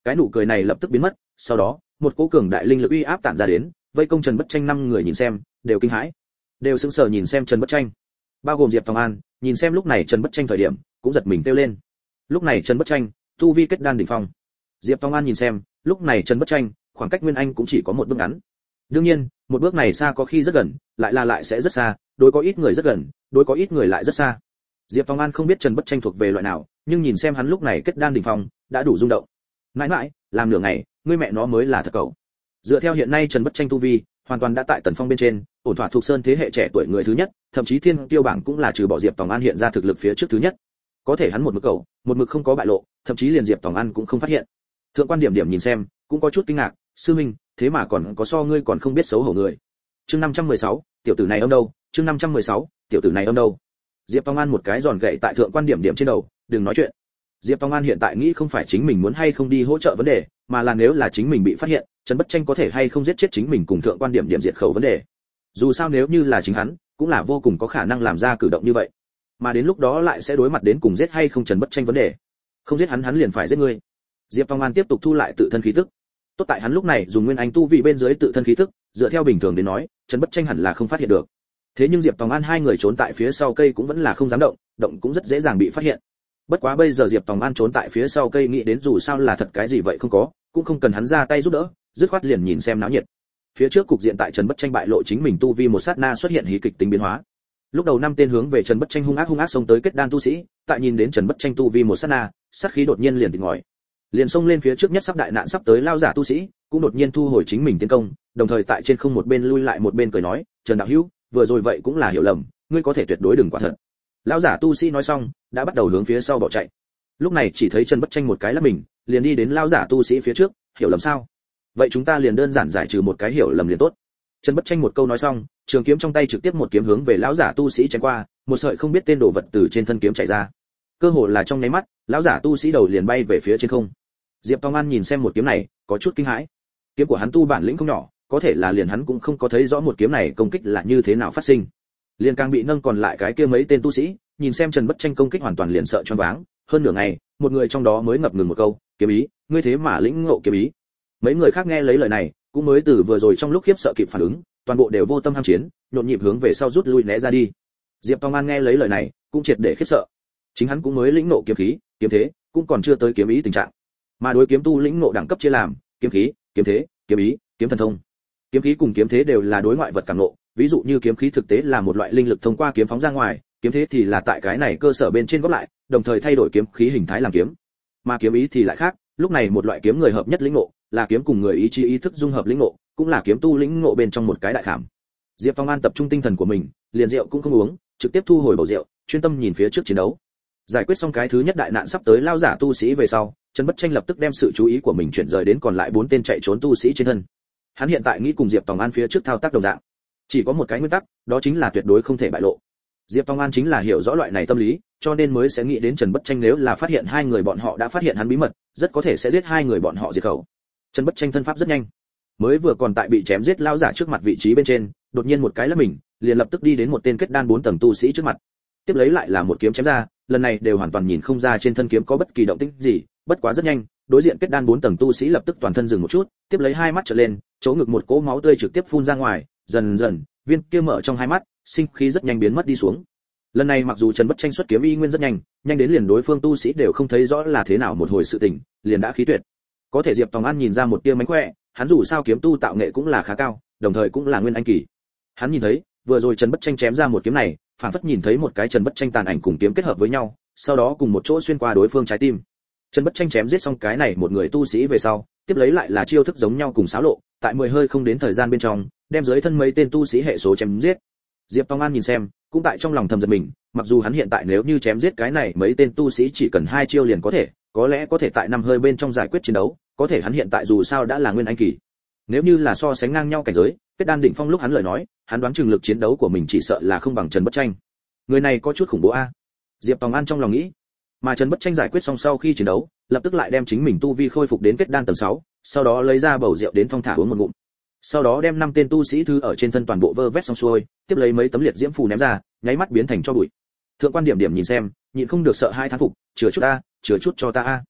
[SPEAKER 1] cái nụ cười này lập tức biến mất, sau đó một cỗ cường đại linh lực uy áp tản ra đến, vây công Trần Bất Tranh 5 người nhìn xem đều kinh hãi, đều sững sờ nhìn xem Trần Bất Tranh, bao gồm Diệp Tòng An, nhìn xem lúc này Trần Bất Tranh thời điểm cũng giật mình kêu lên. Lúc này Trần Bất Tranh tu vi kết đan đỉnh phong. Diệp Tòng An nhìn xem lúc này Trần Bất Tranh khoảng cách Nguyên Anh cũng chỉ có một bước ngắn. Đương nhiên một bước này xa có khi rất gần, lại sẽ rất xa, đối có ít người rất gần, đối có ít người lại rất xa. Diệp Tòng An không biết Trần Bất Tranh thuộc về loại nào, nhưng nhìn xem hắn lúc này kết đan đỉnh phong đã đủ rung động. Mãi mãi làm nửa ngày ngươi mẹ nó mới là thật cậu. Dựa theo hiện nay Trần Bất Tranh tu vi hoàn toàn đã tại tần phong bên trên, ổn thỏa thuộc sơn thế hệ trẻ tuổi người thứ nhất, thậm chí thiên tiêu bảng cũng là trừ bỏ Diệp Tòng An hiện ra thực lực phía trước thứ nhất. Có thể hắn một mực cậu, một mực không có bại lộ, thậm chí liền Diệp Tòng An cũng không phát hiện. Thượng quan điểm điểm nhìn xem cũng có chút kinh ngạc, sư minh thế mà còn có so ngươi còn không biết xấu hổ người. Chương 516, tiểu tử này âm đâu? Chương 516, tiểu tử này âm đâu? Diệp Tòng An một cái giòn gậy tại thượng quan điểm điểm trên đầu, đừng nói chuyện. Diệp Tòng An hiện tại nghĩ không phải chính mình muốn hay không đi hỗ trợ vấn đề, mà là nếu là chính mình bị phát hiện, Trần Bất Tranh có thể hay không giết chết chính mình cùng thượng quan điểm điểm diệt khẩu vấn đề. Dù sao nếu như là chính hắn, cũng là vô cùng có khả năng làm ra cử động như vậy. Mà đến lúc đó lại sẽ đối mặt đến cùng giết hay không Trần Bất Tranh vấn đề. Không giết hắn liền phải giết ngươi. Diệp Tòng An tiếp tục thu lại tự thân khí tức. Tốt tại hắn lúc này dùng nguyên anh tu vị bên dưới tự thân khí tức, dựa theo bình thường đến nói, Trần Bất Tranh hẳn là không phát hiện được. Thế nhưng Diệp Tòng An hai người trốn tại phía sau cây cũng vẫn là không dám động, động cũng rất dễ dàng bị phát hiện. Bất quá bây giờ Diệp Tòng An trốn tại phía sau cây nghĩ đến dù sao là thật cái gì vậy không có, cũng không cần hắn ra tay giúp đỡ, dứt khoát liền nhìn xem náo nhiệt. Phía trước cục diện tại Trần Bất Tranh bại lộ chính mình tu vi một sát na xuất hiện hí kịch tính biến hóa. Lúc đầu 5 tên hướng về Trần Bất Tranh hung ác xông tới kết đan tu sĩ, tại nhìn đến Trần Bất Tranh tu vi một sát na, sát khí đột nhiên liền tỉnh ngòi. Liền xông lên phía trước nhất sắp đại nạn sắp tới lao giả tu sĩ, cũng đột nhiên thu hồi chính mình tiến công, đồng thời tại trên không một bên lui lại một bên cười nói, "Trần đạo hữu, vừa rồi vậy cũng là hiểu lầm, ngươi có thể tuyệt đối đừng quả thật." Lão giả tu sĩ nói xong, đã bắt đầu hướng phía sau bỏ chạy. Lúc này chỉ thấy Trần Bất Tranh một cái lắc mình, liền đi đến lão giả tu sĩ phía trước, "Hiểu lầm sao? Vậy chúng ta liền đơn giản giải trừ một cái hiểu lầm liền tốt." Trần Bất Tranh một câu nói xong, trường kiếm trong tay trực tiếp một kiếm hướng về lão giả tu sĩ chém qua, một sợi không biết tên đồ vật từ trên thân kiếm chảy ra. Cơ hồ là trong nháy mắt, lão giả tu sĩ đầu liền bay về phía trên không. Diệp Tòng An nhìn xem một kiếm này, có chút kinh hãi. Kiếm của hắn tu bản lĩnh không nhỏ, có thể là liền hắn cũng không có thấy rõ một kiếm này công kích là như thế nào phát sinh. Liền càng bị nâng còn lại cái kia mấy tên tu sĩ, nhìn xem Trần Bất Tranh công kích hoàn toàn liền sợ choáng váng, hơn nửa ngày, một người trong đó mới ngập ngừng một câu, "Kiếm ý, ngươi thế mà lĩnh ngộ kiếm ý." Mấy người khác nghe lấy lời này, cũng mới từ vừa rồi trong lúc khiếp sợ kịp phản ứng, toàn bộ đều vô tâm ham chiến, nhộn nhịp hướng về sau rút lui né ra đi. Diệp Tòng An nghe lấy lời này, cũng triệt để khiếp sợ. Chính hắn cũng mới lĩnh ngộ kiếm khí, kiếm thế, cũng còn chưa tới kiếm ý tình trạng. Mà đối kiếm tu lĩnh ngộ đẳng cấp chia làm, kiếm khí, kiếm thế, kiếm ý, kiếm thần thông. Kiếm khí cùng kiếm thế đều là đối ngoại vật cảm ngộ, ví dụ như kiếm khí thực tế là một loại linh lực thông qua kiếm phóng ra ngoài, kiếm thế thì là tại cái này cơ sở bên trên góp lại, đồng thời thay đổi kiếm khí hình thái làm kiếm. Mà kiếm ý thì lại khác, lúc này một loại kiếm người hợp nhất lĩnh ngộ, là kiếm cùng người ý chí ý thức dung hợp lĩnh ngộ, cũng là kiếm tu lĩnh ngộ bên trong một cái đại khảm. Diệp Tòng An tập trung tinh thần của mình, liền rượu cũng không uống, trực tiếp thu hồi bầu rượu, chuyên tâm nhìn phía trước chiến đấu. Giải quyết xong cái thứ nhất đại nạn sắp tới lao giả tu sĩ về sau, Trần Bất Tranh lập tức đem sự chú ý của mình chuyển rời đến còn lại 4 tên chạy trốn tu sĩ trên thân. Hắn hiện tại nghĩ cùng Diệp Tòng An phía trước thao tác đồng dạng, chỉ có một cái nguyên tắc, đó chính là tuyệt đối không thể bại lộ. Diệp Tòng An chính là hiểu rõ loại này tâm lý, cho nên mới sẽ nghĩ đến Trần Bất Tranh nếu là phát hiện hai người bọn họ đã phát hiện hắn bí mật, rất có thể sẽ giết hai người bọn họ diệt khẩu. Trần Bất Tranh thân pháp rất nhanh, mới vừa còn tại bị chém giết lao giả trước mặt vị trí bên trên, đột nhiên một cái lấp mình, liền lập tức đi đến một tên kết đan 4 tầng tu sĩ trước mặt. Tiếp lấy lại là một kiếm chém ra, lần này đều hoàn toàn nhìn không ra trên thân kiếm có bất kỳ động tĩnh gì, bất quá rất nhanh, đối diện kết đan 4 tầng tu sĩ lập tức toàn thân dừng một chút, tiếp lấy hai mắt trợn lên, chỗ ngực một cỗ máu tươi trực tiếp phun ra ngoài, dần dần, viên kia mở trong hai mắt, sinh khí rất nhanh biến mất đi xuống. Lần này mặc dù Trần Bất Tranh xuất kiếm y nguyên rất nhanh, nhanh đến liền đối phương tu sĩ đều không thấy rõ là thế nào một hồi sự tình, liền đã khí tuyệt. Có thể Diệp Tòng An nhìn ra một tia mánh khỏe, hắn dù sao kiếm tu tạo nghệ cũng là khá cao, đồng thời cũng là nguyên anh kỳ. Hắn nhìn thấy, vừa rồi Trần Bất Tranh chém ra một kiếm này, phản phất nhìn thấy một cái Trần Bất Tranh tàn ảnh cùng kiếm kết hợp với nhau, sau đó cùng một chỗ xuyên qua đối phương trái tim. Trần Bất Tranh chém giết xong cái này một người tu sĩ về sau, tiếp lấy lại là chiêu thức giống nhau cùng xáo lộ, tại 10 hơi không đến thời gian bên trong, đem dưới thân mấy tên tu sĩ hệ số chém giết. Diệp Tòng An nhìn xem, cũng tại trong lòng thầm giật mình, mặc dù hắn hiện tại nếu như chém giết cái này mấy tên tu sĩ chỉ cần 2 chiêu liền có lẽ có thể tại 5 hơi bên trong giải quyết chiến đấu, có thể hắn hiện tại dù sao đã là nguyên anh kỳ. Nếu như là so sánh ngang nhau cảnh giới, kết đan đỉnh phong lúc hắn lời nói, hắn đoán chừng lực chiến đấu của mình chỉ sợ là không bằng Trần Bất Tranh. Người này có chút khủng bố a. Diệp Tòng An trong lòng nghĩ. Mà Trần Bất Tranh giải quyết xong sau khi chiến đấu, lập tức lại đem chính mình tu vi khôi phục đến kết đan tầng 6, sau đó lấy ra bầu rượu đến thong thả uống một ngụm. Sau đó đem 5 tên tu sĩ thứ ở trên thân toàn bộ vơ vét xong xuôi, tiếp lấy mấy tấm liệt diễm phù ném ra, nháy mắt biến thành tro bụi. Thượng quan điểm điểm nhìn xem, nhịn không được sợ hai thán phục, chừa chút cho ta a.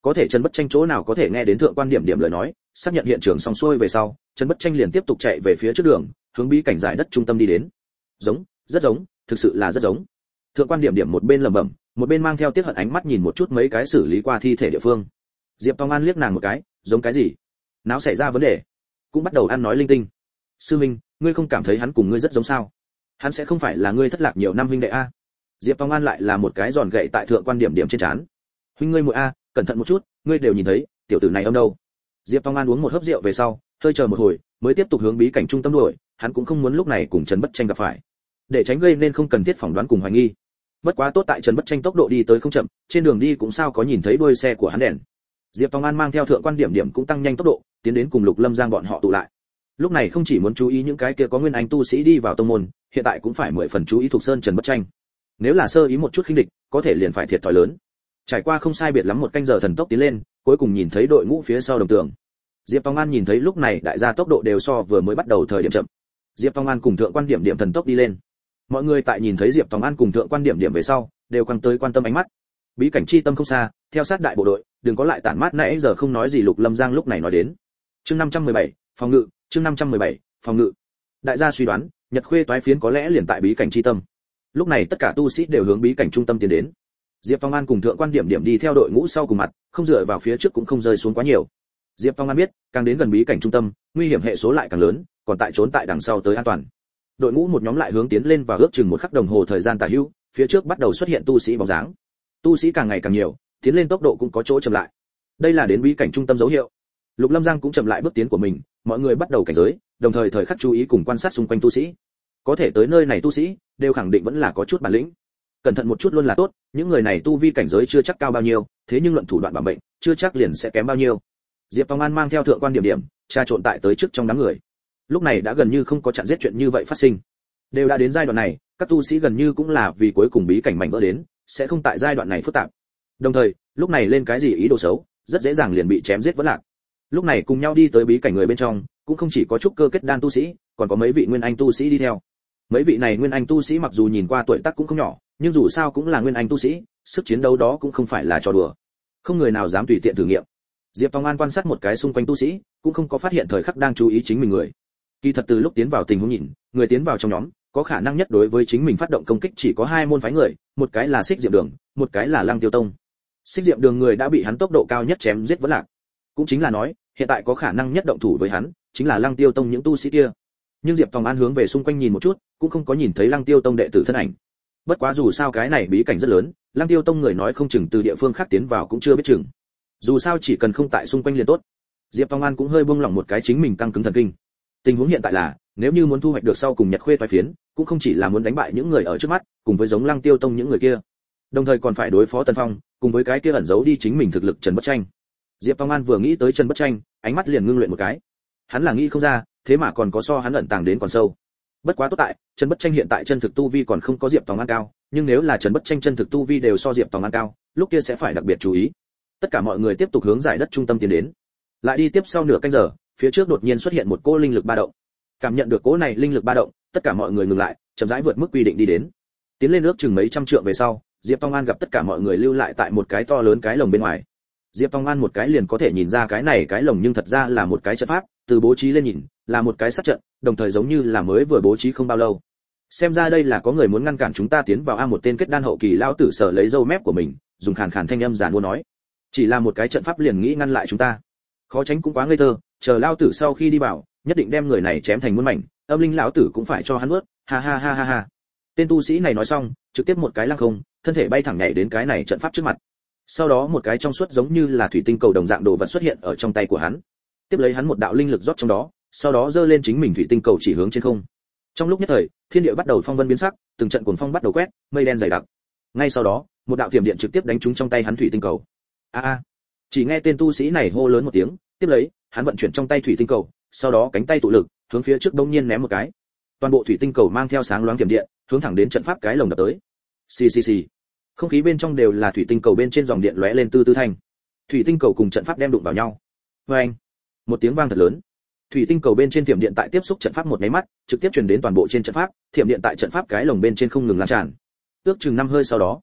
[SPEAKER 1] Có thể Trần Bất Tranh chỗ nào có thể nghe đến thượng quan điểm điểm lời nói, xác nhận hiện trường xong xuôi về sau, Trần Bất Tranh liền tiếp tục chạy về phía trước đường, hướng bí cảnh giải đất trung tâm đi đến. Giống, rất giống, thực sự là rất giống. Thượng quan điểm điểm một bên lẩm bẩm, một bên mang theo tiếc hận ánh mắt nhìn một chút mấy cái xử lý qua thi thể địa phương. Diệp Tòng An liếc nàng một cái, giống cái gì? Não xảy ra vấn đề? Cũng bắt đầu ăn nói linh tinh. Sư Minh, ngươi không cảm thấy hắn cùng ngươi rất giống sao? Hắn sẽ không phải là ngươi thất lạc nhiều năm huynh đệ a? Diệp Tòng An lại là một cái giòn gậy tại thượng quan điểm điểm trên trán. Huynh ngươi muội a, cẩn thận một chút, ngươi đều nhìn thấy, tiểu tử này âm đâu? Diệp Tòng An uống một hớp rượu về sau, hơi chờ một hồi, mới tiếp tục hướng bí cảnh trung tâm đuổi, hắn cũng không muốn lúc này cùng Trần Bất Tranh gặp phải, để tránh gây nên không cần thiết phỏng đoán cùng hoài nghi. Bất quá tốt tại Trần Bất Tranh tốc độ đi tới không chậm, trên đường đi cũng sao có nhìn thấy đuôi xe của hắn đèn. Diệp Tòng An mang theo thượng quan điểm điểm cũng tăng nhanh tốc độ, tiến đến cùng Lục Lâm Giang bọn họ tụ lại. Lúc này không chỉ muốn chú ý những cái kia có nguyên anh tu sĩ đi vào tông môn, hiện tại cũng phải 10 phần chú ý thuộc sơn Trần Bất Tranh. Nếu là sơ ý một chút khinh địch, có thể liền phải thiệt thòi lớn. Trải qua không sai biệt lắm một canh giờ thần tốc tiến lên, cuối cùng nhìn thấy đội ngũ phía sau đồng tường. Diệp Tòng An nhìn thấy lúc này đại gia tốc độ đều so vừa mới bắt đầu thời điểm chậm. Diệp Tòng An cùng thượng quan điểm điểm thần tốc đi lên. Mọi người tại nhìn thấy Diệp Tòng An cùng thượng quan điểm điểm về sau, đều quăng tới quan tâm ánh mắt. Bí cảnh chi tâm không xa, theo sát đại bộ đội, đừng có lại tản mát nãy giờ không nói gì. Lục Lâm Giang lúc này nói đến. Chương 517, phòng ngự, chương 517, phòng ngự. Đại gia suy đoán, Nhật Khuê toái phiến có lẽ liền tại bí cảnh chi tâm. Lúc này tất cả tu sĩ đều hướng bí cảnh trung tâm tiến đến. Diệp Tòng An cùng thượng quan điểm điểm đi theo đội ngũ sau cùng mặt, không dựa vào phía trước cũng không rơi xuống quá nhiều. Diệp Tòng An biết, càng đến gần bí cảnh trung tâm, nguy hiểm hệ số lại càng lớn, còn tại trốn tại đằng sau tới an toàn. Đội ngũ một nhóm lại hướng tiến lên và ước chừng một khắc đồng hồ thời gian tả hữu, phía trước bắt đầu xuất hiện tu sĩ bóng dáng. Tu sĩ càng ngày càng nhiều, tiến lên tốc độ cũng có chỗ chậm lại. Đây là đến bí cảnh trung tâm dấu hiệu. Lục Lâm Giang cũng chậm lại bước tiến của mình, mọi người bắt đầu cảnh giới, đồng thời thời khắc chú ý cùng quan sát xung quanh tu sĩ. Có thể tới nơi này tu sĩ, đều khẳng định vẫn là có chút bản lĩnh. Cẩn thận một chút luôn là tốt, những người này tu vi cảnh giới chưa chắc cao bao nhiêu, thế nhưng luận thủ đoạn bảo mệnh, chưa chắc liền sẽ kém bao nhiêu. Diệp Tòng An mang theo thượng quan điểm điểm, tra trộn tại tới trước trong đám người. Lúc này đã gần như không có chặn giết chuyện như vậy phát sinh. Đều đã đến giai đoạn này, các tu sĩ gần như cũng là vì cuối cùng bí cảnh mảnh vỡ đến, sẽ không tại giai đoạn này phức tạp. Đồng thời, lúc này lên cái gì ý đồ xấu, rất dễ dàng liền bị chém giết vẫn lạc. Lúc này cùng nhau đi tới bí cảnh người bên trong, cũng không chỉ có trúc cơ kết đan tu sĩ, còn có mấy vị nguyên anh tu sĩ đi theo. Mấy vị này nguyên anh tu sĩ mặc dù nhìn qua tuổi tác cũng không nhỏ, nhưng dù sao cũng là nguyên anh tu sĩ, sức chiến đấu đó cũng không phải là trò đùa. Không người nào dám tùy tiện thử nghiệm. Diệp Tòng An quan sát một cái xung quanh tu sĩ, cũng không có phát hiện thời khắc đang chú ý chính mình người. Kỳ thật từ lúc tiến vào tình huống nhìn, người tiến vào trong nhóm, có khả năng nhất đối với chính mình phát động công kích chỉ có hai môn phái người, một cái là Xích Diệm Đường, một cái là Lăng Tiêu Tông. Xích Diệm Đường người đã bị hắn tốc độ cao nhất chém giết vẫn lạc. Cũng chính là nói, hiện tại có khả năng nhất động thủ với hắn, chính là Lăng Tiêu Tông những tu sĩ kia. Nhưng Diệp Tòng An hướng về xung quanh nhìn một chút, cũng không có nhìn thấy Lăng Tiêu Tông đệ tử thân ảnh. Bất quá dù sao cái này bí cảnh rất lớn, Lăng Tiêu Tông người nói không chừng từ địa phương khác tiến vào cũng chưa biết chừng. Dù sao chỉ cần không tại xung quanh liền tốt. Diệp Tòng An cũng hơi buông lỏng một cái chính mình căng cứng thần kinh. Tình huống hiện tại là, nếu như muốn thu hoạch được sau cùng Nhật Khuê toái phiến, cũng không chỉ là muốn đánh bại những người ở trước mắt, cùng với giống Lăng Tiêu Tông những người kia, đồng thời còn phải đối phó Tần Phong, cùng với cái kia ẩn giấu đi chính mình thực lực Trần Bất Tranh. Diệp Tòng An vừa nghĩ tới Trần Bất Tranh, ánh mắt liền ngưng luyện một cái. Hắn là nghĩ không ra, thế mà còn có so hắn ẩn tàng đến còn sâu. Bất quá tốt tại, Trần Bất Tranh hiện tại chân thực tu vi còn không có Diệp Tòng An cao, nhưng nếu là Trần Bất Tranh chân thực tu vi đều so Diệp Tòng An cao, lúc kia sẽ phải đặc biệt chú ý. Tất cả mọi người tiếp tục hướng giải đất trung tâm tiến đến. Lại đi tiếp sau nửa canh giờ, phía trước đột nhiên xuất hiện một cỗ linh lực ba động. Cảm nhận được cỗ này linh lực ba động, tất cả mọi người ngừng lại, chậm rãi vượt mức quy định đi đến. Tiến lên ước chừng mấy trăm trượng về sau, Diệp Tòng An gặp tất cả mọi người lưu lại tại một cái to lớn cái lồng bên ngoài. Diệp Tòng An một cái liền có thể nhìn ra cái này cái lồng nhưng thật ra là một cái trận pháp, từ bố trí lên nhìn, là một cái sát trận, đồng thời giống như là mới vừa bố trí không bao lâu. Xem ra đây là có người muốn ngăn cản chúng ta tiến vào. Một tên kết đan hậu kỳ lão tử sở lấy râu mép của mình, dùng khàn khàn thanh âm giản mua nói, chỉ là một cái trận pháp liền nghĩ ngăn lại chúng ta, khó tránh cũng quá ngây thơ. Chờ lão tử sau khi đi vào, nhất định đem người này chém thành muôn mảnh, âm linh lão tử cũng phải cho hắn nuốt. Ha ha ha ha ha. Tên tu sĩ này nói xong, trực tiếp một cái lăng không, thân thể bay thẳng nhảy đến cái này trận pháp trước mặt. Sau đó một cái trong suốt giống như là thủy tinh cầu đồng dạng đồ vật xuất hiện ở trong tay của hắn. Tiếp lấy hắn một đạo linh lực rót trong đó, sau đó giơ lên chính mình thủy tinh cầu chỉ hướng trên không. Trong lúc nhất thời, thiên địa bắt đầu phong vân biến sắc, từng trận cuồng phong bắt đầu quét, mây đen dày đặc. Ngay sau đó, một đạo thiểm điện trực tiếp đánh trúng trong tay hắn thủy tinh cầu. A a! Chỉ nghe tên tu sĩ này hô lớn một tiếng, tiếp lấy, hắn vận chuyển trong tay thủy tinh cầu, sau đó cánh tay tụ lực, hướng phía trước bỗng nhiên ném một cái. Toàn bộ thủy tinh cầu mang theo sáng loáng thiểm điện, hướng thẳng đến trận pháp cái lồng đập tới. Xì xì xì. Không khí bên trong đều là thủy tinh cầu bên trên dòng điện lóe lên tư tư thanh. Thủy tinh cầu cùng trận pháp đem đụng vào nhau. Oeng! Một tiếng vang thật lớn. Thủy tinh cầu bên trên thiểm điện tại tiếp xúc trận pháp một cái mắt, trực tiếp truyền đến toàn bộ trên trận pháp, thiểm điện tại trận pháp cái lồng bên trên không ngừng lan tràn. Ước chừng 5 hơi sau đó,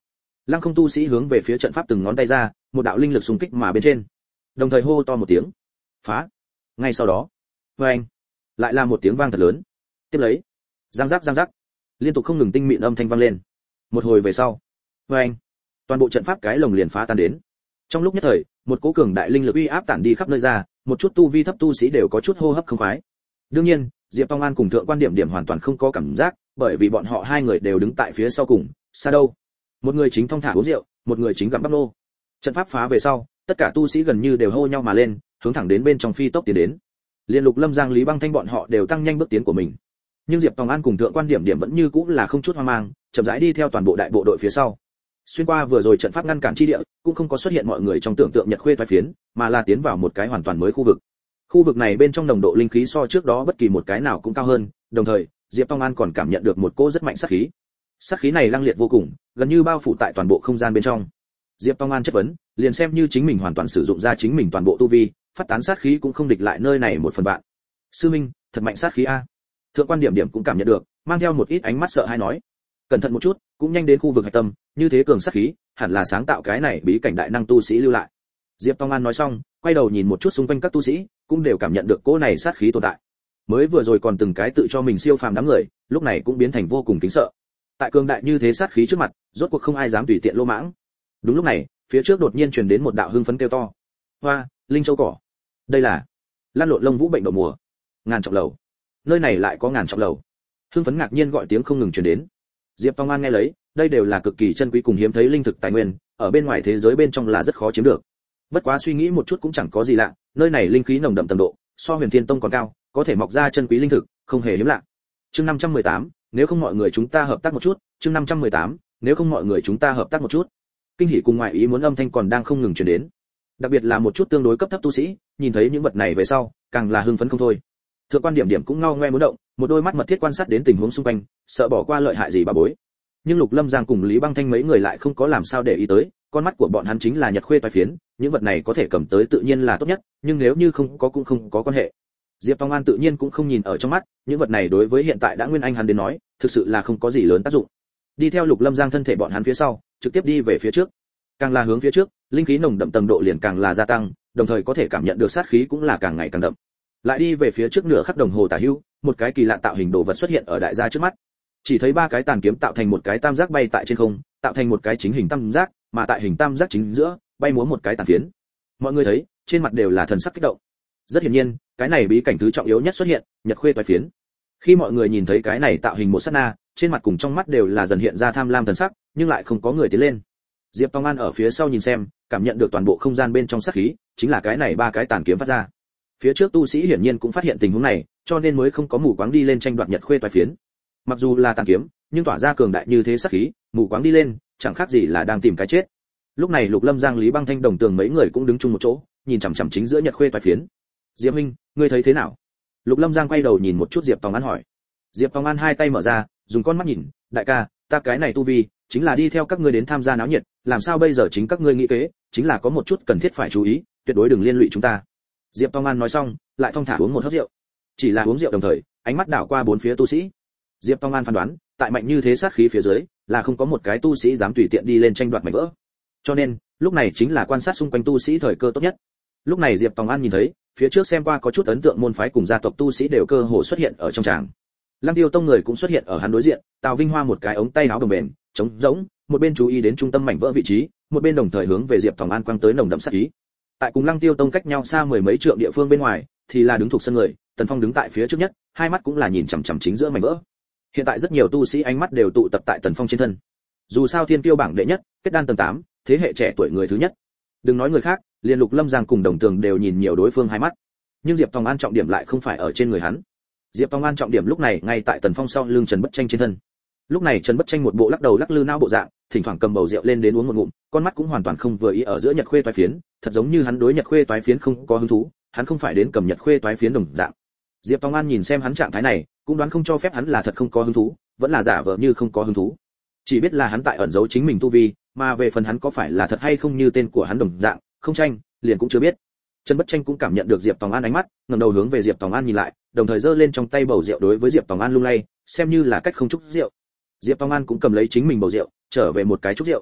[SPEAKER 1] Lăng Không tu sĩ hướng về phía trận pháp từng ngón tay ra, một đạo linh lực xung kích mà bên trên, đồng thời hô to một tiếng, phá. Ngay sau đó, oeng, lại là một tiếng vang thật lớn. Tiếp lấy, giang giác, liên tục không ngừng tinh mịn âm thanh vang lên. Một hồi về sau, oeng, toàn bộ trận pháp cái lồng liền phá tan đến. Trong lúc nhất thời, một cỗ cường đại linh lực uy áp tản đi khắp nơi ra, một chút tu vi thấp tu sĩ đều có chút hô hấp không khoái. Đương nhiên, Diệp Tông An cùng Thượng Quan Điểm Điểm hoàn toàn không có cảm giác, bởi vì bọn họ hai người đều đứng tại phía sau cùng, xa đâu. Một người chính thong thả uống rượu, một người chính gặm bắp nô. Trận pháp phá về sau, tất cả tu sĩ gần như đều hô nhau mà lên, hướng thẳng đến bên trong phi tốc tiến đến. Liên Lục Lâm Giang Lý Băng Thanh bọn họ đều tăng nhanh bước tiến của mình. Nhưng Diệp Tông An cùng Thượng Quan Điểm Điểm vẫn như cũng là không chút hoang mang, chậm rãi đi theo toàn bộ đại bộ đội phía sau. Xuyên qua vừa rồi trận pháp ngăn cản chi địa, cũng không có xuất hiện mọi người trong tưởng tượng nhật khuê toái phiến, mà là tiến vào một cái hoàn toàn mới khu vực. Khu vực này bên trong nồng độ linh khí so trước đó bất kỳ một cái nào cũng cao hơn, đồng thời, Diệp Tông An còn cảm nhận được một cỗ rất mạnh sát khí. Sát khí này lăng liệt vô cùng, gần như bao phủ tại toàn bộ không gian bên trong. Diệp Tông An chất vấn, liền xem như chính mình hoàn toàn sử dụng ra chính mình toàn bộ tu vi, phát tán sát khí cũng không địch lại nơi này một phần vạn. Sư minh, thật mạnh sát khí a. Thượng Quan Điểm Điểm cũng cảm nhận được, mang theo một ít ánh mắt sợ hãi nói, cẩn thận một chút, cũng nhanh đến khu vực hạch tâm, như thế cường sát khí, hẳn là sáng tạo cái này bí cảnh đại năng tu sĩ lưu lại. Diệp Tông An nói xong, quay đầu nhìn một chút xung quanh các tu sĩ, cũng đều cảm nhận được cỗ này sát khí tồn tại. Mới vừa rồi còn từng cái tự cho mình siêu phàm đám người, lúc này cũng biến thành vô cùng kính sợ. Tại cường đại như thế sát khí trước mặt, rốt cuộc không ai dám tùy tiện lô mãng. Đúng lúc này, phía trước đột nhiên truyền đến một đạo hưng phấn kêu to. Hoa, linh châu cỏ. Đây là Lan Lộn Lông Vũ bệnh đậu mùa. Ngàn trọng lầu. Nơi này lại có ngàn trọng lầu. Hưng phấn ngạc nhiên gọi tiếng không ngừng truyền đến. Diệp Tông An nghe lấy, đây đều là cực kỳ chân quý cùng hiếm thấy linh thực tài nguyên, ở bên ngoài thế giới bên trong là rất khó chiếm được. Bất quá suy nghĩ một chút cũng chẳng có gì lạ, nơi này linh khí nồng đậm tầng độ, so Huyền Thiên Tông còn cao, có thể mọc ra chân quý linh thực, không hề hiếm lạ. Chương 518, nếu không mọi người chúng ta hợp tác một chút, chương 518, nếu không mọi người chúng ta hợp tác một chút. Kinh hỉ cùng ngoại ý muốn âm thanh còn đang không ngừng truyền đến. Đặc biệt là một chút tương đối cấp thấp tu sĩ, nhìn thấy những vật này về sau, càng là hưng phấn không thôi. Thượng Quan Điểm Điểm cũng ngao ngoe muốn động, một đôi mắt mật thiết quan sát đến tình huống xung quanh, sợ bỏ qua lợi hại gì bà bối. Nhưng Lục Lâm Giang cùng Lý Băng Thanh mấy người lại không có làm sao để ý tới, con mắt của bọn hắn chính là nhật khuê toái phiến, những vật này có thể cầm tới tự nhiên là tốt nhất, nhưng nếu như không có cũng không có quan hệ. Diệp Tông An tự nhiên cũng không nhìn ở trong mắt, những vật này đối với hiện tại đã nguyên anh hắn đến nói, thực sự là không có gì lớn tác dụng. Đi theo Lục Lâm Giang thân thể bọn hắn phía sau, trực tiếp đi về phía trước. Càng là hướng phía trước, linh khí nồng đậm tầng độ liền càng là gia tăng, đồng thời có thể cảm nhận được sát khí cũng là càng ngày càng đậm. Lại đi về phía trước nửa khắc đồng hồ tả hữu, một cái kỳ lạ tạo hình đồ vật xuất hiện ở đại gia trước mắt. Chỉ thấy ba cái tàn kiếm tạo thành một cái tam giác bay tại trên không, tạo thành một cái chính hình tam giác, mà tại hình tam giác chính giữa, bay múa một cái tàn phiến. Mọi người thấy, trên mặt đều là thần sắc kích động. Rất hiển nhiên, cái này bí cảnh thứ trọng yếu nhất xuất hiện, nhật khuê toái phiến. Khi mọi người nhìn thấy cái này tạo hình một sát na, trên mặt cùng trong mắt đều là dần hiện ra tham lam thần sắc, nhưng lại không có người tiến lên. Diệp Tông An ở phía sau nhìn xem, cảm nhận được toàn bộ không gian bên trong sát khí, chính là cái này ba cái tàn kiếm phát ra. Phía trước tu sĩ hiển nhiên cũng phát hiện tình huống này, cho nên mới không có mù quáng đi lên tranh đoạt nhật khuê toái phiến. Mặc dù là tàn kiếm, nhưng tỏa ra cường đại như thế sát khí, mù quáng đi lên, chẳng khác gì là đang tìm cái chết. Lúc này Lục Lâm Giang Lý Băng Thanh Đồng Tường mấy người cũng đứng chung một chỗ, nhìn chằm chằm chính giữa nhật khuê toái phiến. Diệp huynh, ngươi thấy thế nào? Lục Lâm Giang quay đầu nhìn một chút Diệp Tòng An hỏi. Diệp Tòng An hai tay mở ra, dùng con mắt nhìn, đại ca, ta cái này tu vi, chính là đi theo các ngươi đến tham gia náo nhiệt, làm sao bây giờ chính các ngươi nghĩ kế, chính là có một chút cần thiết phải chú ý, tuyệt đối đừng liên lụy chúng ta. Diệp Tòng An nói xong, lại thong thả uống một hớp rượu. Chỉ là uống rượu đồng thời, ánh mắt đảo qua bốn phía tu sĩ. Diệp Tòng An phán đoán, tại mạnh như thế sát khí phía dưới, là không có một cái tu sĩ dám tùy tiện đi lên tranh đoạt mảnh vỡ. Cho nên, lúc này chính là quan sát xung quanh tu sĩ thời cơ tốt nhất. Lúc này Diệp Tòng An nhìn thấy, phía trước xem qua có chút ấn tượng môn phái cùng gia tộc tu sĩ đều cơ hồ xuất hiện ở trong tràng. Lăng Tiêu Tông người cũng xuất hiện ở hắn đối diện, Tào Vinh Hoa một cái ống tay áo đồng bền, trống rỗng, một bên chú ý đến trung tâm mảnh vỡ vị trí, một bên đồng thời hướng về Diệp Tòng An quăng tới nồng đậm sát ý. Tại cùng Lăng Tiêu Tông cách nhau xa mười mấy trượng địa phương bên ngoài, thì là đứng thuộc sân người, Tần Phong đứng tại phía trước nhất, hai mắt cũng là nhìn chằm chằm chính giữa mảnh vỡ. Hiện tại rất nhiều tu sĩ ánh mắt đều tụ tập tại Tần Phong trên thân. Dù sao Thiên Kiêu bảng đệ nhất, kết đan tầng 8, thế hệ trẻ tuổi người thứ nhất. Đừng nói người khác, liên Lục Lâm Giang cùng Đồng Tường đều nhìn nhiều đối phương hai mắt. Nhưng Diệp Tòng An trọng điểm lại không phải ở trên người hắn. Diệp Tòng An trọng điểm lúc này ngay tại Tần Phong sau lưng Trần Bất Tranh trên thân. Lúc này Trần Bất Tranh một bộ lắc đầu lắc lư não bộ dạng, thỉnh thoảng cầm bầu rượu lên đến uống một ngụm, con mắt cũng hoàn toàn không vừa ý ở giữa nhật khuê toái phiến, thật giống như hắn đối nhật khuê toái phiến không có hứng thú, hắn không phải đến cầm nhật khuê toái phiến đồng dạng. Diệp Tòng An nhìn xem hắn trạng thái này, cũng đoán không cho phép hắn là thật không có hứng thú, vẫn là giả vờ như không có hứng thú. Chỉ biết là hắn tại ẩn giấu chính mình tu vi, mà về phần hắn có phải là thật hay không như tên của hắn đồng dạng, không tranh, liền cũng chưa biết. Trần Bất Tranh cũng cảm nhận được Diệp Tòng An ánh mắt, ngẩng đầu hướng về Diệp Tòng An nhìn lại, đồng thời giơ lên trong tay bầu rượu đối với Diệp Tòng An lung lay, xem như là cách không chúc rượu. Diệp Tòng An cũng cầm lấy chính mình bầu rượu, trở về một cái chúc rượu.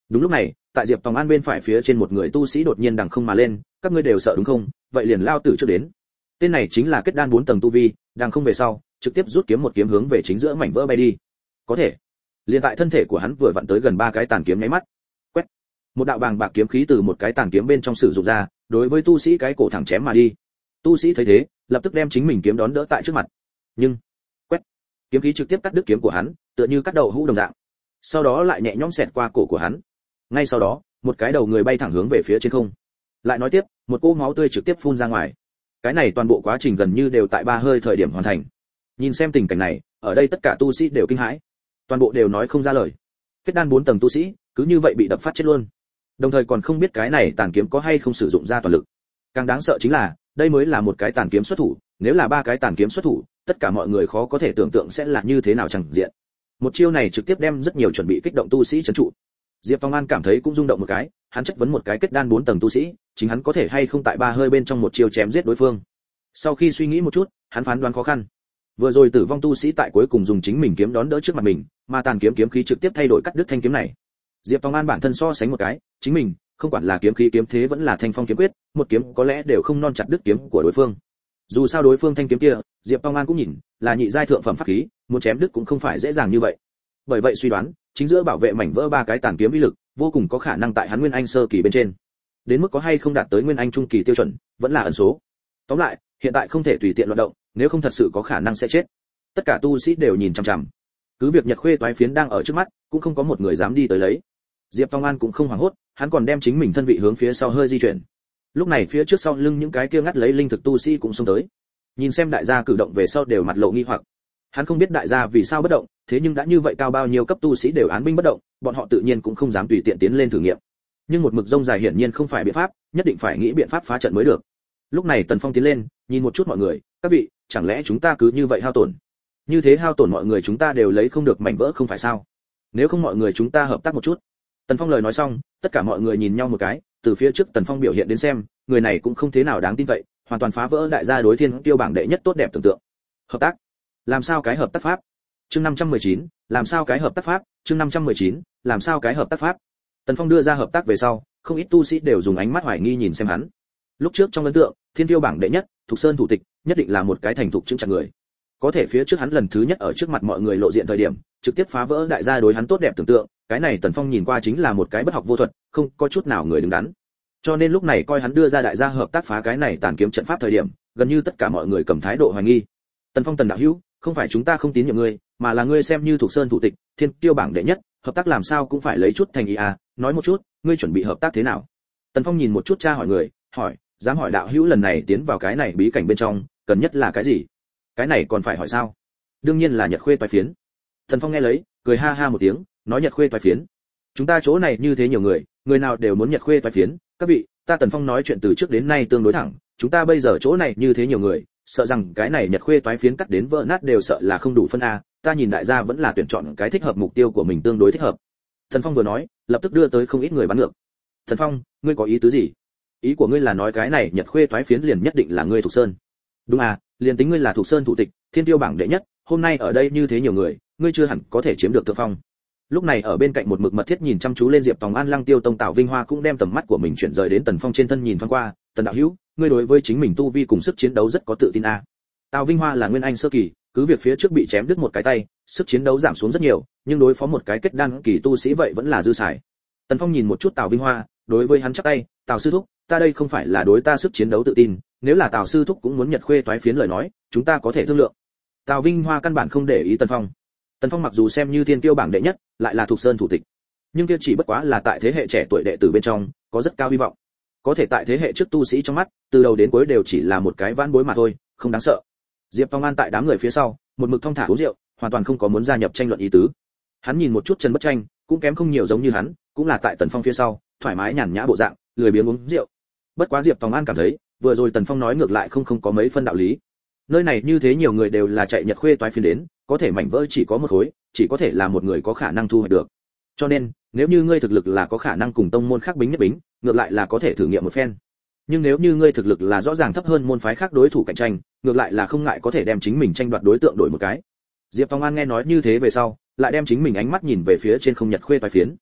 [SPEAKER 1] Đúng lúc này, tại Diệp Tòng An bên phải phía trên một người tu sĩ đột nhiên đằng không mà lên, các ngươi đều sợ đúng không? Vậy liền lao tử trước đến. Tên này chính là kết đan 4 tầng tu vi, đằng không về sau, trực tiếp rút kiếm một kiếm hướng về chính giữa mảnh vỡ bay đi. Có thể. Liền tại thân thể của hắn vừa vặn tới gần 3 cái tàn kiếm nháy mắt. Quét. Một đạo bàng bạc kiếm khí từ một cái tàn kiếm bên trong sử dụng ra, đối với tu sĩ cái cổ thẳng chém mà đi. Tu sĩ thấy thế, lập tức đem chính mình kiếm đón đỡ tại trước mặt. Nhưng, quét. Kiếm khí trực tiếp cắt đứt kiếm của hắn, tựa như cắt đầu hũ đồng dạng. Sau đó lại nhẹ nhõm xẹt qua cổ của hắn. Ngay sau đó, một cái đầu người bay thẳng hướng về phía trên không. Lại nói tiếp, một cỗ máu tươi trực tiếp phun ra ngoài. Cái này toàn bộ quá trình gần như đều tại 3 hơi thời điểm hoàn thành. Nhìn xem tình cảnh này, ở đây tất cả tu sĩ đều kinh hãi, toàn bộ đều nói không ra lời. Kết đan 4 tầng tu sĩ, cứ như vậy bị đập phát chết luôn. Đồng thời còn không biết cái này tàn kiếm có hay không sử dụng ra toàn lực. Càng đáng sợ chính là, đây mới là một cái tàn kiếm xuất thủ, nếu là 3 cái tàn kiếm xuất thủ, tất cả mọi người khó có thể tưởng tượng sẽ là như thế nào chẳng diện. Một chiêu này trực tiếp đem rất nhiều chuẩn bị kích động tu sĩ trấn trụ. Diệp Phong An cảm thấy cũng rung động một cái, hắn chất vấn một cái kết đan 4 tầng tu sĩ, chính hắn có thể hay không tại 3 hơi bên trong một chiêu chém giết đối phương. Sau khi suy nghĩ một chút, hắn phán đoán khó khăn. Vừa rồi tử vong tu sĩ tại cuối cùng dùng chính mình kiếm đón đỡ trước mặt mình, mà tàn kiếm kiếm khí trực tiếp thay đổi cắt đứt thanh kiếm này. Diệp Phong An bản thân so sánh một cái, chính mình, không quản là kiếm khí kiếm thế vẫn là thanh phong kiếm quyết, một kiếm có lẽ đều không non chặt đứt kiếm của đối phương. Dù sao đối phương thanh kiếm kia, Diệp Phong An cũng nhìn, là nhị giai thượng phẩm pháp khí, muốn chém đứt cũng không phải dễ dàng như vậy. Bởi vậy suy đoán, chính giữa bảo vệ mảnh vỡ 3 cái tàn kiếm uy lực, vô cùng có khả năng tại hắn nguyên anh sơ kỳ bên trên. Đến mức có hay không đạt tới nguyên anh trung kỳ tiêu chuẩn, vẫn là ẩn số. Tóm lại, hiện tại không thể tùy tiện loạn động, nếu không thật sự có khả năng sẽ chết. Tất cả tu sĩ đều nhìn chằm chằm. Cứ việc Nhật Khuê toái phiến đang ở trước mắt, cũng không có một người dám đi tới lấy. Diệp Phong An cũng không hoảng hốt, hắn còn đem chính mình thân vị hướng phía sau hơi di chuyển. Lúc này phía trước sau lưng những cái kia ngắt lấy linh thực tu sĩ cũng xông tới. Nhìn xem đại gia cử động về sau đều mặt lộ nghi hoặc. Hắn không biết đại gia vì sao bất động, thế nhưng đã như vậy cao bao nhiêu cấp tu sĩ đều án binh bất động, bọn họ tự nhiên cũng không dám tùy tiện tiến lên thử nghiệm. Nhưng một mực rông dài hiển nhiên không phải biện pháp, nhất định phải nghĩ biện pháp phá trận mới được. Lúc này Tần Phong tiến lên, nhìn một chút mọi người, các vị, chẳng lẽ chúng ta cứ như vậy hao tổn? Như thế hao tổn mọi người chúng ta đều lấy không được mảnh vỡ không phải sao? Nếu không mọi người chúng ta hợp tác một chút. Tần Phong lời nói xong, tất cả mọi người nhìn nhau một cái, từ phía trước Tần Phong biểu hiện đến xem, người này cũng không thế nào đáng tin vậy, hoàn toàn phá vỡ đại gia đối thiên tiêu bảng đệ nhất tốt đẹp tưởng tượng. Hợp tác? Làm sao cái hợp tác pháp? Chương 519, làm sao cái hợp tác pháp? Chương 519, làm sao cái hợp tác pháp? Tần Phong đưa ra hợp tác về sau, không ít tu sĩ đều dùng ánh mắt hoài nghi nhìn xem hắn. Lúc trước trong ấn tượng, thiên tiêu bảng đệ nhất, Thục Sơn thủ tịch, nhất định là một cái thành thục chứng chặt người. Có thể phía trước hắn lần thứ nhất ở trước mặt mọi người lộ diện thời điểm, trực tiếp phá vỡ đại gia đối hắn tốt đẹp tưởng tượng, cái này Tần Phong nhìn qua chính là một cái bất học vô thuật, không có chút nào người đứng đắn. Cho nên lúc này coi hắn đưa ra đại gia hợp tác phá cái này tàn kiếm trận pháp thời điểm, gần như tất cả mọi người cầm thái độ hoài nghi. Tần Phong Tần đạo hữu, không phải chúng ta không tín nhiệm ngươi, mà là ngươi xem như Thục Sơn thủ tịch, thiên tiêu bảng đệ nhất, hợp tác làm sao cũng phải lấy chút thành ý à, nói một chút, ngươi chuẩn bị hợp tác thế nào? Tần Phong nhìn một chút tra hỏi người, hỏi, dám hỏi đạo hữu lần này tiến vào cái này bí cảnh bên trong, cần nhất là cái gì? Cái này còn phải hỏi sao? Đương nhiên là Nhật Khuê toái phiến. Tần Phong nghe lấy, cười ha ha một tiếng, nói Nhật Khuê toái phiến. Chúng ta chỗ này như thế nhiều người, người nào đều muốn Nhật Khuê toái phiến, các vị, ta Tần Phong nói chuyện từ trước đến nay tương đối thẳng, chúng ta bây giờ chỗ này như thế nhiều người, sợ rằng cái này Nhật Khuê toái phiến cắt đến vỡ nát đều sợ là không đủ phân a, ta nhìn đại gia vẫn là tuyển chọn cái thích hợp mục tiêu của mình tương đối thích hợp. Tần Phong vừa nói, lập tức đưa tới không ít người bắn ngược. Tần Phong, ngươi có ý tứ gì? Ý của ngươi là nói cái này Nhật Khuê toái phiến liền nhất định là ngươi Thục Sơn? Đúng à, liền tính ngươi là Thục Sơn thủ tịch, thiên tiêu bảng đệ nhất, hôm nay ở đây như thế nhiều người, ngươi chưa hẳn có thể chiếm được thượng phong. Lúc này ở bên cạnh một mực mật thiết nhìn chăm chú lên Diệp Tòng An Lăng Tiêu Tông Tào Vinh Hoa cũng đem tầm mắt của mình chuyển rời đến Tần Phong trên thân nhìn thoáng qua, Tần đạo hữu, ngươi đối với chính mình tu vi cùng sức chiến đấu rất có tự tin à? Tào Vinh Hoa là nguyên anh sơ kỳ, cứ việc phía trước bị chém đứt một cái tay, sức chiến đấu giảm xuống rất nhiều, nhưng đối phó một cái kết đan kỳ tu sĩ vậy vẫn là dư xài. Tần Phong nhìn một chút Tào Vinh Hoa, đối với hắn chắp tay, Tào sư thúc, ta đây không phải là đối ta sức chiến đấu tự tin, nếu là Tào sư thúc cũng muốn Nhật Khuê toái phiến lời nói, chúng ta có thể thương lượng. Tào Vinh Hoa căn bản không để ý Tần Phong. Tần Phong mặc dù xem như thiên tiêu bảng đệ nhất, lại là Thục Sơn thủ tịch, nhưng kia chỉ bất quá là tại thế hệ trẻ tuổi đệ tử bên trong, có rất cao hy vọng. Có thể tại thế hệ trước tu sĩ trong mắt, từ đầu đến cuối đều chỉ là một cái vãn bối mà thôi, không đáng sợ. Diệp Phong An tại đám người phía sau, một mực thong thả uống rượu, hoàn toàn không có muốn gia nhập tranh luận ý tứ. Hắn nhìn một chút Trần Bất Tranh, cũng kém không nhiều giống như hắn, cũng là tại Tần Phong phía sau, thoải mái nhàn nhã bộ dạng, lười biếng uống rượu. Bất quá Diệp Phong An cảm thấy, vừa rồi Tần Phong nói ngược lại không có mấy phân đạo lý. Nơi này như thế nhiều người đều là chạy Nhật Khuê toái phiến đến, có thể mảnh vỡ chỉ có một khối, chỉ có thể là một người có khả năng thu hoạch được. Cho nên, nếu như ngươi thực lực là có khả năng cùng tông môn khác bính nhất bính, ngược lại là có thể thử nghiệm một phen. Nhưng nếu như ngươi thực lực là rõ ràng thấp hơn môn phái khác đối thủ cạnh tranh, ngược lại là không ngại có thể đem chính mình tranh đoạt đối tượng đổi một cái. Diệp Phong An nghe nói như thế về sau, lại đem chính mình ánh mắt nhìn về phía trên không Nhật Khuê toái phiến.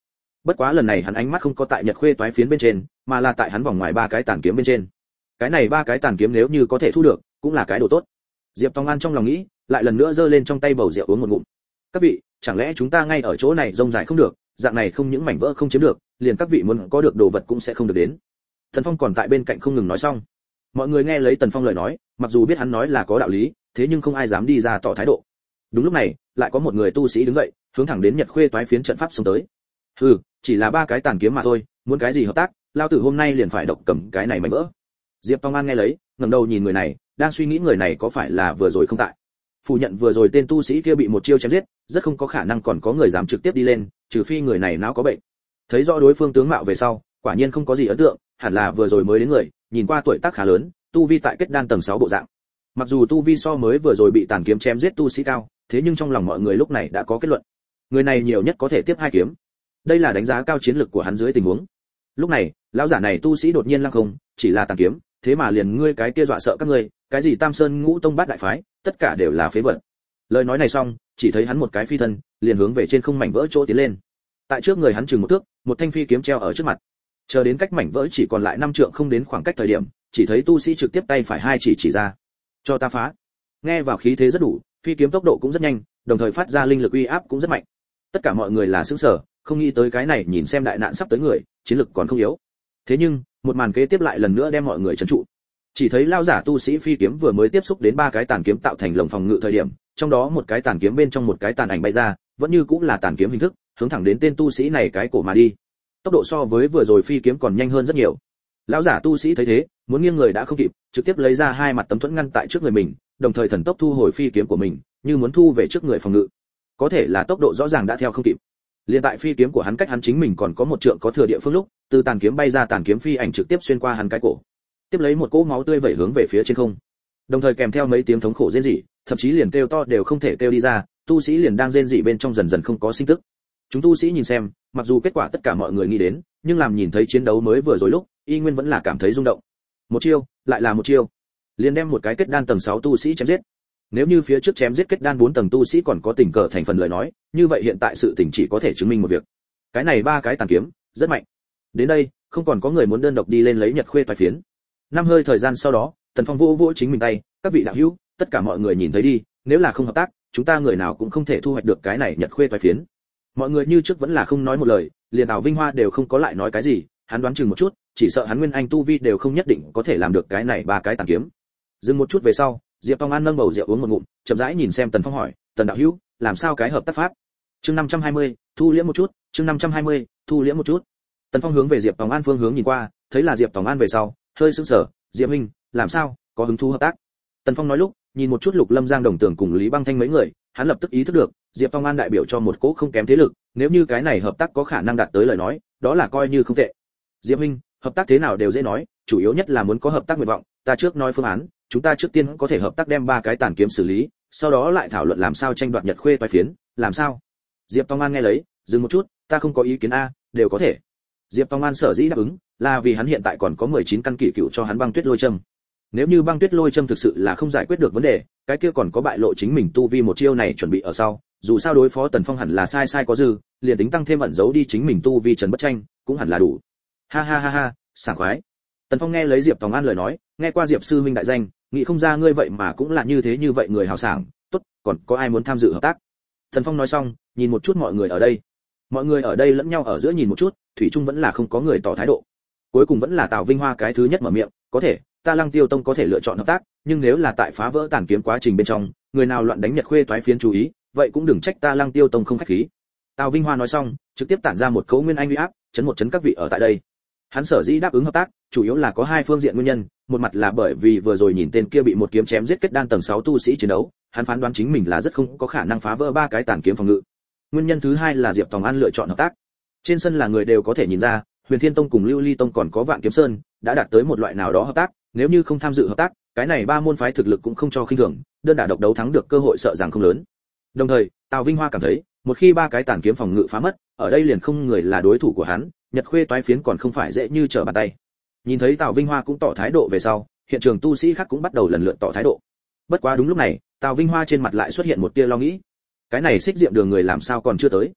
[SPEAKER 1] Bất quá lần này hắn ánh mắt không có tại Nhật Khuê toái phiến bên trên, mà là tại hắn vòng ngoài ba cái tàn kiếm bên trên. Cái này ba cái tàn kiếm nếu như có thể thu được, cũng là cái đồ tốt. Diệp Tòng An trong lòng nghĩ, lại lần nữa giơ lên trong tay bầu rượu uống một ngụm. Các vị, chẳng lẽ chúng ta ngay ở chỗ này rông dài không được, dạng này không những mảnh vỡ không chiếm được, liền các vị muốn có được đồ vật cũng sẽ không được đến. Tần Phong còn tại bên cạnh không ngừng nói xong. Mọi người nghe lấy Tần Phong lời nói, mặc dù biết hắn nói là có đạo lý, thế nhưng không ai dám đi ra tỏ thái độ. Đúng lúc này, lại có một người tu sĩ đứng dậy, hướng thẳng đến Nhật Khuê toái phiến trận pháp xông tới. Hừ, chỉ là ba cái tàn kiếm mà thôi, muốn cái gì hợp tác, lao tử hôm nay liền phải độc cầm cái này mảnh vỡ. Diệp Tòng An nghe lấy, ngẩng đầu nhìn người này, đang suy nghĩ người này có phải là vừa rồi không tại. Phủ nhận vừa rồi tên tu sĩ kia bị một chiêu chém giết, rất không có khả năng còn có người dám trực tiếp đi lên, trừ phi người này não có bệnh. Thấy rõ đối phương tướng mạo về sau, quả nhiên không có gì ấn tượng, hẳn là vừa rồi mới đến người, nhìn qua tuổi tác khá lớn, tu vi tại kết đan tầng 6 bộ dạng. Mặc dù tu vi so mới vừa rồi bị tàn kiếm chém giết tu sĩ cao, thế nhưng trong lòng mọi người lúc này đã có kết luận. Người này nhiều nhất có thể tiếp 2 kiếm. Đây là đánh giá cao chiến lực của hắn dưới tình huống. Lúc này, lão giả này tu sĩ đột nhiên lăng không, chỉ là tàn kiếm, thế mà liền ngươi cái kia dọa sợ các ngươi, cái gì Tam Sơn Ngũ Tông Bát Đại phái, tất cả đều là phế vật. Lời nói này xong, chỉ thấy hắn một cái phi thân, liền hướng về trên không mảnh vỡ chỗ tiến lên. Tại trước người hắn chừng một thước, một thanh phi kiếm treo ở trước mặt. Chờ đến cách mảnh vỡ chỉ còn lại 5 trượng không đến khoảng cách thời điểm, chỉ thấy tu sĩ trực tiếp tay phải hai chỉ ra. Cho ta phá. Nghe vào khí thế rất đủ, phi kiếm tốc độ cũng rất nhanh, đồng thời phát ra linh lực uy áp cũng rất mạnh. Tất cả mọi người là sửng sở, không nghĩ tới cái này nhìn xem đại nạn sắp tới người, chiến lực còn không yếu. Thế nhưng, một màn kế tiếp lại lần nữa đem mọi người trấn trụ. Chỉ thấy lao giả tu sĩ phi kiếm vừa mới tiếp xúc đến ba cái tàn kiếm tạo thành lồng phòng ngự thời điểm, trong đó một cái tàn kiếm bên trong một cái tàn ảnh bay ra, vẫn như cũng là tàn kiếm hình thức, hướng thẳng đến tên tu sĩ này cái cổ mà đi. Tốc độ so với vừa rồi phi kiếm còn nhanh hơn rất nhiều. Lão giả tu sĩ thấy thế, muốn nghiêng người đã không kịp, trực tiếp lấy ra hai mặt tấm thuẫn ngăn tại trước người mình, đồng thời thần tốc thu hồi phi kiếm của mình, như muốn thu về trước người phòng ngự. Có thể là tốc độ rõ ràng đã theo không kịp. Liên tại phi kiếm của hắn cách hắn chính mình còn có một trượng có thừa địa phương lúc, từ tàn kiếm bay ra tàn kiếm phi ảnh trực tiếp xuyên qua hắn cái cổ. Tiếp lấy một cỗ máu tươi vẩy hướng về phía trên không. Đồng thời kèm theo mấy tiếng thống khổ rên rỉ, thậm chí liền kêu to đều không thể kêu đi ra, tu sĩ liền đang rên rỉ bên trong dần dần không có sinh tức. Chúng tu sĩ nhìn xem, mặc dù kết quả tất cả mọi người nghĩ đến, nhưng làm nhìn thấy chiến đấu mới vừa rồi lúc, y nguyên vẫn là cảm thấy rung động. Một chiêu, lại là một chiêu. Liền đem một cái kết đan tầng 6 tu sĩ chém giết. Nếu như phía trước chém giết kết đan 4 tầng tu sĩ còn có tình cờ thành phần lời nói, như vậy hiện tại sự tình chỉ có thể chứng minh một việc. Cái này ba cái tàn kiếm, rất mạnh. Đến đây, không còn có người muốn đơn độc đi lên lấy Nhật Khuê toái phiến. Năm hơi thời gian sau đó, Tần Phong vỗ vỗ chính mình tay, các vị đạo hữu, tất cả mọi người nhìn thấy đi, nếu là không hợp tác, chúng ta người nào cũng không thể thu hoạch được cái này Nhật Khuê toái phiến. Mọi người như trước vẫn là không nói một lời, liền Tào Vinh Hoa đều không có lại nói cái gì, hắn đoán chừng một chút, chỉ sợ hắn nguyên anh tu vi đều không nhất định có thể làm được cái này ba cái tàn kiếm. Dừng một chút về sau, Diệp Tòng An nâng bầu rượu uống một ngụm, chậm rãi nhìn xem Tần Phong hỏi, "Tần đạo hữu, làm sao cái hợp tác pháp?" Chương 520, thu liễm một chút, chương 520, thu liễm một chút. Tần Phong hướng về Diệp Tòng An phương hướng nhìn qua, thấy là Diệp Tòng An về sau, hơi sững sờ, "Diệp huynh, làm sao, có hứng thú hợp tác?" Tần Phong nói lúc, nhìn một chút Lục Lâm Giang Đồng Tưởng cùng Lý Băng Thanh mấy người, hắn lập tức ý thức được, Diệp Tòng An đại biểu cho một cỗ không kém thế lực, nếu như cái này hợp tác có khả năng đạt tới lời nói, đó là coi như không tệ. "Diệp huynh, hợp tác thế nào đều dễ nói, chủ yếu nhất là muốn có hợp tác nguyện vọng, ta trước nói phương án, chúng ta trước tiên có thể hợp tác đem ba cái tàn kiếm xử lý, sau đó lại thảo luận làm sao tranh đoạt Nhật Khuê toái phiến, làm sao?" Diệp Tòng An nghe lấy, dừng một chút, "Ta không có ý kiến a, đều có thể." Diệp Tòng An sở dĩ đáp ứng, là vì hắn hiện tại còn có 19 căn kỷ cựu cho hắn băng tuyết lôi châm. Nếu như băng tuyết lôi châm thực sự là không giải quyết được vấn đề, cái kia còn có bại lộ chính mình tu vi một chiêu này chuẩn bị ở sau, dù sao đối phó Tần Phong hẳn là sai sai có dư, liền tính tăng thêm ẩn giấu đi chính mình tu vi Trần Bất Tranh, cũng hẳn là đủ. Ha ha ha ha, sảng khoái. Tần Phong nghe lấy Diệp Tòng An lời nói, nghe qua Diệp sư huynh đại danh, nghĩ không ra ngươi vậy mà cũng là như thế như vậy người hào sảng, tốt, còn có ai muốn tham dự hợp tác? Tần Phong nói xong, nhìn một chút mọi người ở đây. Mọi người ở đây lẫn nhau ở giữa nhìn một chút, thủy chung vẫn là không có người tỏ thái độ. Cuối cùng vẫn là Tào Vinh Hoa cái thứ nhất mở miệng, "Có thể, ta Lăng Tiêu Tông có thể lựa chọn hợp tác, nhưng nếu là tại phá vỡ tàn kiếm quá trình bên trong, người nào loạn đánh Nhật Khuê toái phiến chú ý, vậy cũng đừng trách ta Lăng Tiêu Tông không khách khí." Tào Vinh Hoa nói xong, trực tiếp tản ra một cấu nguyên anh uy áp, chấn một chấn các vị ở tại đây. Hắn sở dĩ đáp ứng hợp tác, chủ yếu là có hai phương diện nguyên nhân, một mặt là bởi vì vừa rồi nhìn tên kia bị một kiếm chém giết kết đan tầng 6 tu sĩ chiến đấu, hắn phán đoán chính mình là rất không có khả năng phá vỡ ba cái tàn kiếm phòng ngự. Nguyên nhân thứ hai là Diệp Tòng An lựa chọn hợp tác. Trên sân là người đều có thể nhìn ra, Huyền Thiên Tông cùng Lưu Ly Tông còn có Vạn Kiếm Sơn đã đạt tới một loại nào đó hợp tác, nếu như không tham dự hợp tác, cái này ba môn phái thực lực cũng không cho khinh thường, đơn đả độc đấu thắng được cơ hội sợ rằng không lớn. Đồng thời, Tào Vinh Hoa cảm thấy, một khi ba cái tàn kiếm phòng ngự phá mất, ở đây liền không người là đối thủ của hắn, Nhật Khuê toái phiến còn không phải dễ như trở bàn tay. Nhìn thấy Tào Vinh Hoa cũng tỏ thái độ về sau, hiện trường tu sĩ khác cũng bắt đầu lần lượt tỏ thái độ. Bất quá đúng lúc này, Tào Vinh Hoa trên mặt lại xuất hiện một tia lo nghĩ. Cái này Xích Diệm Đường người làm sao còn chưa tới?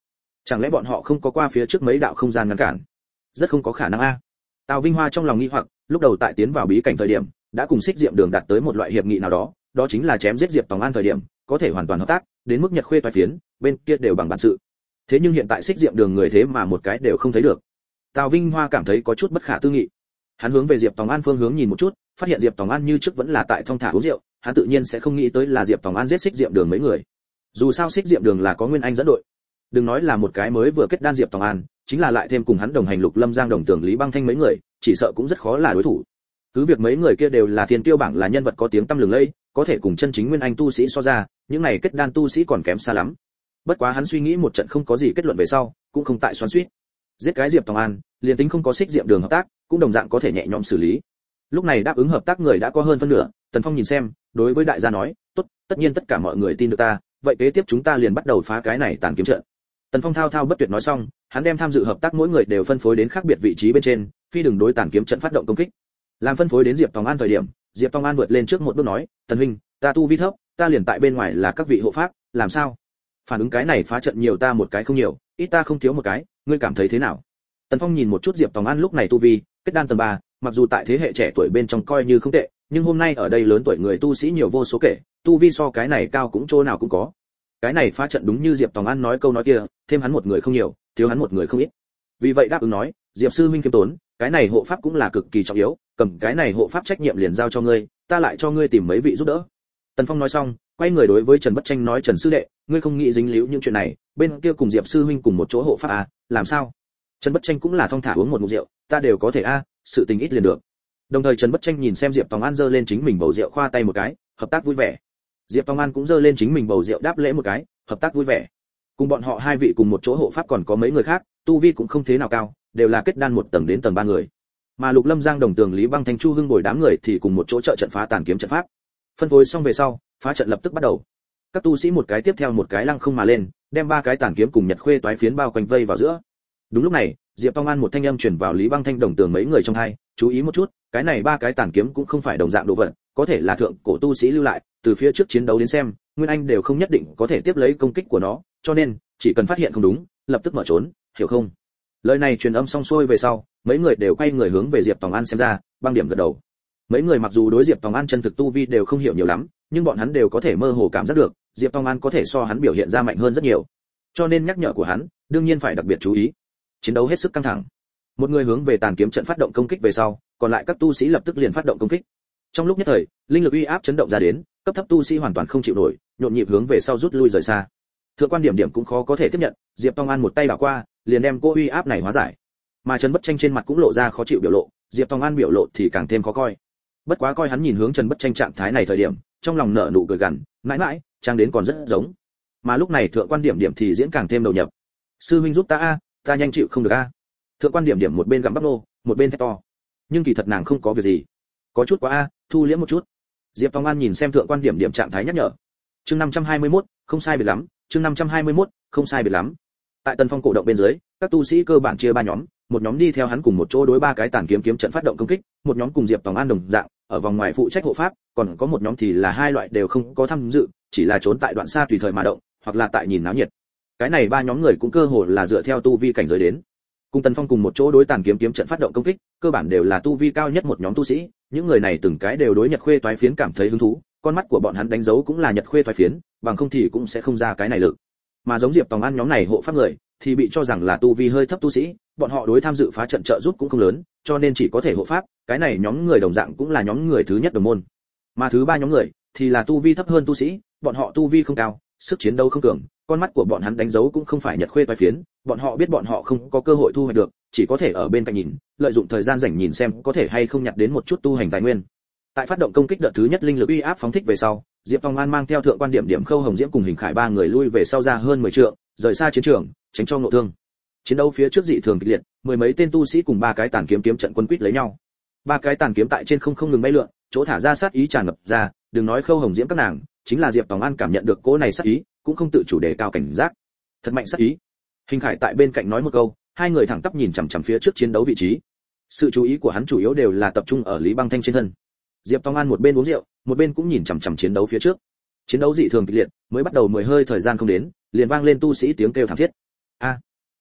[SPEAKER 1] Chẳng lẽ bọn họ không có qua phía trước mấy đạo không gian ngăn cản? Rất không có khả năng a. Tào Vinh Hoa trong lòng nghi hoặc, lúc đầu tại tiến vào bí cảnh thời điểm, đã cùng Xích Diệm Đường đạt tới một loại hiệp nghị nào đó, đó chính là chém giết Diệp Tòng An thời điểm, có thể hoàn toàn hợp tác, đến mức Nhật Khuê toái phiến, bên kia đều bằng bản sự. Thế nhưng hiện tại Xích Diệm Đường người thế mà một cái đều không thấy được. Tào Vinh Hoa cảm thấy có chút bất khả tư nghị. Hắn hướng về Diệp Tòng An phương hướng nhìn một chút, phát hiện Diệp Tòng An như trước vẫn là tại thong thả uống rượu, hắn tự nhiên sẽ không nghĩ tới là Diệp Tòng An giết Xích Diệm Đường mấy người. Dù sao Xích Diệm Đường là có Nguyên Anh dẫn đội. Đừng nói là một cái mới vừa kết đan Diệp Tòng An, chính là lại thêm cùng hắn đồng hành Lục Lâm Giang Đồng Tưởng Lý Băng Thanh mấy người, chỉ sợ cũng rất khó là đối thủ. Cứ việc mấy người kia đều là thiên tiêu bảng là nhân vật có tiếng tăm lừng lẫy, có thể cùng chân chính Nguyên Anh tu sĩ so ra, những này kết đan tu sĩ còn kém xa lắm. Bất quá hắn suy nghĩ một trận không có gì kết luận về sau, cũng không tại xoắn xuýt. Giết cái Diệp Tòng An, liền tính không có Xích Diệm Đường hợp tác, cũng đồng dạng có thể nhẹ nhõm xử lý. Lúc này đáp ứng hợp tác người đã có hơn phân nửa, Tần Phong nhìn xem, đối với đại gia nói, "Tốt, tất nhiên tất cả mọi người tin được ta, vậy kế tiếp chúng ta liền bắt đầu phá cái này tàn kiếm trận." Tần Phong thao thao bất tuyệt nói xong, hắn đem tham dự hợp tác mỗi người đều phân phối đến khác biệt vị trí bên trên, phi đường đối tàn kiếm trận phát động công kích. Làm phân phối đến Diệp Tòng An thời điểm, Diệp Tòng An vượt lên trước một bước nói, "Tần huynh, ta tu vi thấp, ta liền tại bên ngoài là các vị hộ pháp, làm sao? Phản ứng cái này phá trận nhiều ta một cái không nhiều, ít ta không thiếu một cái, ngươi cảm thấy thế nào?" Tần Phong nhìn một chút Diệp Tòng An lúc này tu vi, kết đan tầng 3, mặc dù tại thế hệ trẻ tuổi bên trong coi như không tệ, nhưng hôm nay ở đây lớn tuổi người tu sĩ nhiều vô số kể, tu vi so cái này cao cũng chỗ nào cũng có. Cái này phá trận đúng như Diệp Tòng An nói câu nói kia, thêm hắn một người không nhiều, thiếu hắn một người không ít. Vì vậy đáp ứng nói, Diệp sư huynh kiêm tốn, cái này hộ pháp cũng là cực kỳ trọng yếu, cầm cái này hộ pháp trách nhiệm liền giao cho ngươi, ta lại cho ngươi tìm mấy vị giúp đỡ. Tần Phong nói xong, quay người đối với Trần Bất Tranh nói, Trần sư đệ, ngươi không nghĩ dính líu những chuyện này, bên kia cùng Diệp sư huynh cùng một chỗ hộ pháp à, làm sao? Trần Bất Tranh cũng là thong thả uống một ngụm rượu, ta đều có thể a, sự tình ít liền được. Đồng thời Trần Bất Tranh nhìn xem Diệp Tòng An giơ lên chính mình bầu rượu khoa tay một cái, hợp tác vui vẻ. Diệp Tòng An cũng giơ lên chính mình bầu rượu đáp lễ một cái, hợp tác vui vẻ. Cùng bọn họ hai vị cùng một chỗ hộ pháp còn có mấy người khác, tu vi cũng không thế nào cao, đều là kết đan một tầng đến tầng 3 người. Mà Lục Lâm Giang Đồng Tường Lý Băng Thanh Chu Hưng bồi đám người thì cùng một chỗ trợ trận phá tàn kiếm trận pháp. Phân phối xong về sau, phá trận lập tức bắt đầu. Các tu sĩ một cái tiếp theo một cái lăng không mà lên, đem ba cái tàn kiếm cùng Nhật Khuê toái phiến bao quanh vây vào giữa. Đúng lúc này, Diệp Tòng An một thanh âm truyền vào Lý Băng Thanh Đồng Tường mấy người trong tai, chú ý một chút, cái này ba cái tàn kiếm cũng không phải đồng dạng đồ vật, có thể là thượng cổ tu sĩ lưu lại, từ phía trước chiến đấu đến xem, Nguyên Anh đều không nhất định có thể tiếp lấy công kích của nó, cho nên chỉ cần phát hiện không đúng, lập tức mở trốn, hiểu không? Lời này truyền âm xong xuôi về sau, mấy người đều quay người hướng về Diệp Tòng An xem ra, băng điểm gật đầu. Mấy người mặc dù đối Diệp Tòng An chân thực tu vi đều không hiểu nhiều lắm, nhưng bọn hắn đều có thể mơ hồ cảm giác được, Diệp Tòng An có thể so hắn biểu hiện ra mạnh hơn rất nhiều. Cho nên nhắc nhở của hắn, đương nhiên phải đặc biệt chú ý. Chiến đấu hết sức căng thẳng. Một người hướng về tàn kiếm trận phát động công kích về sau, còn lại các tu sĩ lập tức liền phát động công kích. Trong lúc nhất thời, linh lực uy áp chấn động ra đến, cấp thấp tu sĩ hoàn toàn không chịu nổi, nhộn nhịp hướng về sau rút lui rời xa. Thượng quan điểm điểm cũng khó có thể tiếp nhận, Diệp Tòng An một tay đảo qua, liền đem cô uy áp này hóa giải. Mà Trần Bất Tranh trên mặt cũng lộ ra khó chịu biểu lộ, Diệp Tòng An biểu lộ thì càng thêm khó coi. Bất quá coi hắn nhìn hướng Trần Bất Tranh trạng thái này thời điểm, trong lòng nở nụ cười gằn, mãi mãi, trang đến còn rất giống. Mà lúc này thượng quan điểm điểm thì diễn càng thêm đầu nhập. Sư huynh giúp ta a, ta nhanh chịu không được a. Thượng quan điểm điểm một bên gặm bắp nô, một bên thét to. Nhưng kỳ thật nàng không có việc gì. Có chút quá a, thu liễm một chút. Diệp Tòng An nhìn xem thượng quan điểm điểm trạng thái nhắc nhở. Chương 521, không sai biệt lắm, chương 521, không sai biệt lắm. Tại Tần Phong cổ động bên dưới, các tu sĩ cơ bản chia ba nhóm, một nhóm đi theo hắn cùng một chỗ đối ba cái tàn kiếm kiếm trận phát động công kích, một nhóm cùng Diệp Tòng An đồng dạng, ở vòng ngoài phụ trách hộ pháp, còn có một nhóm thì là hai loại đều không có tham dự, chỉ là trốn tại đoạn xa tùy thời mà động, hoặc là tại nhìn náo nhiệt. Cái này ba nhóm người cũng cơ hồ là dựa theo tu vi cảnh giới đến. Cùng Tần Phong cùng một chỗ đối tàn kiếm kiếm trận phát động công kích, cơ bản đều là tu vi cao nhất một nhóm tu sĩ, những người này từng cái đều đối Nhật Khuê toái phiến cảm thấy hứng thú, con mắt của bọn hắn đánh dấu cũng là Nhật Khuê toái phiến, bằng không thì cũng sẽ không ra cái này lực. Mà giống Diệp Tòng An nhóm này hộ pháp người, thì bị cho rằng là tu vi hơi thấp tu sĩ, bọn họ đối tham dự phá trận trợ giúp cũng không lớn, cho nên chỉ có thể hộ pháp, cái này nhóm người đồng dạng cũng là nhóm người thứ nhất đồng môn. Mà thứ ba nhóm người thì là tu vi thấp hơn tu sĩ, bọn họ tu vi không cao, sức chiến đấu không cường, con mắt của bọn hắn đánh dấu cũng không phải Nhật Khuê toái phiến, bọn họ biết bọn họ không có cơ hội thu hoạch được, chỉ có thể ở bên cạnh nhìn, lợi dụng thời gian rảnh nhìn xem có thể hay không nhặt đến một chút tu hành tài nguyên. Tại phát động công kích đợt thứ nhất linh lực uy áp phóng thích về sau, Diệp Tòng An mang theo thượng quan điểm điểm Khâu Hồng Diễm cùng Hình Khải ba người lui về sau ra hơn 10 trượng, rời xa chiến trường, tránh cho ngộ thương. Chiến đấu phía trước dị thường kịch liệt, mười mấy tên tu sĩ cùng ba cái tàn kiếm kiếm trận quân quýt lấy nhau. Ba cái tàn kiếm tại trên không ngừng bay lượn, chỗ thả ra sát ý tràn ngập ra, đừng nói Khâu Hồng Diễm các nàng, chính là Diệp Tòng An cảm nhận được cỗ này sát ý, cũng không tự chủ đề cao cảnh giác. Thật mạnh sát ý. Hình Khải tại bên cạnh nói một câu, hai người thẳng tắp nhìn chằm chằm phía trước chiến đấu vị trí. Sự chú ý của hắn chủ yếu đều là tập trung ở Lý Băng Thanh trên thân. Diệp Tòng An một bên uống rượu, một bên cũng nhìn chằm chằm chiến đấu phía trước. Chiến đấu dị thường kịch liệt, mới bắt đầu 10 hơi thời gian không đến, liền vang lên tu sĩ tiếng kêu thảm thiết. A!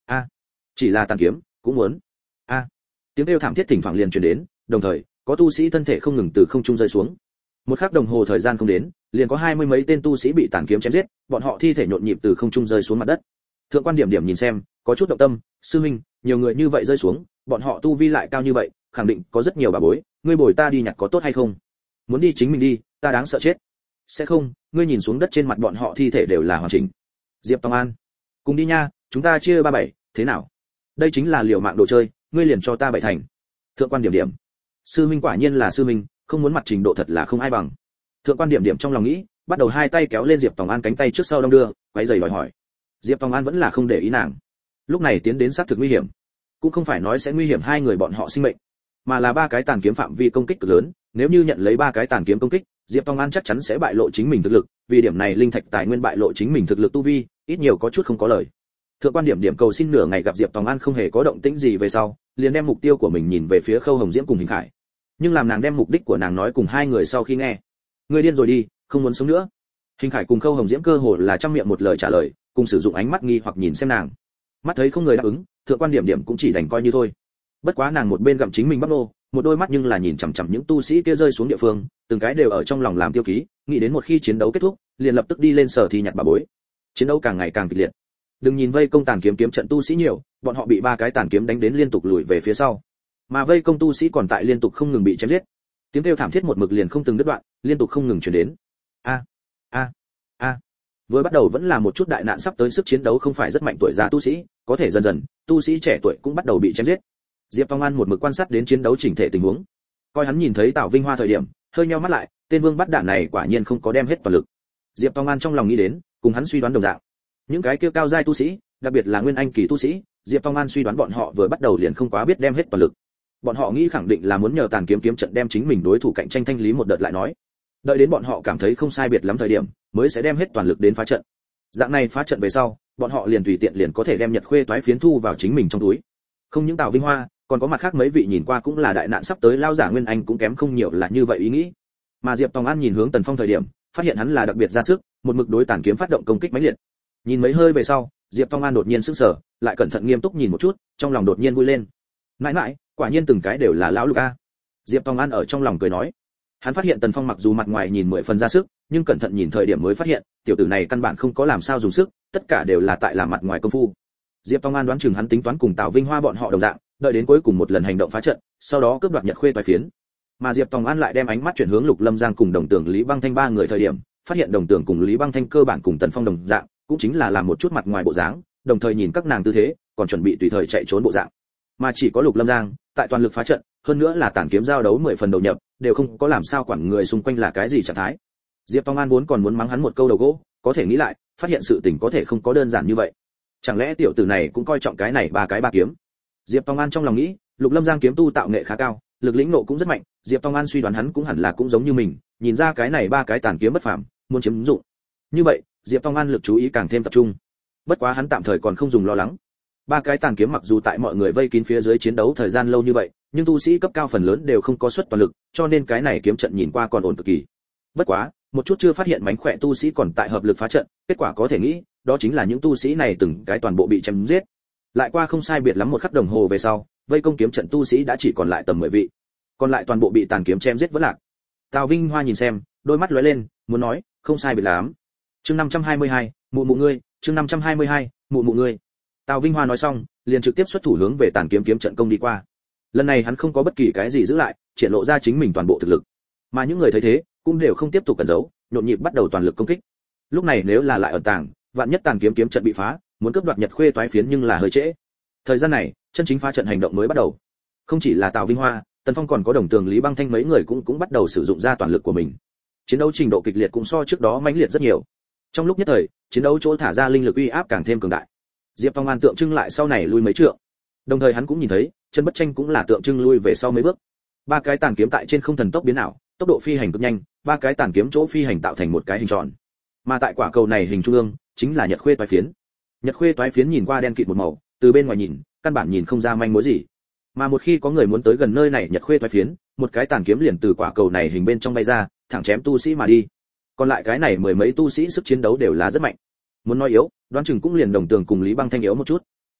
[SPEAKER 1] A, chỉ là tàn kiếm cũng muốn. A, tiếng kêu thảm thiết thỉnh thoảng liền truyền đến, đồng thời có tu sĩ thân thể không ngừng từ không trung rơi xuống. Một khắc đồng hồ thời gian không đến, liền có 20 mấy tên tu sĩ bị tàn kiếm chém giết, bọn họ thi thể nhộn nhịp từ không trung rơi xuống mặt đất. Thượng quan Điểm Điểm nhìn xem, có chút động tâm, sư huynh, nhiều người như vậy rơi xuống, bọn họ tu vi lại cao như vậy, khẳng định có rất nhiều bà bối, ngươi bồi ta đi nhặt có tốt hay không? Muốn đi chính mình đi, ta đáng sợ chết. Sẽ không, ngươi nhìn xuống đất trên mặt bọn họ thi thể đều là hoàn chỉnh. Diệp Tông An, cùng đi nha, chúng ta chia 37, thế nào? Đây chính là liều mạng đồ chơi, ngươi liền cho ta 7 thành. Thượng quan Điểm Điểm, sư huynh quả nhiên là sư huynh, không muốn mặt trình độ thật là không ai bằng. Thượng quan Điểm Điểm trong lòng nghĩ, bắt đầu hai tay kéo lên Diệp Tòng An cánh tay trước sau đong đưa, quấy giày đòi hỏi. Diệp Tòng An vẫn là không để ý nàng. Lúc này tiến đến sát thực nguy hiểm, cũng không phải nói sẽ nguy hiểm hai người bọn họ sinh mệnh, mà là ba cái tàn kiếm phạm vi công kích cực lớn, nếu như nhận lấy ba cái tàn kiếm công kích, Diệp Tòng An chắc chắn sẽ bại lộ chính mình thực lực, vì điểm này linh thạch tài nguyên bại lộ chính mình thực lực tu vi, ít nhiều có chút không có lời. Thượng quan Điểm Điểm cầu xin nửa ngày gặp Diệp Tòng An không hề có động tĩnh gì về sau, liền đem mục tiêu của mình nhìn về phía Khâu Hồng Diễm cùng Hình Khải. Nhưng làm nàng đem mục đích của nàng nói cùng hai người sau khi nghe, người điên rồi đi, không muốn sống nữa. Hình Khải cùng Khâu Hồng Diễm cơ hồ là trăm miệng một lời trả lời, cùng sử dụng ánh mắt nghi hoặc nhìn xem nàng. Mắt thấy không người đáp ứng, Thượng quan Điểm Điểm cũng chỉ đành coi như thôi. Bất quá nàng một bên gặm chính mình bắp nô, một đôi mắt nhưng là nhìn chằm chằm những tu sĩ kia rơi xuống địa phương, từng cái đều ở trong lòng làm tiêu ký, nghĩ đến một khi chiến đấu kết thúc, liền lập tức đi lên sở thi nhặt bà bối. Chiến đấu càng ngày càng kịch liệt. Đừng nhìn vây công tàn kiếm kiếm trận tu sĩ nhiều, bọn họ bị ba cái tàn kiếm đánh đến liên tục lùi về phía sau. Mà vây công tu sĩ còn tại liên tục không ngừng bị chém giết. Tiếng kêu thảm thiết một mực liền không từng đứt đoạn, liên tục không ngừng truyền đến. A, a, a. Vừa bắt đầu vẫn là một chút đại nạn sắp tới, sức chiến đấu không phải rất mạnh tuổi già tu sĩ, có thể dần dần, tu sĩ trẻ tuổi cũng bắt đầu bị chém giết. Diệp Phong An một mực quan sát đến chiến đấu chỉnh thể tình huống. Coi hắn nhìn thấy Tào Vinh Hoa thời điểm, hơi nheo mắt lại, tên vương bắt đạn này quả nhiên không có đem hết toàn lực. Diệp Phong An trong lòng nghĩ đến, cùng hắn suy đoán đồng dạng. Những cái kia cao giai tu sĩ, đặc biệt là nguyên anh kỳ tu sĩ, Diệp Phong An suy đoán bọn họ vừa bắt đầu liền không quá biết đem hết toàn lực. Bọn họ nghĩ khẳng định là muốn nhờ tàn kiếm kiếm trận đem chính mình đối thủ cạnh tranh thanh lý một đợt lại nói. Đợi đến bọn họ cảm thấy không sai biệt lắm thời điểm, mới sẽ đem hết toàn lực đến phá trận. Dạng này phá trận về sau, bọn họ liền tùy tiện liền có thể đem Nhật Khuê toái phiến thu vào chính mình trong túi. Không những Tào Vinh Hoa, còn có mặt khác mấy vị nhìn qua cũng là đại nạn sắp tới lao giả nguyên anh cũng kém không nhiều là như vậy ý nghĩ. Mà Diệp Tòng An nhìn hướng Tần Phong thời điểm, phát hiện hắn là đặc biệt ra sức, một mực đối tàn kiếm phát động công kích mãnh liệt. Nhìn mấy hơi về sau, Diệp Tòng An đột nhiên sững sờ, lại cẩn thận nghiêm túc nhìn một chút, trong lòng đột nhiên vui lên. Mãi mãi, quả nhiên từng cái đều là lão lục a. Diệp Tòng An ở trong lòng cười nói. Hắn phát hiện Tần Phong mặc dù mặt ngoài nhìn 10 phần ra sức, nhưng cẩn thận nhìn thời điểm mới phát hiện, tiểu tử này căn bản không có làm sao dùng sức, tất cả đều là tại làm mặt ngoài công phu. Diệp Tòng An đoán chừng hắn tính toán cùng Tào Vinh Hoa bọn họ đồng dạng, đợi đến cuối cùng một lần hành động phá trận, sau đó cướp đoạt Nhật Khuê toái phiến. Mà Diệp Tòng An lại đem ánh mắt chuyển hướng Lục Lâm Giang cùng Đồng Tưởng Lý Băng Thanh ba người thời điểm, phát hiện Đồng Tưởng cùng Lý Băng Thanh cơ bản cùng Tần Phong đồng dạng, cũng chính là làm một chút mặt ngoài bộ dáng, đồng thời nhìn các nàng tư thế, còn chuẩn bị tùy thời chạy trốn bộ dạng. Mà chỉ có Lục Lâm Giang, tại toàn lực phá trận, hơn nữa là tản kiếm giao đấu 10 phần đầu nhập, đều không có làm sao quản người xung quanh là cái gì trạng thái. Diệp Tòng An vốn còn muốn mắng hắn một câu đầu gỗ, có thể nghĩ lại, phát hiện sự tình có thể không có đơn giản như vậy. Chẳng lẽ tiểu tử này cũng coi trọng cái này ba kiếm? Diệp Tòng An trong lòng nghĩ, Lục Lâm Giang kiếm tu tạo nghệ khá cao, lực lĩnh nộ cũng rất mạnh, Diệp Tòng An suy đoán hắn cũng hẳn là cũng giống như mình, nhìn ra cái này ba cái tàn kiếm bất phàm, muốn chiếm dụng. Như vậy, Diệp Tòng An lực chú ý càng thêm tập trung. Bất quá hắn tạm thời còn không dùng lo lắng. Ba cái tàn kiếm mặc dù tại mọi người vây kín phía dưới chiến đấu thời gian lâu như vậy, nhưng tu sĩ cấp cao phần lớn đều không có suất toàn lực, cho nên cái này kiếm trận nhìn qua còn ổn cực kỳ. Bất quá, một chút chưa phát hiện mánh khỏe tu sĩ còn tại hợp lực phá trận, kết quả có thể nghĩ, đó chính là những tu sĩ này từng cái toàn bộ bị chém giết. Lại qua không sai biệt lắm một khắc đồng hồ về sau, vây công kiếm trận tu sĩ đã chỉ còn lại tầm 10 vị, còn lại toàn bộ bị tàn kiếm chém giết vỡ lạc. Tào Vinh Hoa nhìn xem, đôi mắt lóe lên, muốn nói, không sai biệt lắm. Chương 522, mụ mụ ngươi, chương 522, mụ mụ ngươi. Tào Vinh Hoa nói xong, liền trực tiếp xuất thủ hướng về tàn kiếm kiếm trận công đi qua. Lần này hắn không có bất kỳ cái gì giữ lại, triển lộ ra chính mình toàn bộ thực lực. Mà những người thấy thế, cũng đều không tiếp tục cẩn giấu, nhộn nhịp bắt đầu toàn lực công kích. Lúc này nếu là lại ẩn tàng, vạn nhất tàn kiếm kiếm trận bị phá, muốn cướp đoạt Nhật Khuê toái phiến nhưng là hơi trễ. Thời gian này, chân chính phá trận hành động mới bắt đầu. Không chỉ là Tào Vinh Hoa, Tần Phong còn có Đồng Tường Lý Băng Thanh mấy người cũng bắt đầu sử dụng ra toàn lực của mình. Chiến đấu trình độ kịch liệt cũng so trước đó mãnh liệt rất nhiều. Trong lúc nhất thời, chiến đấu chỗ thả ra linh lực uy áp càng thêm cường đại. Diệp Phong An tượng trưng lại sau này lui mấy trượng. Đồng thời hắn cũng nhìn thấy, Trần Bất Tranh cũng là tượng trưng lui về sau mấy bước. Ba cái tàn kiếm tại trên không thần tốc biến ảo, tốc độ phi hành cực nhanh, ba cái tàn kiếm chỗ phi hành tạo thành một cái hình tròn. Mà tại quả cầu này hình trung ương, chính là Nhật Khuê toái phiến. Nhật Khuê toái phiến nhìn qua đen kịt một màu, từ bên ngoài nhìn, căn bản nhìn không ra manh mối gì. Mà một khi có người muốn tới gần nơi này Nhật Khuê toái phiến, một cái tàn kiếm liền từ quả cầu này hình bên trong bay ra, thẳng chém tu sĩ mà đi. Còn lại cái này mười mấy tu sĩ sức chiến đấu đều là rất mạnh. Muốn nói yếu, đoán chừng cũng liền Đồng Tường cùng Lý Băng Thanh yếu một chút.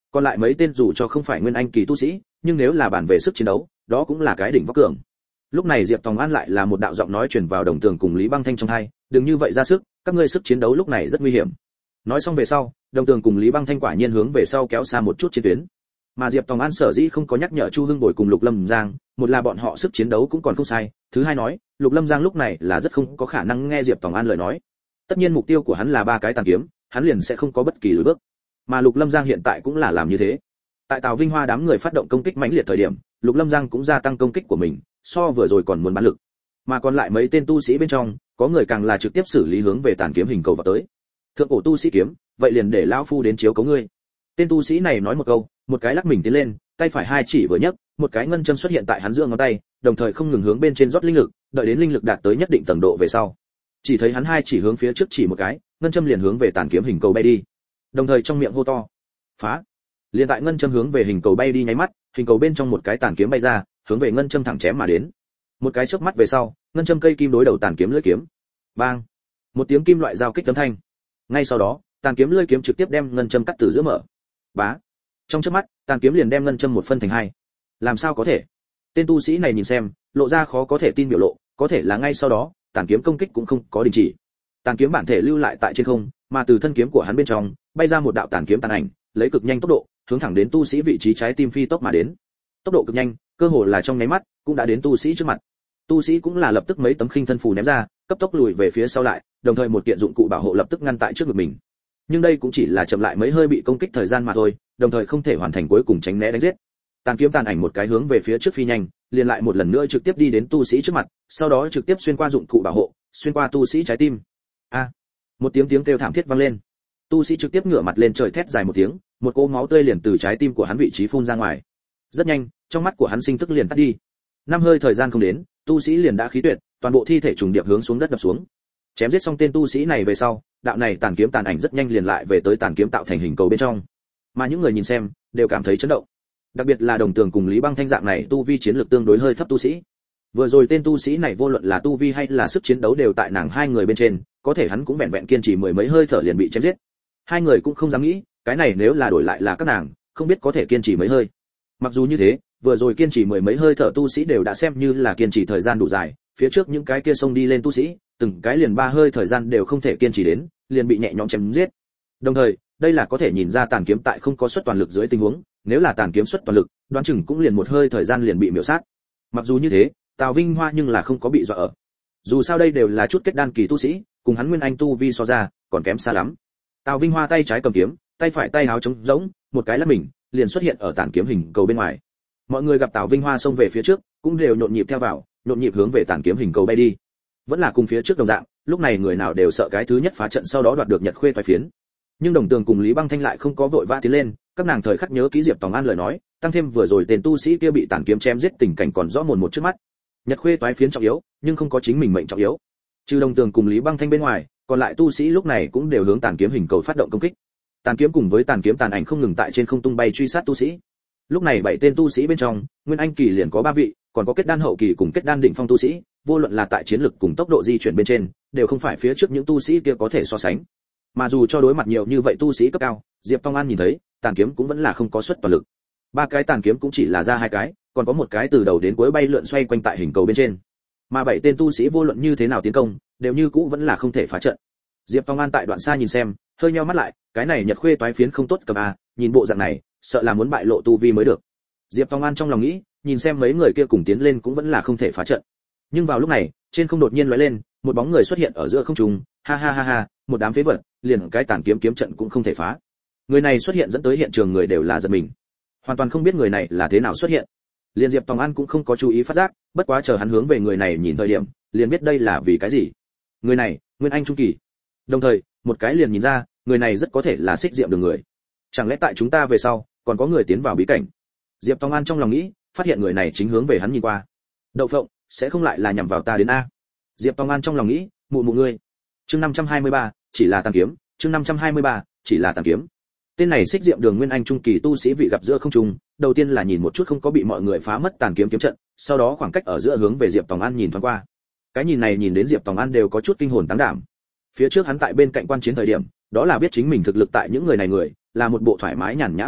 [SPEAKER 1] Còn lại mấy tên dù cho không phải nguyên anh kỳ tu sĩ, nhưng nếu là bản về sức chiến đấu, đó cũng là cái đỉnh vóc cường. Lúc này Diệp Tòng An lại là một đạo giọng nói truyền vào Đồng Tường cùng Lý Băng Thanh trong tai, đừng như vậy ra sức, các ngươi sức chiến đấu lúc này rất nguy hiểm. Nói xong về sau, Đồng Tường cùng Lý Băng Thanh quả nhiên hướng về sau kéo xa một chút chiến tuyến. Mà Diệp Tòng An sở dĩ không có nhắc nhở Chu Hưng Bồi cùng Lục Lâm Giang, một là bọn họ sức chiến đấu cũng còn không sai, thứ hai nói, Lục Lâm Giang lúc này là rất không có khả năng nghe Diệp Tòng An lời nói. Tất nhiên mục tiêu của hắn là ba cái tàn kiếm, hắn liền sẽ không có bất kỳ lùi bước. Mà Lục Lâm Giang hiện tại cũng là làm như thế. Tại Tào Vinh Hoa đám người phát động công kích mãnh liệt thời điểm, Lục Lâm Giang cũng gia tăng công kích của mình, so vừa rồi còn muốn bán lực. Mà còn lại mấy tên tu sĩ bên trong, có người càng là trực tiếp xử lý hướng về tàn kiếm hình cầu vào tới. Thượng cổ tu sĩ kiếm, vậy liền để lão phu đến chiếu cố ngươi. Tên tu sĩ này nói một câu, một cái lắc mình tiến lên, tay phải hai chỉ vừa nhấc, một cái ngân châm xuất hiện tại hắn giữa ngón tay, đồng thời không ngừng hướng bên trên rót linh lực, đợi đến linh lực đạt tới nhất định tầng độ về sau, chỉ thấy hắn hai chỉ hướng phía trước chỉ một cái, ngân châm liền hướng về tàn kiếm hình cầu bay đi. Đồng thời trong miệng hô to, phá. Liền tại ngân châm hướng về hình cầu bay đi nháy mắt, hình cầu bên trong một cái tàn kiếm bay ra, hướng về ngân châm thẳng chém mà đến. Một cái chớp mắt về sau, ngân châm cây kim đối đầu tàn kiếm lưỡi kiếm. Bang! Một tiếng kim loại giao kích âm thanh. Ngay sau đó, tàn kiếm lưỡi kiếm trực tiếp đem ngân châm cắt từ giữa mở. Bá! Trong chớp mắt, tàn kiếm liền đem ngân châm một phân thành hai. Làm sao có thể? Tên tu sĩ này nhìn xem, lộ ra khó có thể tin biểu lộ, có thể là ngay sau đó, tàn kiếm công kích cũng không có đình chỉ. Tàn kiếm bản thể lưu lại tại trên không, mà từ thân kiếm của hắn bên trong, bay ra một đạo tàn kiếm tàn ảnh, lấy cực nhanh tốc độ, hướng thẳng đến tu sĩ vị trí trái tim phi tốc mà đến. Tốc độ cực nhanh, cơ hồ là trong nháy mắt, cũng đã đến tu sĩ trước mặt. Tu sĩ cũng là lập tức mấy tấm khinh thân phù ném ra, cấp tốc lùi về phía sau lại, đồng thời một kiện dụng cụ bảo hộ lập tức ngăn tại trước ngực mình. Nhưng đây cũng chỉ là chậm lại mấy hơi bị công kích thời gian mà thôi, đồng thời không thể hoàn thành cuối cùng tránh né đánh giết. Tàn kiếm tàn ảnh một cái hướng về phía trước phi nhanh, liền lại một lần nữa trực tiếp đi đến tu sĩ trước mặt, sau đó trực tiếp xuyên qua dụng cụ bảo hộ, xuyên qua tu sĩ trái tim. A! Một tiếng kêu thảm thiết vang lên. Tu sĩ trực tiếp ngửa mặt lên trời thét dài một tiếng, một cỗ máu tươi liền từ trái tim của hắn vị trí phun ra ngoài. Rất nhanh, trong mắt của hắn sinh tức liền tắt đi. Năm hơi thời gian không đến, tu sĩ liền đã khí tuyệt, toàn bộ thi thể trùng điệp hướng xuống đất đập xuống. Chém giết xong tên tu sĩ này về sau, đạo này tàn kiếm tàn ảnh rất nhanh liền lại về tới tàn kiếm tạo thành hình cầu bên trong. Mà những người nhìn xem đều cảm thấy chấn động. Đặc biệt là Đồng Tường cùng Lý Băng Thanh dạng này tu vi chiến lược tương đối hơi thấp tu sĩ. Vừa rồi tên tu sĩ này vô luận là tu vi hay là sức chiến đấu đều tại nàng hai người bên trên, có thể hắn cũng vẹn vẹn kiên trì mười mấy hơi thở liền bị chém giết. Hai người cũng không dám nghĩ, cái này nếu là đổi lại là các nàng, không biết có thể kiên trì mấy hơi. Mặc dù như thế, vừa rồi kiên trì mười mấy hơi thở tu sĩ đều đã xem như là kiên trì thời gian đủ dài, phía trước những cái kia xông đi lên tu sĩ, từng cái liền ba hơi thời gian đều không thể kiên trì đến, liền bị nhẹ nhõm chém giết. Đồng thời, đây là có thể nhìn ra tàn kiếm tại không có xuất toàn lực dưới tình huống, nếu là tàn kiếm xuất toàn lực, đoán chừng cũng liền một hơi thời gian liền bị miểu sát. Mặc dù như thế, Tào Vinh Hoa nhưng là không có bị dọa ở. Dù sao đây đều là chút kết đan kỳ tu sĩ, cùng hắn nguyên anh tu vi so ra, còn kém xa lắm. Tào Vinh Hoa tay trái cầm kiếm, tay phải tay áo trống rỗng, một cái lắc mình, liền xuất hiện ở tàn kiếm hình cầu bên ngoài. Mọi người gặp Tào Vinh Hoa xông về phía trước, cũng đều nhộn nhịp theo vào, nhộn nhịp hướng về tàn kiếm hình cầu bay đi. Vẫn là cùng phía trước đồng dạng, lúc này người nào đều sợ cái thứ nhất phá trận sau đó đoạt được nhật khuê toái phiến. Nhưng Đồng Tường cùng Lý Băng Thanh lại không có vội vã tiến lên, các nàng thời khắc nhớ kỹ Diệp Tòng An lời nói, tăng thêm vừa rồi tên tu sĩ kia bị tàn kiếm chém giết tình cảnh còn rõ mồn một trước mắt. Nhật khuê toái phiến trọng yếu, nhưng không có chính mình mệnh trọng yếu. Trừ Đồng Tường cùng Lý Băng Thanh bên ngoài, còn lại tu sĩ lúc này cũng đều hướng tàn kiếm hình cầu phát động công kích. Tàn kiếm cùng với tàn kiếm tàn ảnh không ngừng tại trên không tung bay truy sát tu sĩ. Lúc này bảy tên tu sĩ bên trong, nguyên anh kỳ liền có 3 vị, còn có kết đan hậu kỳ cùng kết đan đỉnh phong tu sĩ, vô luận là tại chiến lực cùng tốc độ di chuyển bên trên, đều không phải phía trước những tu sĩ kia có thể so sánh. Mà dù cho đối mặt nhiều như vậy tu sĩ cấp cao, Diệp Tòng An nhìn thấy, tàn kiếm cũng vẫn là không có xuất toàn lực. 3 cái tàn kiếm cũng chỉ là ra 2 cái, còn có một cái từ đầu đến cuối bay lượn xoay quanh tại hình cầu bên trên. Mà 7 tên tu sĩ vô luận như thế nào tiến công, đều như cũ vẫn là không thể phá trận. Diệp Tòng An tại đoạn xa nhìn xem, hơi nheo mắt lại, cái này nhật khuê toái phiến không tốt cầm a, nhìn bộ dạng này, sợ là muốn bại lộ tu vi mới được. Diệp Tòng An trong lòng nghĩ, nhìn xem mấy người kia cùng tiến lên cũng vẫn là không thể phá trận. Nhưng vào lúc này, trên không đột nhiên lóe lên, một bóng người xuất hiện ở giữa không trung, ha ha ha ha, một đám phế vật, liền cái tàn kiếm kiếm trận cũng không thể phá. Người này xuất hiện dẫn tới hiện trường người đều là giật mình. Hoàn toàn không biết người này là thế nào xuất hiện. Liên Diệp Tòng An cũng không có chú ý phát giác, bất quá chờ hắn hướng về người này nhìn thời điểm, liền biết đây là vì cái gì. Người này, nguyên anh trung kỳ. Đồng thời, một cái liền nhìn ra, người này rất có thể là Xích Diệm Đường người. Chẳng lẽ tại chúng ta về sau, còn có người tiến vào bí cảnh? Diệp Tòng An trong lòng nghĩ, phát hiện người này chính hướng về hắn nhìn qua. Đậu phộng, sẽ không lại là nhằm vào ta đến a? Diệp Tòng An trong lòng nghĩ, mụ ngươi. Chương 523, chỉ là tàn kiếm, chương 523, chỉ là tàn kiếm. Tên này Xích Diệm Đường nguyên anh trung kỳ tu sĩ vị gặp giữa không trung, đầu tiên là nhìn một chút không có bị mọi người phá mất tàn kiếm kiếm trận, sau đó khoảng cách ở giữa hướng về Diệp Tòng An nhìn thoáng qua. Cái nhìn này nhìn đến Diệp Tòng An đều có chút kinh hồn táng đảm. Phía trước hắn tại bên cạnh quan chiến thời điểm, đó là biết chính mình thực lực tại những người này người, là một bộ thoải mái nhàn nhã bộ dạng,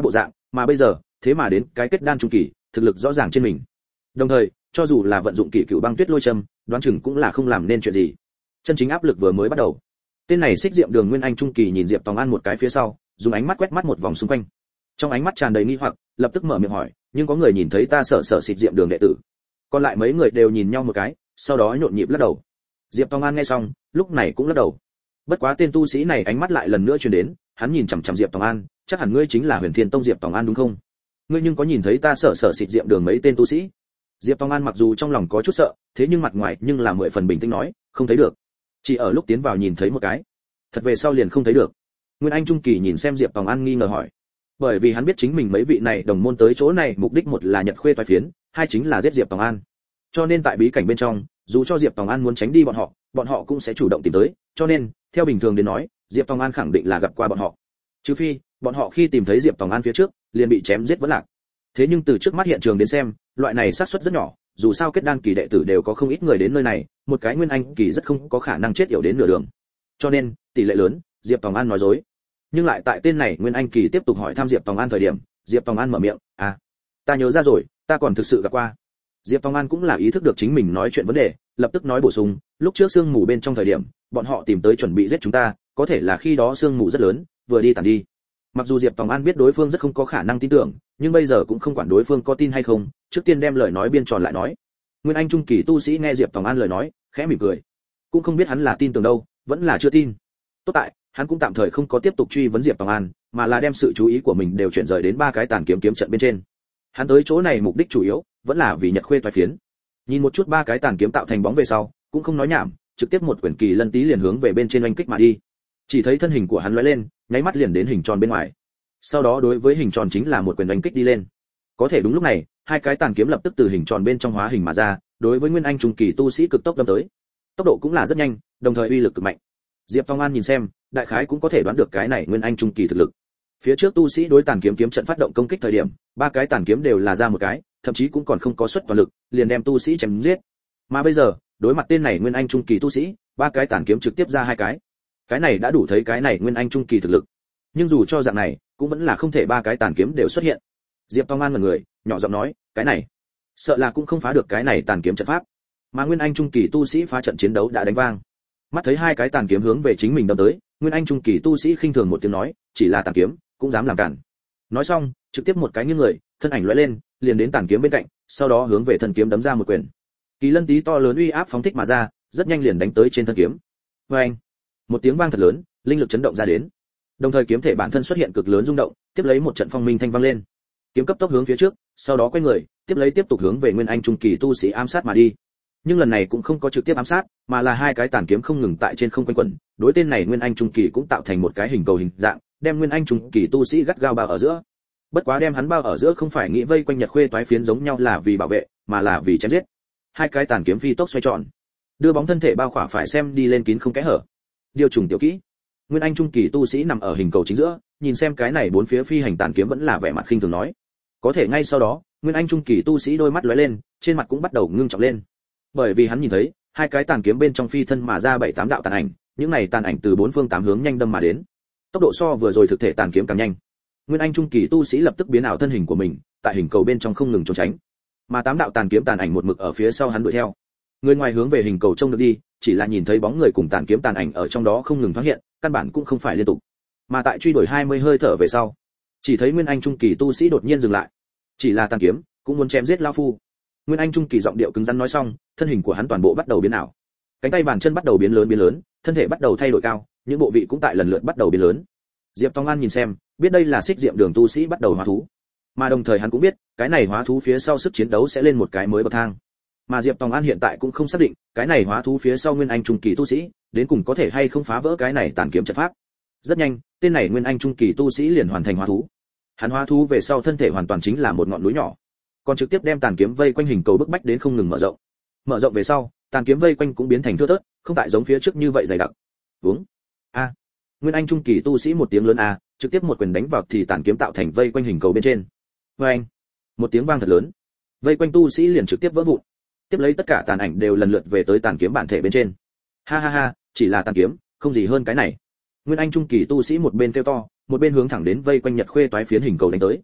[SPEAKER 1] mà bây giờ thế mà đến cái kết đan trung kỳ, thực lực rõ ràng trên mình. Đồng thời, cho dù là vận dụng kỷ cửu băng tuyết lôi châm, đoán chừng cũng là không làm nên chuyện gì. Chân chính áp lực vừa mới bắt đầu. Tên này Xích Diệm Đường Nguyên Anh trung kỳ nhìn Diệp Tòng An một cái phía sau, dùng ánh mắt quét mắt một vòng xung quanh. Trong ánh mắt tràn đầy nghi hoặc, lập tức mở miệng hỏi, nhưng có người nhìn thấy ta sợ Xích Diệm Đường đệ tử. Còn lại mấy người đều nhìn nhau một cái, sau đó nhộn nhịp lắc đầu. Diệp Tòng An nghe xong, lúc này cũng lắc đầu. Bất quá tên tu sĩ này ánh mắt lại lần nữa truyền đến, hắn nhìn chằm chằm Diệp Tòng An, chắc hẳn ngươi chính là Huyền Thiên Tông Diệp Tòng An đúng không? Ngươi nhưng có nhìn thấy ta sợ Xích Diệm Đường mấy tên tu sĩ? Diệp Tòng An mặc dù trong lòng có chút sợ, thế nhưng mặt ngoài nhưng là 10 phần bình tĩnh nói, không thấy được. Chỉ ở lúc tiến vào nhìn thấy một cái, thật về sau liền không thấy được. Nguyên Anh trung kỳ nhìn xem Diệp Tòng An nghi ngờ hỏi, bởi vì hắn biết chính mình mấy vị này đồng môn tới chỗ này mục đích một là nhật khuê toái phiến, hai chính là giết Diệp Tòng An. Cho nên tại bí cảnh bên trong, dù cho Diệp Tòng An muốn tránh đi bọn họ cũng sẽ chủ động tìm tới, cho nên, theo bình thường đến nói, Diệp Tòng An khẳng định là gặp qua bọn họ. Trừ phi, bọn họ khi tìm thấy Diệp Tòng An phía trước, liền bị chém giết vẫn lạc. Thế nhưng từ trước mắt hiện trường đến xem, loại này xác suất rất nhỏ, dù sao kết đan kỳ đệ tử đều có không ít người đến nơi này, một cái nguyên anh kỳ rất không có khả năng chết yểu đến nửa đường. Cho nên, tỷ lệ lớn, Diệp Tòng An nói dối. Nhưng lại tại tên này nguyên anh kỳ tiếp tục hỏi thăm Diệp Tòng An thời điểm, Diệp Tòng An mở miệng, ta nhớ ra rồi, ta còn thực sự gặp qua. Diệp Tòng An cũng là ý thức được chính mình nói chuyện vấn đề, lập tức nói bổ sung, lúc trước sương mù bên trong thời điểm, bọn họ tìm tới chuẩn bị giết chúng ta, có thể là khi đó sương mù rất lớn, vừa đi tàn đi. Mặc dù Diệp Tòng An biết đối phương rất không có khả năng tin tưởng, nhưng bây giờ cũng không quản đối phương có tin hay không, trước tiên đem lời nói biên tròn lại nói. Nguyên Anh trung kỳ tu sĩ nghe Diệp Tòng An lời nói, khẽ mỉm cười, cũng không biết hắn là tin tưởng đâu, vẫn là chưa tin. Tốt tại, hắn cũng tạm thời không có tiếp tục truy vấn Diệp Tòng An, mà là đem sự chú ý của mình đều chuyển rời đến ba cái tàn kiếm kiếm trận bên trên. Hắn tới chỗ này mục đích chủ yếu vẫn là vì nhật khuê toái phiến. Nhìn một chút ba cái tàn kiếm tạo thành bóng về sau, cũng không nói nhảm, trực tiếp một quyển kỳ lân tí liền hướng về bên trên oanh kích mà đi. Chỉ thấy thân hình của hắn lóe lên, nháy mắt liền đến hình tròn bên ngoài. Sau đó đối với hình tròn chính là một quyền oanh kích đi lên. Có thể đúng lúc này, hai cái tàn kiếm lập tức từ hình tròn bên trong hóa hình mà ra, đối với nguyên anh trung kỳ tu sĩ cực tốc đâm tới. Tốc độ cũng là rất nhanh, đồng thời uy lực cực mạnh. Diệp Tòng An nhìn xem, đại khái cũng có thể đoán được cái này nguyên anh trung kỳ thực lực. Phía trước tu sĩ đối tàn kiếm kiếm trận phát động công kích thời điểm, ba cái tàn kiếm đều là ra một cái, thậm chí cũng còn không có xuất toàn lực, liền đem tu sĩ chém giết. Mà bây giờ, đối mặt tên này nguyên anh trung kỳ tu sĩ, ba cái tàn kiếm trực tiếp ra hai cái. Cái này đã đủ thấy cái này nguyên anh trung kỳ thực lực. Nhưng dù cho dạng này, cũng vẫn là không thể ba cái tàn kiếm đều xuất hiện. Diệp Tòng An ngẩn người, nhỏ giọng nói, cái này, sợ là cũng không phá được cái này tàn kiếm trận pháp. Mà nguyên anh trung kỳ tu sĩ phá trận chiến đấu đã đánh vang. Mắt thấy hai cái tàn kiếm hướng về chính mình đâm tới, nguyên anh trung kỳ tu sĩ khinh thường một tiếng nói, chỉ là tàn kiếm, cũng dám làm cản. Nói xong, trực tiếp một cái nghiêng người, thân ảnh lóe lên, liền đến tàn kiếm bên cạnh, sau đó hướng về thân kiếm đấm ra một quyền. Kỳ lân tí to lớn uy áp phóng thích mà ra, rất nhanh liền đánh tới trên thân kiếm. Oeng! Một tiếng vang thật lớn, linh lực chấn động ra đến. Đồng thời kiếm thể bản thân xuất hiện cực lớn rung động, tiếp lấy một trận phong minh thanh vang lên. Kiếm cấp tốc hướng phía trước, sau đó quay người, tiếp tục hướng về nguyên anh trung kỳ tu sĩ ám sát mà đi. Nhưng lần này cũng không có trực tiếp ám sát, mà là hai cái tàn kiếm không ngừng tại trên không quanh quẩn, đối tên này nguyên anh trung kỳ cũng tạo thành một cái hình cầu hình dạng, đem nguyên anh trung kỳ tu sĩ gắt gao bao ở giữa. Bất quá đem hắn bao ở giữa không phải nghĩ vây quanh nhật khuê toái phiến giống nhau là vì bảo vệ, mà là vì chém giết. Hai cái tàn kiếm phi tốc xoay tròn, đưa bóng thân thể bao khỏa phải xem đi lên kín không kẽ hở. Điều trùng tiểu kỹ. Nguyên anh trung kỳ tu sĩ nằm ở hình cầu chính giữa, nhìn xem cái này bốn phía phi hành tàn kiếm vẫn là vẻ mặt khinh thường nói. Có thể ngay sau đó, nguyên anh trung kỳ tu sĩ đôi mắt lóe lên, trên mặt cũng bắt đầu ngưng trọng lên. Bởi vì hắn nhìn thấy, hai cái tàn kiếm bên trong phi thân mà ra 7-8 đạo tàn ảnh, những này tàn ảnh từ bốn phương tám hướng nhanh đâm mà đến. Tốc độ so vừa rồi thực thể tàn kiếm càng nhanh. Nguyên anh trung kỳ tu sĩ lập tức biến ảo thân hình của mình, tại hình cầu bên trong không ngừng trốn tránh. Mà 8 đạo tàn kiếm tàn ảnh một mực ở phía sau hắn đuổi theo. Người ngoài hướng về hình cầu trông được đi, chỉ là nhìn thấy bóng người cùng tàn kiếm tàn ảnh ở trong đó không ngừng thoáng hiện, căn bản cũng không phải liên tục. Mà tại truy đuổi 20 hơi thở về sau, chỉ thấy nguyên anh trung kỳ tu sĩ đột nhiên dừng lại. Chỉ là tàn kiếm, cũng muốn chém giết lão phu. Nguyên anh trung kỳ giọng điệu cứng rắn nói xong, thân hình của hắn toàn bộ bắt đầu biến ảo. Cánh tay bàn chân bắt đầu biến lớn, thân thể bắt đầu thay đổi cao, những bộ vị cũng tại lần lượt bắt đầu biến lớn. Diệp Tòng An nhìn xem, biết đây là Xích Diệm Đường tu sĩ bắt đầu hóa thú. Mà đồng thời hắn cũng biết, cái này hóa thú phía sau sức chiến đấu sẽ lên một cái mới bậc thang. Mà Diệp Tòng An hiện tại cũng không xác định, cái này hóa thú phía sau nguyên anh trung kỳ tu sĩ, đến cùng có thể hay không phá vỡ cái này tàn kiếm trận pháp. Rất nhanh, tên này nguyên anh trung kỳ tu sĩ liền hoàn thành hóa thú. Hắn hóa thú về sau thân thể hoàn toàn chính là một ngọn núi nhỏ, còn trực tiếp đem tàn kiếm vây quanh hình cầu bức bách đến không ngừng mở rộng. Mở rộng về sau, tàn kiếm vây quanh cũng biến thành thưa thớt, không tại giống phía trước như vậy dày đặc. Uống. A. Nguyên anh trung kỳ tu sĩ một tiếng lớn a, trực tiếp một quyền đánh vào thì tàn kiếm tạo thành vây quanh hình cầu bên trên. Oeng. Một tiếng vang thật lớn. Vây quanh tu sĩ liền trực tiếp vỡ vụn. Tiếp lấy tất cả tàn ảnh đều lần lượt về tới tàn kiếm bản thể bên trên. Ha ha ha, chỉ là tàn kiếm, không gì hơn cái này. Nguyên anh trung kỳ tu sĩ một bên kêu to, một bên hướng thẳng đến vây quanh nhật khuê toái phiến hình cầu đánh tới.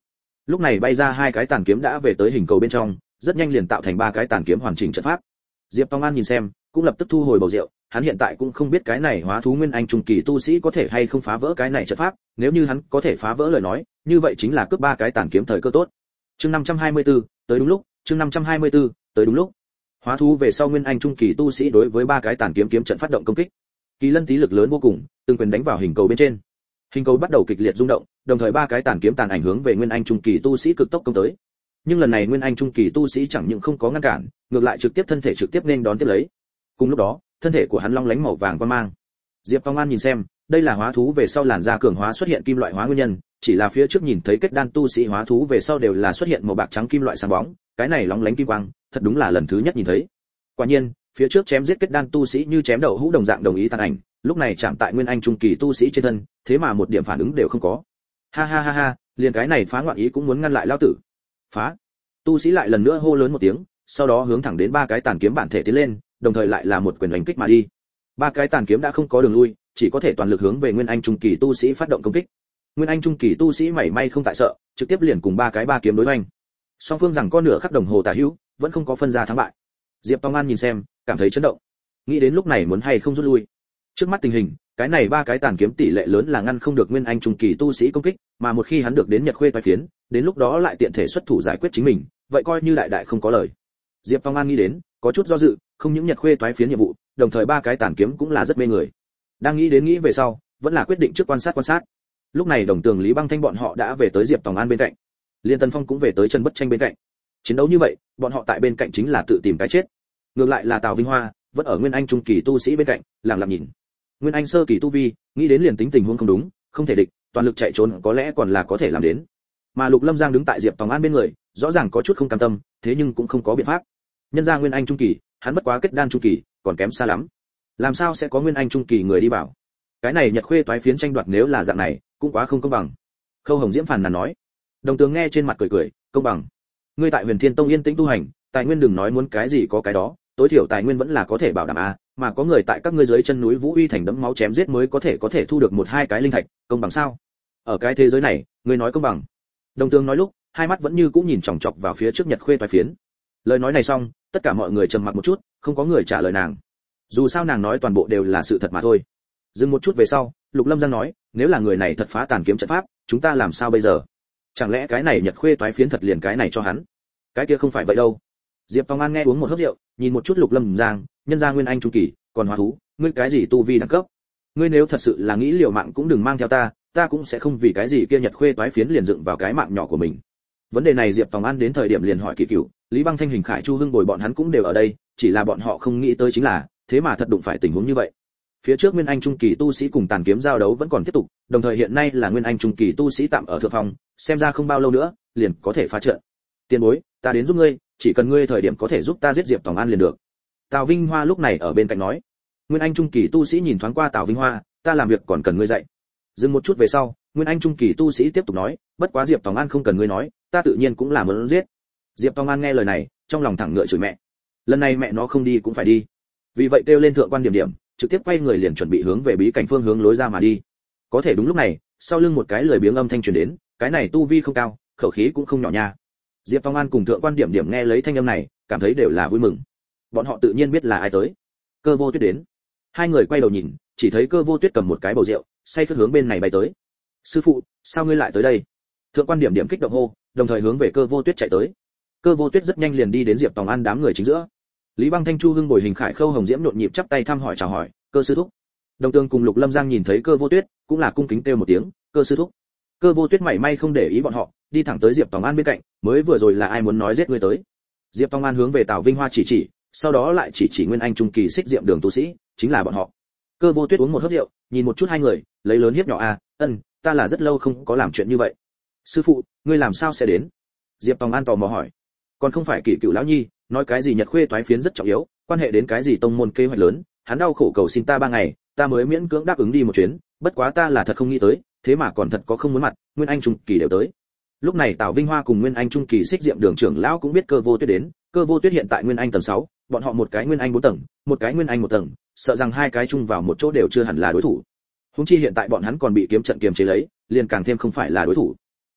[SPEAKER 1] Lúc này bay ra hai cái tàn kiếm đã về tới hình cầu bên trong, rất nhanh liền tạo thành ba cái tàn kiếm hoàn chỉnh trận pháp. Diệp Tông An nhìn xem, cũng lập tức thu hồi bầu rượu, hắn hiện tại cũng không biết cái này hóa thú nguyên anh trung kỳ tu sĩ có thể hay không phá vỡ cái này trận pháp, nếu như hắn có thể phá vỡ lời nói, như vậy chính là cướp ba cái tàn kiếm thời cơ tốt. Chương 524, tới đúng lúc, chương 524, tới đúng lúc. Hóa thú về sau nguyên anh trung kỳ tu sĩ đối với ba cái tàn kiếm kiếm trận phát động công kích. Kỳ Lân tí lực lớn vô cùng, từng quyền đánh vào hình cầu bên trên. Hình cầu bắt đầu kịch liệt rung động, đồng thời ba cái tàn kiếm tàn ảnh hướng về nguyên anh trung kỳ tu sĩ cực tốc công tới. Nhưng lần này nguyên anh trung kỳ tu sĩ chẳng những không có ngăn cản, ngược lại trực tiếp thân thể trực tiếp nên đón tiếp lấy. Cùng lúc đó, thân thể của hắn long lánh màu vàng quang mang. Diệp Phong An nhìn xem, đây là hóa thú về sau làn da cường hóa xuất hiện kim loại hóa nguyên nhân, chỉ là phía trước nhìn thấy kết đan tu sĩ hóa thú về sau đều là xuất hiện màu bạc trắng kim loại sáng bóng, cái này lóng lánh kim quang, thật đúng là lần thứ nhất nhìn thấy. Quả nhiên, phía trước chém giết kết đan tu sĩ như chém đầu hũ đồng dạng đồng ý tàn ảnh, lúc này chạm tại nguyên anh trung kỳ tu sĩ trên thân, thế mà một điểm phản ứng đều không có. Ha ha ha ha, liền cái này phá ngoạn ý cũng muốn ngăn lại lão tử. Phá! Tu sĩ lại lần nữa hô lớn một tiếng, sau đó hướng thẳng đến ba cái tàn kiếm bản thể tiến lên, đồng thời lại là một quyền đánh kích mà đi. Ba cái tàn kiếm đã không có đường lui, chỉ có thể toàn lực hướng về nguyên anh trung kỳ tu sĩ phát động công kích. Nguyên anh trung kỳ tu sĩ mảy may không tại sợ, trực tiếp liền cùng ba cái ba kiếm đối hoành. Song phương rằng có nửa khắc đồng hồ tả hữu, vẫn không có phân ra thắng bại. Diệp Tông An nhìn xem, cảm thấy chấn động. Nghĩ đến lúc này muốn hay không rút lui. Trước mắt tình hình, cái này ba cái tàn kiếm tỷ lệ lớn là ngăn không được nguyên anh trung kỳ tu sĩ công kích, mà một khi hắn được đến Nhật Khuê toái phiến, đến lúc đó lại tiện thể xuất thủ giải quyết chính mình, vậy coi như đại đại không có lời. Diệp Tông An nghĩ đến, có chút do dự, không những Nhật Khuê toái phiến nhiệm vụ, đồng thời ba cái tàn kiếm cũng là rất mê người. Đang nghĩ đến nghĩ về sau, vẫn là quyết định trước quan sát. Lúc này Đồng Tường Lý Băng Thanh bọn họ đã về tới Diệp Tông An bên cạnh. Liên Tân Phong cũng về tới Trần Bất Tranh bên cạnh. Chiến đấu như vậy, bọn họ tại bên cạnh chính là tự tìm cái chết. Ngược lại là Tào Vinh Hoa, vẫn ở nguyên anh trung kỳ tu sĩ bên cạnh, lặng lặng nhìn. Nguyên anh sơ kỳ tu vi, nghĩ đến liền tính tình huống không đúng, không thể địch, toàn lực chạy trốn có lẽ còn là có thể làm đến. Mà Lục Lâm Giang đứng tại Diệp Tòng An bên người, rõ ràng có chút không cam tâm, thế nhưng cũng không có biện pháp. Nhân ra nguyên anh trung kỳ, hắn bất quá kết đan trung kỳ, còn kém xa lắm. Làm sao sẽ có nguyên anh trung kỳ người đi vào? Cái này Nhật Khuê toái phiến tranh đoạt nếu là dạng này, cũng quá không công bằng. Khâu Hồng Diễm phàn nàn nói. Đồng Tường nghe trên mặt cười cười, công bằng. Ngươi tại Huyền Thiên Tông yên tĩnh tu hành, tài nguyên đừng nói muốn cái gì có cái đó, tối thiểu tài nguyên vẫn là có thể bảo đảm a, mà có người tại các ngươi dưới chân núi Vũ Uy thành đẫm máu chém giết mới có thể thu được một hai cái linh thạch, công bằng sao? Ở cái thế giới này, ngươi nói công bằng? Đồng Tường nói lúc, hai mắt vẫn như cũng nhìn chòng chọc vào phía trước Nhật Khuê toái phiến. Lời nói này xong, tất cả mọi người trầm mặc một chút, không có người trả lời nàng. Dù sao nàng nói toàn bộ đều là sự thật mà thôi. Dừng một chút về sau, Lục Lâm Giang nói, nếu là người này thật phá tàn kiếm trận pháp, chúng ta làm sao bây giờ? Chẳng lẽ cái này Nhật Khuê toái phiến thật liền cái này cho hắn? Cái kia không phải vậy đâu. Diệp Tông An nghe uống một hớp rượu, nhìn một chút Lục Lâm Giang, nhân gia nguyên anh trung kỳ, còn hóa thú, ngươi cái gì tu vi đẳng cấp? Ngươi nếu thật sự là nghĩ liều mạng cũng đừng mang theo ta cũng sẽ không vì cái gì kia Nhật Khuê toái phiến liền dựng vào cái mạng nhỏ của mình. Vấn đề này Diệp Tòng An đến thời điểm liền hỏi Kỳ Cửu, Lý Băng Thanh, Hình Khải, Chu Hưng bồi bọn hắn cũng đều ở đây, chỉ là bọn họ không nghĩ tới chính là, thế mà thật đụng phải tình huống như vậy. Phía trước nguyên anh trung kỳ tu sĩ cùng tàn kiếm giao đấu vẫn còn tiếp tục, đồng thời hiện nay là nguyên anh trung kỳ tu sĩ tạm ở thượng phòng, xem ra không bao lâu nữa, liền có thể phá trận. Tiền bối, ta đến giúp ngươi, chỉ cần ngươi thời điểm có thể giúp ta giết Diệp Tòng An liền được. Tào Vinh Hoa lúc này ở bên cạnh nói. Nguyên anh trung kỳ tu sĩ nhìn thoáng qua Tào Vinh Hoa, ta làm việc còn cần ngươi dạy. Dừng một chút về sau, nguyên anh trung kỳ tu sĩ tiếp tục nói, bất quá Diệp Tòng An không cần ngươi nói, ta tự nhiên cũng là muốn giết. Diệp Tòng An nghe lời này, trong lòng thẳng ngựa chửi mẹ. Lần này mẹ nó không đi cũng phải đi. Vì vậy kêu lên thượng quan điểm, trực tiếp quay người liền chuẩn bị hướng về bí cảnh phương hướng lối ra mà đi. Có thể đúng lúc này, sau lưng một cái lười biếng âm thanh truyền đến, cái này tu vi không cao, khẩu khí cũng không nhỏ nha. Diệp Tòng An cùng thượng quan điểm nghe lấy thanh âm này, cảm thấy đều là vui mừng. Bọn họ tự nhiên biết là ai tới. Cơ Vô Tuyết đến. Hai người quay đầu nhìn, chỉ thấy Cơ Vô Tuyết cầm một cái bầu rượu, say khướt hướng bên này bay tới. Sư phụ, sao ngươi lại tới đây? Thượng quan điểm kích động hô, đồng thời hướng về Cơ Vô Tuyết chạy tới. Cơ Vô Tuyết rất nhanh liền đi đến Diệp Tòng An đám người chính giữa. Lý Băng Thanh, Chu Hưng bồi Hình Khải, Khâu Hồng Diễm nhộn nhịp chắp tay thăm hỏi chào hỏi, Cơ sư thúc. Đồng Tường cùng Lục Lâm Giang nhìn thấy Cơ Vô Tuyết, cũng là cung kính kêu một tiếng, Cơ sư thúc. Cơ Vô Tuyết mảy may không để ý bọn họ, đi thẳng tới Diệp Tòng An bên cạnh, mới vừa rồi là ai muốn nói giết ngươi tới? Diệp Tòng An hướng về Tào Vinh Hoa chỉ, sau đó lại chỉ nguyên anh trung kỳ xích diệm đường tu sĩ, chính là bọn họ. Cơ Vô Tuyết uống một hớp rượu, nhìn một chút hai người, lấy lớn hiếp nhỏ a, ta là rất lâu không có làm chuyện như vậy. Sư phụ, ngươi làm sao sẽ đến? Diệp Tòng An tò mò hỏi. Còn không phải Kỷ Cửu lão nhi, nói cái gì Nhật Khuê toái phiến rất trọng yếu, quan hệ đến cái gì tông môn kế hoạch lớn, hắn đau khổ cầu xin ta 3 ngày, ta mới miễn cưỡng đáp ứng đi một chuyến, bất quá ta là thật không nghĩ tới, thế mà còn thật có không muốn mặt, nguyên anh trung kỳ đều tới. Lúc này Tào Vinh Hoa cùng nguyên anh trung kỳ xích diệm đường trưởng lão cũng biết Cơ Vô Tuyết đến, Cơ Vô Tuyết hiện tại nguyên anh tầng 6, bọn họ một cái nguyên anh 4 tầng, một cái nguyên anh 1 tầng, sợ rằng hai cái chung vào một chỗ đều chưa hẳn là đối thủ. Huống chi hiện tại bọn hắn còn bị kiếm trận kiềm chế lấy, liền càng thêm không phải là đối thủ.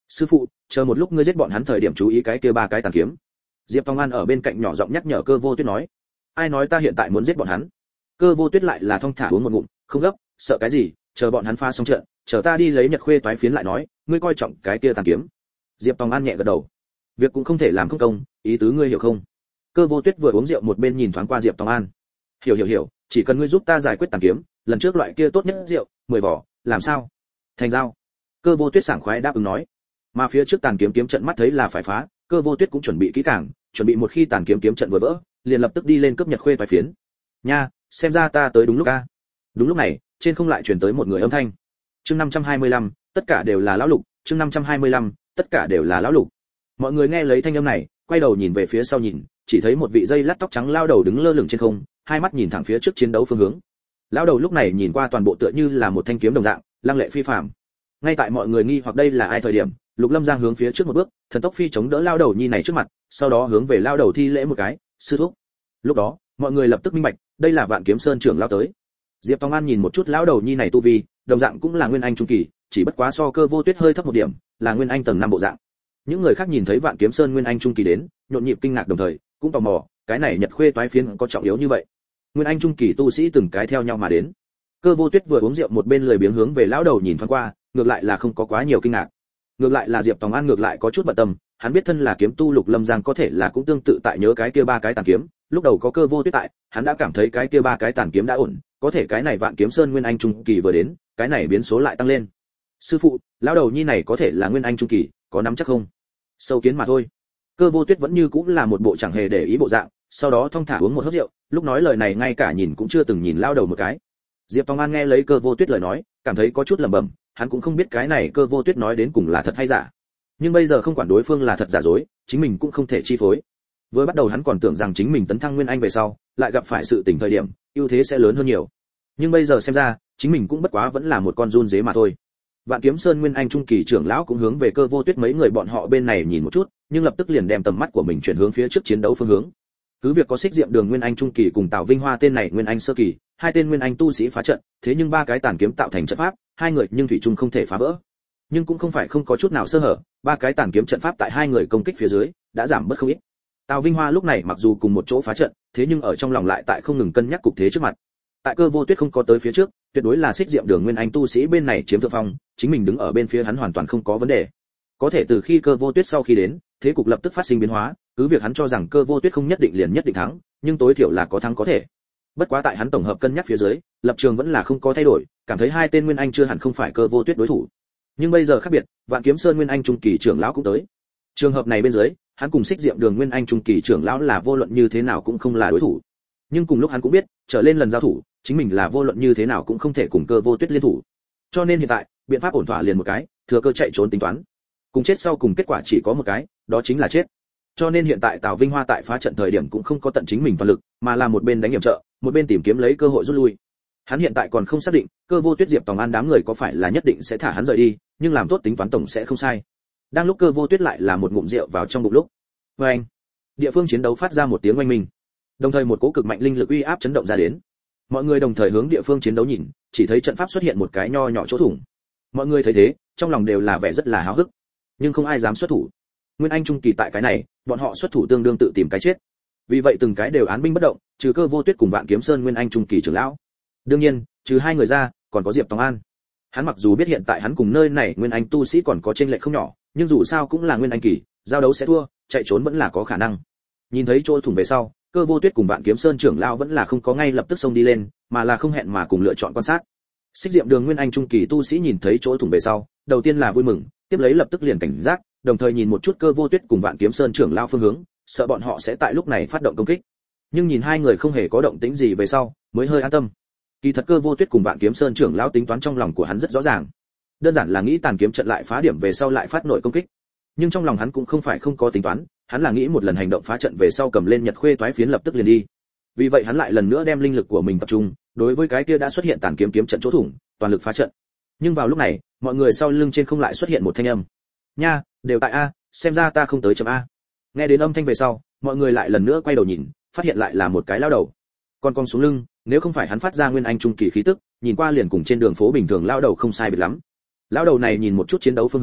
[SPEAKER 1] Sư phụ, chờ một lúc ngươi giết bọn hắn thời điểm chú ý cái kia ba cái tàn kiếm. Diệp Tòng An ở bên cạnh nhỏ giọng nhắc nhở Cơ Vô Tuyết nói. Ai nói ta hiện tại muốn giết bọn hắn? Cơ Vô Tuyết lại là thong thả uống một ngụm, không gấp, sợ cái gì, chờ bọn hắn pha xong trận, chờ ta đi lấy Nhật Khuê toái phiến lại nói, ngươi coi trọng cái kia tàn kiếm. Diệp Tòng An nhẹ gật đầu. Việc cũng không thể làm không công, ý tứ ngươi hiểu không? Cơ Vô Tuyết vừa uống rượu một bên nhìn thoáng qua Diệp Tòng An. Hiểu, chỉ cần ngươi giúp ta giải quyết tàn kiếm, lần trước loại kia tốt nhất rượu, 10 vỏ, làm sao? Thành giao. Cơ Vô Tuyết sảng khoái đáp ứng nói. Mà phía trước tàn kiếm kiếm trận mắt thấy là phải phá, Cơ Vô Tuyết cũng chuẩn bị kỹ càng, chuẩn bị một khi tàn kiếm kiếm trận vừa vỡ, liền lập tức đi lên cướp Nhật Khuê toái phiến. Nha, xem ra ta tới đúng lúc a. Đúng lúc này, trên không lại truyền tới một người âm thanh. Chương 525, tất cả đều là lão lục, chương 525, tất cả đều là lão lục. Mọi người nghe lấy thanh âm này, quay đầu nhìn về phía sau nhìn, chỉ thấy một vị dây lát tóc trắng lao đầu đứng lơ lửng trên không, hai mắt nhìn thẳng phía trước chiến đấu phương hướng. Lão đầu lúc này nhìn qua toàn bộ tựa như là một thanh kiếm đồng dạng, lăng lệ phi phàm. Ngay tại mọi người nghi hoặc đây là ai thời điểm, Lục Lâm Giang hướng phía trước một bước, thần tốc phi chống đỡ lao đầu nhi này trước mặt, sau đó hướng về lao đầu thi lễ một cái, sư thúc. Lúc đó, mọi người lập tức minh bạch, đây là Vạn Kiếm Sơn trưởng lao tới. Diệp Tòng An nhìn một chút lão đầu nhi này tu vi, đồng dạng cũng là nguyên anh trung kỳ, chỉ bất quá so Cơ Vô Tuyết hơi thấp một điểm, là nguyên anh tầng 5 bộ dạng. Những người khác nhìn thấy Vạn Kiếm Sơn nguyên anh trung kỳ đến, nhộn nhịp kinh ngạc đồng thời, cũng tò mò, cái này Nhật Khuê toái phiến có trọng yếu như vậy. Nguyên anh trung kỳ tu sĩ từng cái theo nhau mà đến. Cơ Vô Tuyết vừa uống rượu một bên lười biếng hướng về lão đầu nhìn thoáng qua, ngược lại là không có quá nhiều kinh ngạc. Ngược lại là Diệp Tòng An ngược lại có chút bận tâm, hắn biết thân là kiếm tu Lục Lâm Giang có thể là cũng tương tự tại nhớ cái kia ba cái tàn kiếm, lúc đầu có Cơ Vô Tuyết tại, hắn đã cảm thấy cái kia ba cái tàn kiếm đã ổn, có thể cái này Vạn Kiếm Sơn nguyên anh trung kỳ vừa đến, cái này biến số lại tăng lên. Sư phụ, lão đầu nhi này có thể là nguyên anh trung kỳ, có nắm chắc không? Sâu kiến mà thôi. Cơ Vô Tuyết vẫn như cũng là một bộ chẳng hề để ý bộ dạng, sau đó thong thả uống một hớp rượu, lúc nói lời này ngay cả nhìn cũng chưa từng nhìn lão đầu một cái. Diệp Tòng An nghe lấy Cơ Vô Tuyết lời nói, cảm thấy có chút lẩm bẩm, hắn cũng không biết cái này Cơ Vô Tuyết nói đến cùng là thật hay giả. Nhưng bây giờ không quản đối phương là thật giả dối, chính mình cũng không thể chi phối. Vừa bắt đầu hắn còn tưởng rằng chính mình tấn thăng nguyên anh về sau, lại gặp phải sự tình thời điểm, ưu thế sẽ lớn hơn nhiều. Nhưng bây giờ xem ra, chính mình cũng bất quá vẫn là một con run dế mà thôi. Vạn Kiếm Sơn nguyên anh trung kỳ trưởng lão cũng hướng về Cơ Vô Tuyết mấy người bọn họ bên này nhìn một chút, nhưng lập tức liền đem tầm mắt của mình chuyển hướng phía trước chiến đấu phương hướng. Cứ việc có Xích Diệm Đường nguyên anh trung kỳ cùng Tào Vinh Hoa tên này nguyên anh sơ kỳ, hai tên nguyên anh tu sĩ phá trận, thế nhưng ba cái tàn kiếm tạo thành trận pháp, hai người nhưng thủy chung không thể phá vỡ. Nhưng cũng không phải không có chút nào sơ hở, ba cái tàn kiếm trận pháp tại hai người công kích phía dưới đã giảm bớt không ít. Tào Vinh Hoa lúc này mặc dù cùng một chỗ phá trận, thế nhưng ở trong lòng lại tại không ngừng cân nhắc cục thế trước mặt. Tại Cơ Vô Tuyết không có tới phía trước, tuyệt đối là Xích Diệm Đường nguyên anh tu sĩ bên này chiếm thượng phong, chính mình đứng ở bên phía hắn hoàn toàn không có vấn đề. Có thể từ khi Cơ Vô Tuyết sau khi đến, thế cục lập tức phát sinh biến hóa, cứ việc hắn cho rằng Cơ Vô Tuyết không nhất định liền nhất định thắng, nhưng tối thiểu là có thắng có thể. Bất quá tại hắn tổng hợp cân nhắc phía dưới, lập trường vẫn là không có thay đổi, cảm thấy hai tên nguyên anh chưa hẳn không phải Cơ Vô Tuyết đối thủ. Nhưng bây giờ khác biệt, Vạn Kiếm Sơn nguyên anh trung kỳ trưởng lão cũng tới. Trường hợp này bên dưới, hắn cùng Xích Diệm Đường nguyên anh trung kỳ trưởng lão là vô luận như thế nào cũng không là đối thủ. Nhưng cùng lúc hắn cũng biết, trở lên lần giao thủ, chính mình là vô luận như thế nào cũng không thể cùng Cơ Vô Tuyết liên thủ. Cho nên hiện tại, biện pháp ổn thỏa liền một cái, thừa cơ chạy trốn tính toán. Cùng chết sau cùng kết quả chỉ có một cái, đó chính là chết. Cho nên hiện tại Tào Vinh Hoa tại phá trận thời điểm cũng không có tận chính mình toàn lực, mà là một bên đánh hiểm trợ, một bên tìm kiếm lấy cơ hội rút lui. Hắn hiện tại còn không xác định, Cơ Vô Tuyết Diệp Tòng An đám người có phải là nhất định sẽ thả hắn rời đi, nhưng làm tốt tính toán tổng sẽ không sai. Đang lúc Cơ Vô Tuyết lại là một ngụm rượu vào trong bụng lúc, oeng, địa phương chiến đấu phát ra một tiếng oanh minh, đồng thời một cỗ cực mạnh linh lực uy áp chấn động ra đến. Mọi người đồng thời hướng địa phương chiến đấu nhìn, chỉ thấy trận pháp xuất hiện một cái nho nhỏ chỗ thủng. Mọi người thấy thế, trong lòng đều là vẻ rất là háo hức, nhưng không ai dám xuất thủ. Nguyên anh trung kỳ tại cái này, bọn họ xuất thủ tương đương tự tìm cái chết. Vì vậy từng cái đều án binh bất động, trừ Cơ Vô Tuyết cùng Vạn Kiếm Sơn nguyên anh trung kỳ trưởng lão. Đương nhiên, trừ hai người ra, còn có Diệp Tòng An. Hắn mặc dù biết hiện tại hắn cùng nơi này nguyên anh tu sĩ còn có chênh lệch không nhỏ, nhưng dù sao cũng là nguyên anh kỳ, giao đấu sẽ thua, chạy trốn vẫn là có khả năng. Nhìn thấy chỗ thủng về sau, Cơ Vô Tuyết cùng Vạn Kiếm Sơn trưởng lão vẫn là không có ngay lập tức xông đi lên, mà là không hẹn mà cùng lựa chọn quan sát. Xích Diệm Đường nguyên anh trung kỳ tu sĩ nhìn thấy chỗ thủng về sau, đầu tiên là vui mừng, tiếp lấy lập tức liền cảnh giác, đồng thời nhìn một chút Cơ Vô Tuyết cùng Vạn Kiếm Sơn trưởng lão phương hướng, sợ bọn họ sẽ tại lúc này phát động công kích. Nhưng nhìn hai người không hề có động tĩnh gì về sau, mới hơi an tâm. Kỳ thật Cơ Vô Tuyết cùng Vạn Kiếm Sơn trưởng lão tính toán trong lòng của hắn rất rõ ràng, đơn giản là nghĩ tàn kiếm trận lại phá điểm về sau lại phát nội công kích. Nhưng trong lòng hắn cũng không phải không có tính toán, hắn là nghĩ một lần hành động phá trận về sau cầm lên Nhật Khuê toái phiến lập tức liền đi. Vì vậy hắn lại lần nữa đem linh lực của mình tập trung, đối với cái kia đã xuất hiện tàn kiếm kiếm trận chỗ thủng, toàn lực phá trận. Nhưng vào lúc này, mọi người sau lưng trên không lại xuất hiện một thanh âm. Nha, đều tại a, xem ra ta không tới chấm a. Nghe đến âm thanh về sau, mọi người lại lần nữa quay đầu nhìn, phát hiện lại là một cái lao đầu. Còn cong xuống lưng, nếu không phải hắn phát ra nguyên anh trung kỳ khí tức, nhìn qua liền cùng trên đường phố bình thường lao đầu không sai biệt lắm. Lao đầu này nhìn một chút chiến đấu phương hướng,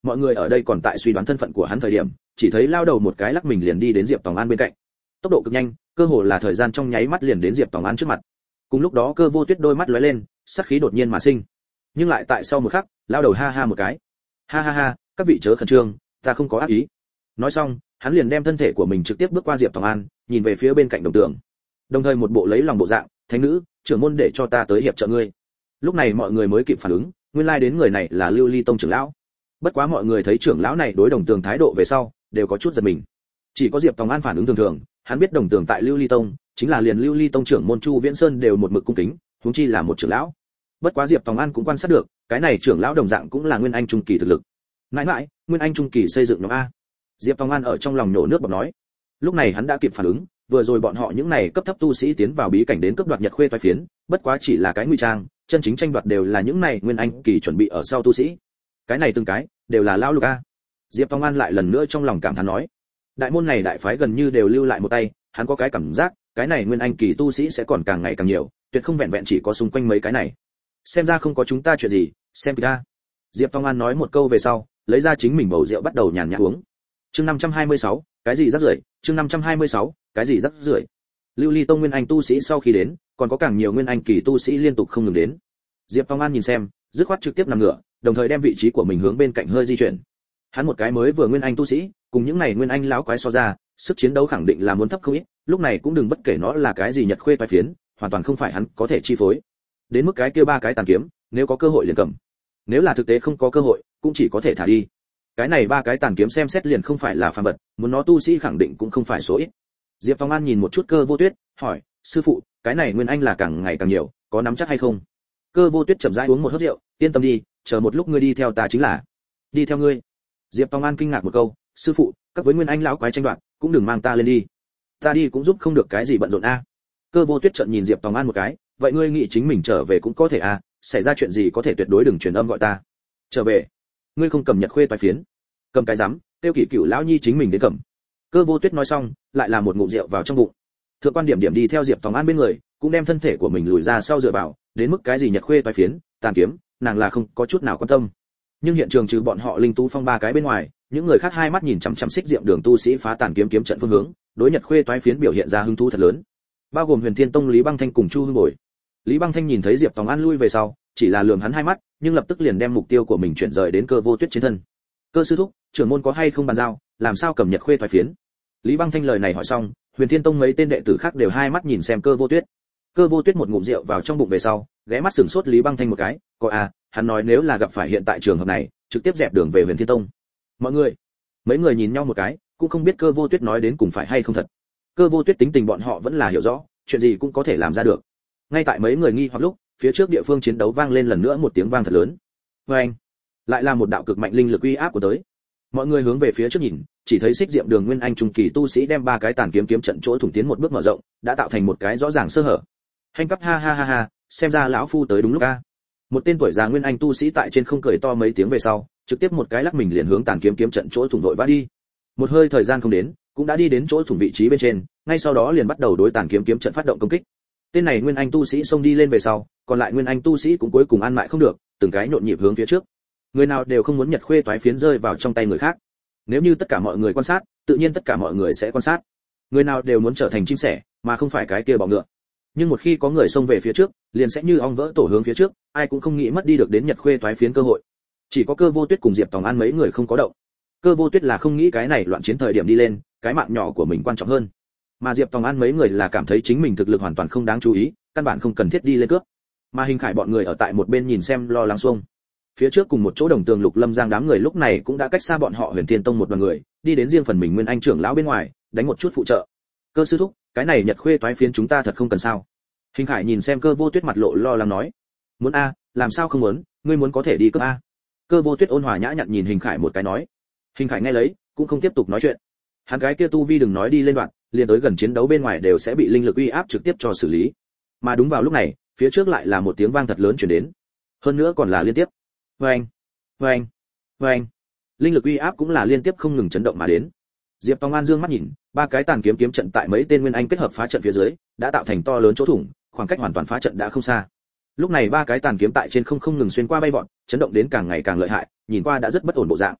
[SPEAKER 1] mọi người ở đây còn tại suy đoán thân phận của hắn thời điểm, chỉ thấy lao đầu một cái lắc mình liền đi đến Diệp Tòng An bên cạnh. Tốc độ cực nhanh, cơ hồ là thời gian trong nháy mắt liền đến Diệp Tòng An trước mặt. Cùng lúc đó Cơ Vô Tuyết đôi mắt lóe lên, sát khí đột nhiên mà sinh. Nhưng lại tại sau một khắc, lao đầu ha ha một cái. Ha ha ha, các vị chớ khẩn trương, ta không có ác ý. Nói xong, hắn liền đem thân thể của mình trực tiếp bước qua Diệp Tòng An, nhìn về phía bên cạnh đồng tường. Đồng thời một bộ lấy lòng bộ dạng, thánh nữ, trưởng môn để cho ta tới hiệp trợ ngươi. Lúc này mọi người mới kịp phản ứng, nguyên lai đến người này là Lưu Ly Tông trưởng lão. Bất quá mọi người thấy trưởng lão này đối đồng tường thái độ về sau, đều có chút giật mình. Chỉ có Diệp Tòng An phản ứng thường thường, hắn biết đồng tường tại Lưu Ly Tông, chính là liền Lưu Ly Tông trưởng môn Chu Viễn Sơn đều một mực cung kính, huống chi là một trưởng lão. Bất quá Diệp Tòng An cũng quan sát được, cái này trưởng lão đồng dạng cũng là nguyên anh trung kỳ thực lực. Mãi mãi, nguyên anh trung kỳ xây dựng nhóm a. Diệp Tòng An ở trong lòng nhổ nước bọt nói. Lúc này hắn đã kịp phản ứng, vừa rồi bọn họ những này cấp thấp tu sĩ tiến vào bí cảnh đến cướp đoạt Nhật Khuê toái phiến, bất quá chỉ là cái nguy trang, chân chính tranh đoạt đều là những này nguyên anh kỳ chuẩn bị ở sau tu sĩ. Cái này từng cái đều là lão lục a. Diệp Tòng An lại lần nữa trong lòng cảm thán nói, đại môn này đại phái gần như đều lưu lại một tay, hắn có cái cảm giác, cái này nguyên anh kỳ tu sĩ sẽ còn càng ngày càng nhiều, tuyệt không vẹn vẹn chỉ có xung quanh mấy cái này. Xem ra không có chúng ta chuyện gì, xem kìa. Diệp Tòng An nói một câu về sau, lấy ra chính mình bầu rượu bắt đầu nhàn nhã uống. Chương 526, cái gì rắc rưởi? Chương 526, cái gì rắc rưởi? Lưu Ly Tông nguyên anh tu sĩ sau khi đến, còn có càng nhiều nguyên anh kỳ tu sĩ liên tục không ngừng đến. Diệp Tòng An nhìn xem, dứt khoát trực tiếp nằm ngửa, đồng thời đem vị trí của mình hướng bên cạnh hơi di chuyển. Hắn một cái mới vừa nguyên anh tu sĩ, cùng những này nguyên anh lão quái so ra, sức chiến đấu khẳng định là muốn thấp không ít, lúc này cũng đừng bất kể nó là cái gì Nhật Khuê toái phiến, hoàn toàn không phải hắn có thể chi phối. Đến mức cái kia ba cái tàn kiếm, nếu có cơ hội liền cầm. Nếu là thực tế không có cơ hội, cũng chỉ có thể thả đi. Cái này ba cái tàn kiếm xem xét liền không phải là phàm vật, muốn nó tu sĩ khẳng định cũng không phải số ít. Diệp Tòng An nhìn một chút Cơ Vô Tuyết, hỏi, sư phụ, cái này nguyên anh là càng ngày càng nhiều, có nắm chắc hay không? Cơ Vô Tuyết chậm rãi uống một hớp rượu, yên tâm đi, chờ một lúc ngươi đi theo ta chính là. Đi theo ngươi? Diệp Tòng An kinh ngạc một câu, sư phụ, các với nguyên anh lão quái tranh đoạt, cũng đừng mang ta lên đi. Ta đi cũng giúp không được cái gì bận rộn a. Cơ Vô Tuyết trợn nhìn Diệp Tòng An một cái, vậy ngươi nghĩ chính mình trở về cũng có thể a, xảy ra chuyện gì có thể tuyệt đối đừng truyền âm gọi ta. Trở về? Ngươi không cầm Nhật Khuê toái phiến? Cầm cái rắm, tiêu kỷ cửu lão nhi chính mình đến cầm. Cơ Vô Tuyết nói xong, lại là một ngụm rượu vào trong bụng. Thượng quan Điểm Điểm đi theo Diệp Tòng An bên người, cũng đem thân thể của mình lùi ra sau dựa vào, đến mức cái gì Nhật Khuê toái phiến, tàn kiếm, nàng là không có chút nào quan tâm. Nhưng hiện trường trừ bọn họ Linh Tú Phong ba cái bên ngoài, những người khác hai mắt nhìn chằm chằm Xích Diệm Đường tu sĩ phá tàn kiếm kiếm trận phương hướng, đối Nhật Khuê toái phiến biểu hiện ra hứng thú thật lớn. Bao gồm Huyền Thiên Tông Lý Băng Thanh cùng Chu Hưng Bồi. Lý Băng Thanh nhìn thấy Diệp Tòng An lui về sau, chỉ là lườm hắn hai mắt, nhưng lập tức liền đem mục tiêu của mình chuyển rời đến Cơ Vô Tuyết trên thân. Cơ sư thúc, trưởng môn có hay không bàn giao, làm sao cầm Nhật Khuê toái phiến? Lý Băng Thanh lời này hỏi xong, Huyền Thiên Tông mấy tên đệ tử khác đều hai mắt nhìn xem Cơ Vô Tuyết. Cơ Vô Tuyết một ngụm rượu vào trong bụng về sau, ghé mắt sửng sốt Lý Băng Thanh một cái, có à, hắn nói nếu là gặp phải hiện tại trường hợp này, trực tiếp dẹp đường về Huyền Thiên Tông. Mọi người, mấy người nhìn nhau một cái, cũng không biết Cơ Vô Tuyết nói đến cùng phải hay không thật. Cơ Vô Tuyết tính tình bọn họ vẫn là hiểu rõ, chuyện gì cũng có thể làm ra được. Ngay tại mấy người nghi hoặc lúc, phía trước địa phương chiến đấu vang lên lần nữa một tiếng vang thật lớn. Oeng! Lại là một đạo cực mạnh linh lực uy áp của tới. Mọi người hướng về phía trước nhìn, chỉ thấy Xích Diệm Đường nguyên anh trung kỳ tu sĩ đem ba cái tàn kiếm kiếm trận chỗ thủng tiến một bước mở rộng, đã tạo thành một cái rõ ràng sơ hở. Hành cấp ha ha ha ha, xem ra lão phu tới đúng lúc a. Một tên tuổi già nguyên anh tu sĩ tại trên không cười to mấy tiếng về sau, trực tiếp một cái lắc mình liền hướng tàn kiếm kiếm trận chỗ thủng vội vã đi. Một hơi thời gian không đến, cũng đã đi đến chỗ thủng vị trí bên trên, ngay sau đó liền bắt đầu đối tàn kiếm kiếm trận phát động công kích. Tên này nguyên anh tu sĩ xông đi lên về sau, còn lại nguyên anh tu sĩ cũng cuối cùng ăn mại không được, từng cái nhộn nhịp hướng phía trước. Người nào đều không muốn Nhật Khuê toái phiến rơi vào trong tay người khác. Nếu như tất cả mọi người quan sát, tự nhiên tất cả mọi người sẽ quan sát. Người nào đều muốn trở thành chim sẻ, mà không phải cái kia bọ ngựa. Nhưng một khi có người xông về phía trước, liền sẽ như ong vỡ tổ hướng phía trước, ai cũng không nghĩ mất đi được đến Nhật Khuê toái phiến cơ hội. Chỉ có Cơ Vô Tuyết cùng Diệp Tòng An mấy người không có động. Cơ Vô Tuyết là không nghĩ cái này loạn chiến thời điểm đi lên, cái mạng nhỏ của mình quan trọng hơn. Mà Diệp Tòng An mấy người là cảm thấy chính mình thực lực hoàn toàn không đáng chú ý, căn bản không cần thiết đi lên cướp. Mà Hình Khải bọn người ở tại một bên nhìn xem lo lắng xuông. Phía trước cùng một chỗ đồng tường Lục Lâm Giang đám người lúc này cũng đã cách xa bọn họ Huyền Thiên Tông một đoàn người, đi đến riêng phần mình Nguyên Anh trưởng lão bên ngoài, đánh một chút phụ trợ. Cơ sư thúc, cái này Nhật Khuê toái phiến chúng ta thật không cần sao? Hình Khải nhìn xem Cơ Vô Tuyết mặt lộ lo lắng nói, muốn a, làm sao không muốn, ngươi muốn có thể đi cướp a. Cơ Vô Tuyết ôn hòa nhã nhặn nhìn Hình Khải một cái nói. Hình Khải nghe lấy, cũng không tiếp tục nói chuyện. Hắn cái kia tu vi đừng nói đi lên đoạn, liền tới gần chiến đấu bên ngoài đều sẽ bị linh lực uy áp trực tiếp cho xử lý. Mà đúng vào lúc này, phía trước lại là một tiếng vang thật lớn truyền đến. Hơn nữa còn là liên tiếp. Oeng, oeng, oeng. Linh lực uy áp cũng là liên tiếp không ngừng chấn động mà đến. Diệp Tòng An dương mắt nhìn, ba cái tàn kiếm kiếm trận tại mấy tên nguyên anh kết hợp phá trận phía dưới, đã tạo thành to lớn chỗ thủng, khoảng cách hoàn toàn phá trận đã không xa. Lúc này ba cái tàn kiếm tại trên không ngừng xuyên qua bay vọt, chấn động đến càng ngày càng lợi hại, nhìn qua đã rất bất ổn bộ dạng.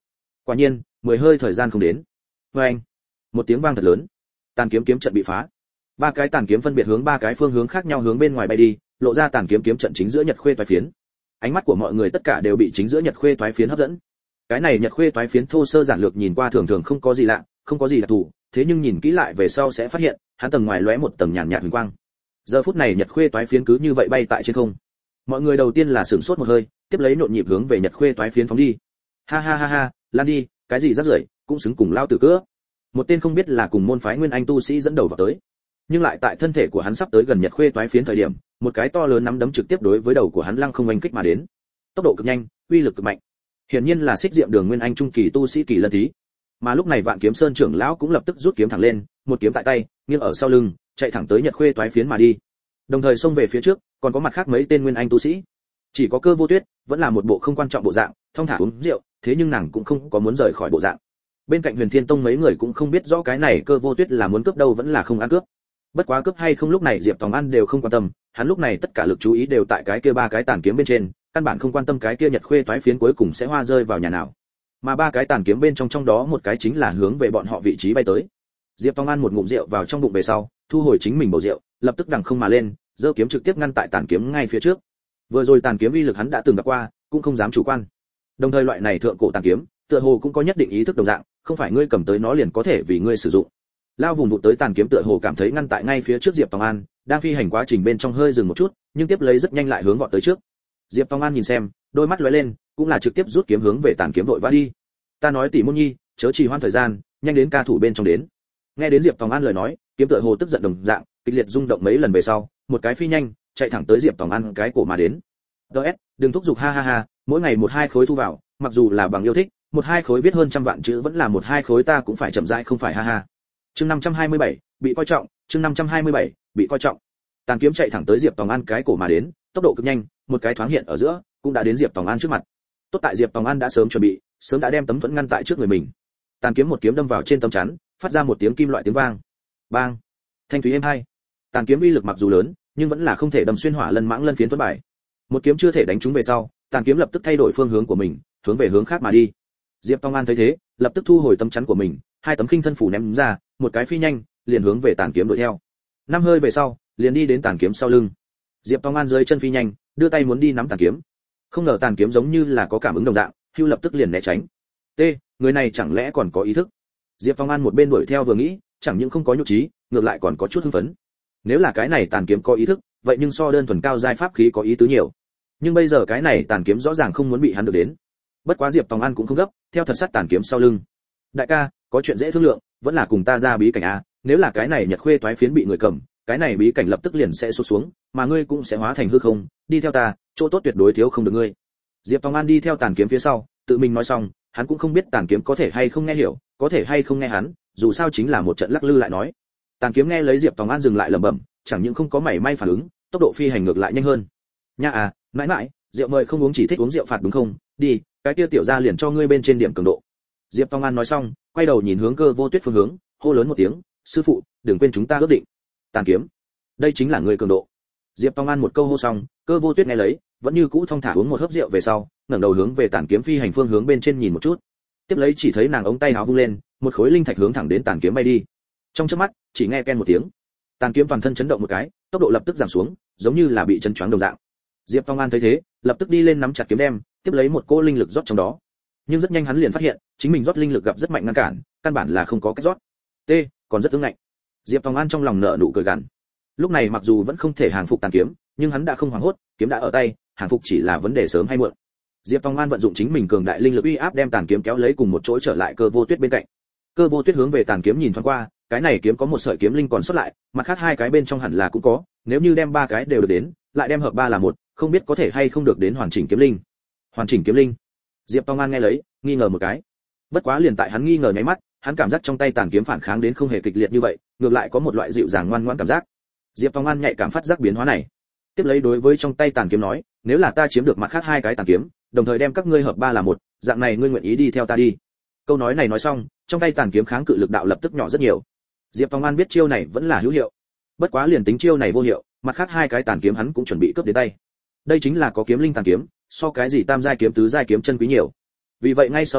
[SPEAKER 1] Quả nhiên, 10 hơi thời gian không đến. Oeng! Một tiếng vang thật lớn. Tàn kiếm kiếm trận bị phá. Ba cái tàn kiếm phân biệt hướng ba cái phương hướng khác nhau hướng bên ngoài bay đi, lộ ra tàn kiếm kiếm trận chính giữa nhật khuê toái phiến. Ánh mắt của mọi người tất cả đều bị chính giữa nhật khuê toái phiến hấp dẫn. Cái này nhật khuê toái phiến thô sơ giản lược nhìn qua thường thường không có gì lạ, không có gì đặc thù, thế nhưng nhìn kỹ lại về sau sẽ phát hiện, hắn tầng ngoài lóe một tầng nhàn nhạt huỳnh quang. Giờ phút này nhật khuê toái phiến cứ như vậy bay tại trên không. Mọi người đầu tiên là sửng sốt một hơi, tiếp lấy nhộn nhịp hướng về nhật khuê toái phiến phóng đi. Ha ha ha ha, lan đi, cái gì rắc rưởi, cũng xứng cùng lao tử cứa. Một tên không biết là cùng môn phái nguyên anh tu sĩ dẫn đầu vào tới, nhưng lại tại thân thể của hắn sắp tới gần nhật khuê toái phiến thời điểm, một cái to lớn nắm đấm trực tiếp đối với đầu của hắn lăng không oanh kích mà đến. Tốc độ cực nhanh, uy lực cực mạnh. Hiển nhiên là xích diệm đường nguyên anh trung kỳ tu sĩ kỳ lân thí. Mà lúc này Vạn Kiếm Sơn trưởng lão cũng lập tức rút kiếm thẳng lên, một kiếm tại tay, nghiêng ở sau lưng, chạy thẳng tới nhật khuê toái phiến mà đi. Đồng thời xông về phía trước, còn có mặt khác mấy tên nguyên anh tu sĩ. Chỉ có Cơ Vô Tuyết vẫn là một bộ không quan trọng bộ dạng, thong thả uống rượu, thế nhưng nàng cũng không có muốn rời khỏi bộ dạng. Bên cạnh Huyền Thiên Tông mấy người cũng không biết rõ cái này Cơ Vô Tuyết là muốn cướp đâu vẫn là không ăn cướp. Bất quá cướp hay không lúc này Diệp Tòng An đều không quan tâm, hắn lúc này tất cả lực chú ý đều tại cái kia ba cái tàn kiếm bên trên, căn bản không quan tâm cái kia nhật khuê toái phiến cuối cùng sẽ hoa rơi vào nhà nào. Mà ba cái tàn kiếm bên trong đó một cái chính là hướng về bọn họ vị trí bay tới. Diệp Tòng An một ngụm rượu vào trong bụng về sau, thu hồi chính mình bầu rượu, lập tức đằng không mà lên, giơ kiếm trực tiếp ngăn tại tàn kiếm ngay phía trước. Vừa rồi tàn kiếm uy lực hắn đã từng gặp qua, cũng không dám chủ quan. Đồng thời loại này thượng cổ tàn kiếm, tựa hồ cũng có nhất định ý thức đồng dạng, không phải ngươi cầm tới nó liền có thể vì ngươi sử dụng. Lao vùng vụt tới tàn kiếm tựa hồ cảm thấy ngăn tại ngay phía trước Diệp Tòng An, đang phi hành quá trình bên trong hơi dừng một chút, nhưng tiếp lấy rất nhanh lại hướng vọt tới trước. Diệp Tòng An nhìn xem, đôi mắt lóe lên, cũng là trực tiếp rút kiếm hướng về tàn kiếm vội vã đi. Ta nói tỷ môn nhi, chớ trì hoãn thời gian, nhanh đến ca thủ bên trong đến. Nghe đến Diệp Tòng An lời nói, kiếm tựa hồ tức giận đồng dạng, kịch liệt rung động mấy lần về sau, một cái phi nhanh, chạy thẳng tới Diệp Tòng An cái cổ mà đến. DS, đừng thúc giục ha ha ha, mỗi ngày một hai khối thu vào, mặc dù là bằng yêu thích, một hai khối viết hơn trăm vạn chữ vẫn là một hai khối ta cũng phải chậm rãi không phải ha ha. Chương 527, bị coi trọng, chương 527, bị coi trọng. Tàn kiếm chạy thẳng tới Diệp Tòng An cái cổ mà đến, tốc độ cực nhanh, một cái thoáng hiện ở giữa, cũng đã đến Diệp Tòng An trước mặt. Tốt tại Diệp Tòng An đã sớm chuẩn bị, sớm đã đem tấm thuẫn ngăn tại trước người mình. Tàn kiếm một kiếm đâm vào trên tấm chắn, phát ra một tiếng kim loại tiếng vang. Bang! Thanh thúy êm hai. Tàn kiếm uy lực mặc dù lớn, nhưng vẫn là không thể đâm xuyên hỏa lân mãng lân phiến tuấn bài. Một kiếm chưa thể đánh trúng về sau, tàn kiếm lập tức thay đổi phương hướng của mình, hướng về hướng khác mà đi. Diệp Tòng An thấy thế, lập tức thu hồi tấm chắn của mình, hai tấm khinh thân phủ ném ra, một cái phi nhanh, liền hướng về tàn kiếm đuổi theo. Năm hơi về sau, liền đi đến tàn kiếm sau lưng. Diệp Tòng An dưới chân phi nhanh, đưa tay muốn đi nắm tàn kiếm. Không ngờ tàn kiếm giống như là có cảm ứng đồng dạng, hưu lập tức liền né tránh. T, người này chẳng lẽ còn có ý thức? Diệp Tòng An một bên đuổi theo vừa nghĩ, chẳng những không có nhục trí, ngược lại còn có chút hưng phấn. Nếu là cái này tàn kiếm có ý thức, vậy nhưng so đơn thuần cao giai pháp khí có ý tứ nhiều. Nhưng bây giờ cái này tàn kiếm rõ ràng không muốn bị hắn được đến. Bất quá Diệp Tòng An cũng không gấp, theo thật sát tàn kiếm sau lưng. Đại ca, có chuyện dễ thương lượng, vẫn là cùng ta ra bí cảnh a, nếu là cái này nhật khuê toái phiến bị người cầm, cái này bí cảnh lập tức liền sẽ sụt xuống, mà ngươi cũng sẽ hóa thành hư không, đi theo ta, chỗ tốt tuyệt đối thiếu không được ngươi. Diệp Tòng An đi theo tàn kiếm phía sau, tự mình nói xong, hắn cũng không biết tàn kiếm có thể hay không nghe hiểu, có thể hay không nghe hắn, dù sao chính là một trận lắc lư lại nói. Tàn kiếm nghe lấy Diệp Tòng An dừng lại lẩm bẩm, chẳng những không có mảy may phản ứng, tốc độ phi hành ngược lại nhanh hơn. Nha à, mãi mãi, rượu mời không uống chỉ thích uống rượu phạt đúng không? Đi, cái kia tiểu gia liền cho ngươi bên trên điểm cường độ. Diệp Tòng An nói xong, quay đầu nhìn hướng Cơ Vô Tuyết phương hướng, hô lớn một tiếng, sư phụ, đừng quên chúng ta ước định. Tàn kiếm, đây chính là ngươi cường độ. Diệp Tòng An một câu hô xong, Cơ Vô Tuyết nghe lấy, vẫn như cũ thong thả uống một hớp rượu về sau, ngẩng đầu hướng về tàn kiếm phi hành phương hướng bên trên nhìn một chút. Tiếp lấy chỉ thấy nàng ống tay áo vung lên, một khối linh thạch hướng thẳng đến tàn kiếm bay đi. Trong chớp mắt, chỉ nghe ken một tiếng, tàn kiếm toàn thân chấn động một cái, tốc độ lập tức giảm xuống, giống như là bị chấn choáng đồng dạng. Diệp Tòng An thấy thế, lập tức đi lên nắm chặt kiếm đem, tiếp lấy một cỗ linh lực rót trong đó. Nhưng rất nhanh hắn liền phát hiện, chính mình rót linh lực gặp rất mạnh ngăn cản, căn bản là không có cách rót. T, còn rất ứng ngạnh. Diệp Tòng An trong lòng nở nụ cười gằn. Lúc này mặc dù vẫn không thể hàng phục tàn kiếm, nhưng hắn đã không hoảng hốt, kiếm đã ở tay, hàng phục chỉ là vấn đề sớm hay muộn. Diệp Tòng An vận dụng chính mình cường đại linh lực uy áp đem tàn kiếm kéo lấy cùng một chỗ trở lại Cơ Vô Tuyết bên cạnh. Cơ Vô Tuyết hướng về tàn kiếm nhìn thoáng qua, cái này kiếm có một sợi kiếm linh còn xuất lại, mặt khác hai cái bên trong hẳn là cũng có, nếu như đem ba cái đều được đến, lại đem hợp ba là một, không biết có thể hay không được đến hoàn chỉnh kiếm linh. Hoàn chỉnh kiếm linh. Diệp Tòng An nghe lấy, nghi ngờ một cái. Bất quá liền tại hắn nghi ngờ nháy mắt, hắn cảm giác trong tay tàn kiếm phản kháng đến không hề kịch liệt như vậy, ngược lại có một loại dịu dàng ngoan ngoãn cảm giác. Diệp Tòng An nhạy cảm phát giác biến hóa này. Tiếp lấy đối với trong tay tàn kiếm nói, nếu là ta chiếm được mặt khác hai cái tàn kiếm, đồng thời đem các ngươi hợp ba là một, dạng này ngươi nguyện ý đi theo ta đi. Câu nói này nói xong, trong tay tàn kiếm kháng cự lực đạo lập tức nhỏ rất nhiều. Diệp Tòng An biết chiêu này vẫn là hữu hiệu. Bất quá liền tính chiêu này vô hiệu, mặt khác hai cái tàn kiếm hắn cũng chuẩn bị cướp đến tay. Đây chính là có kiếm linh tàn kiếm, so cái gì tam giai kiếm tứ giai kiếm chân quý nhiều. Vì vậy ngay sau đó,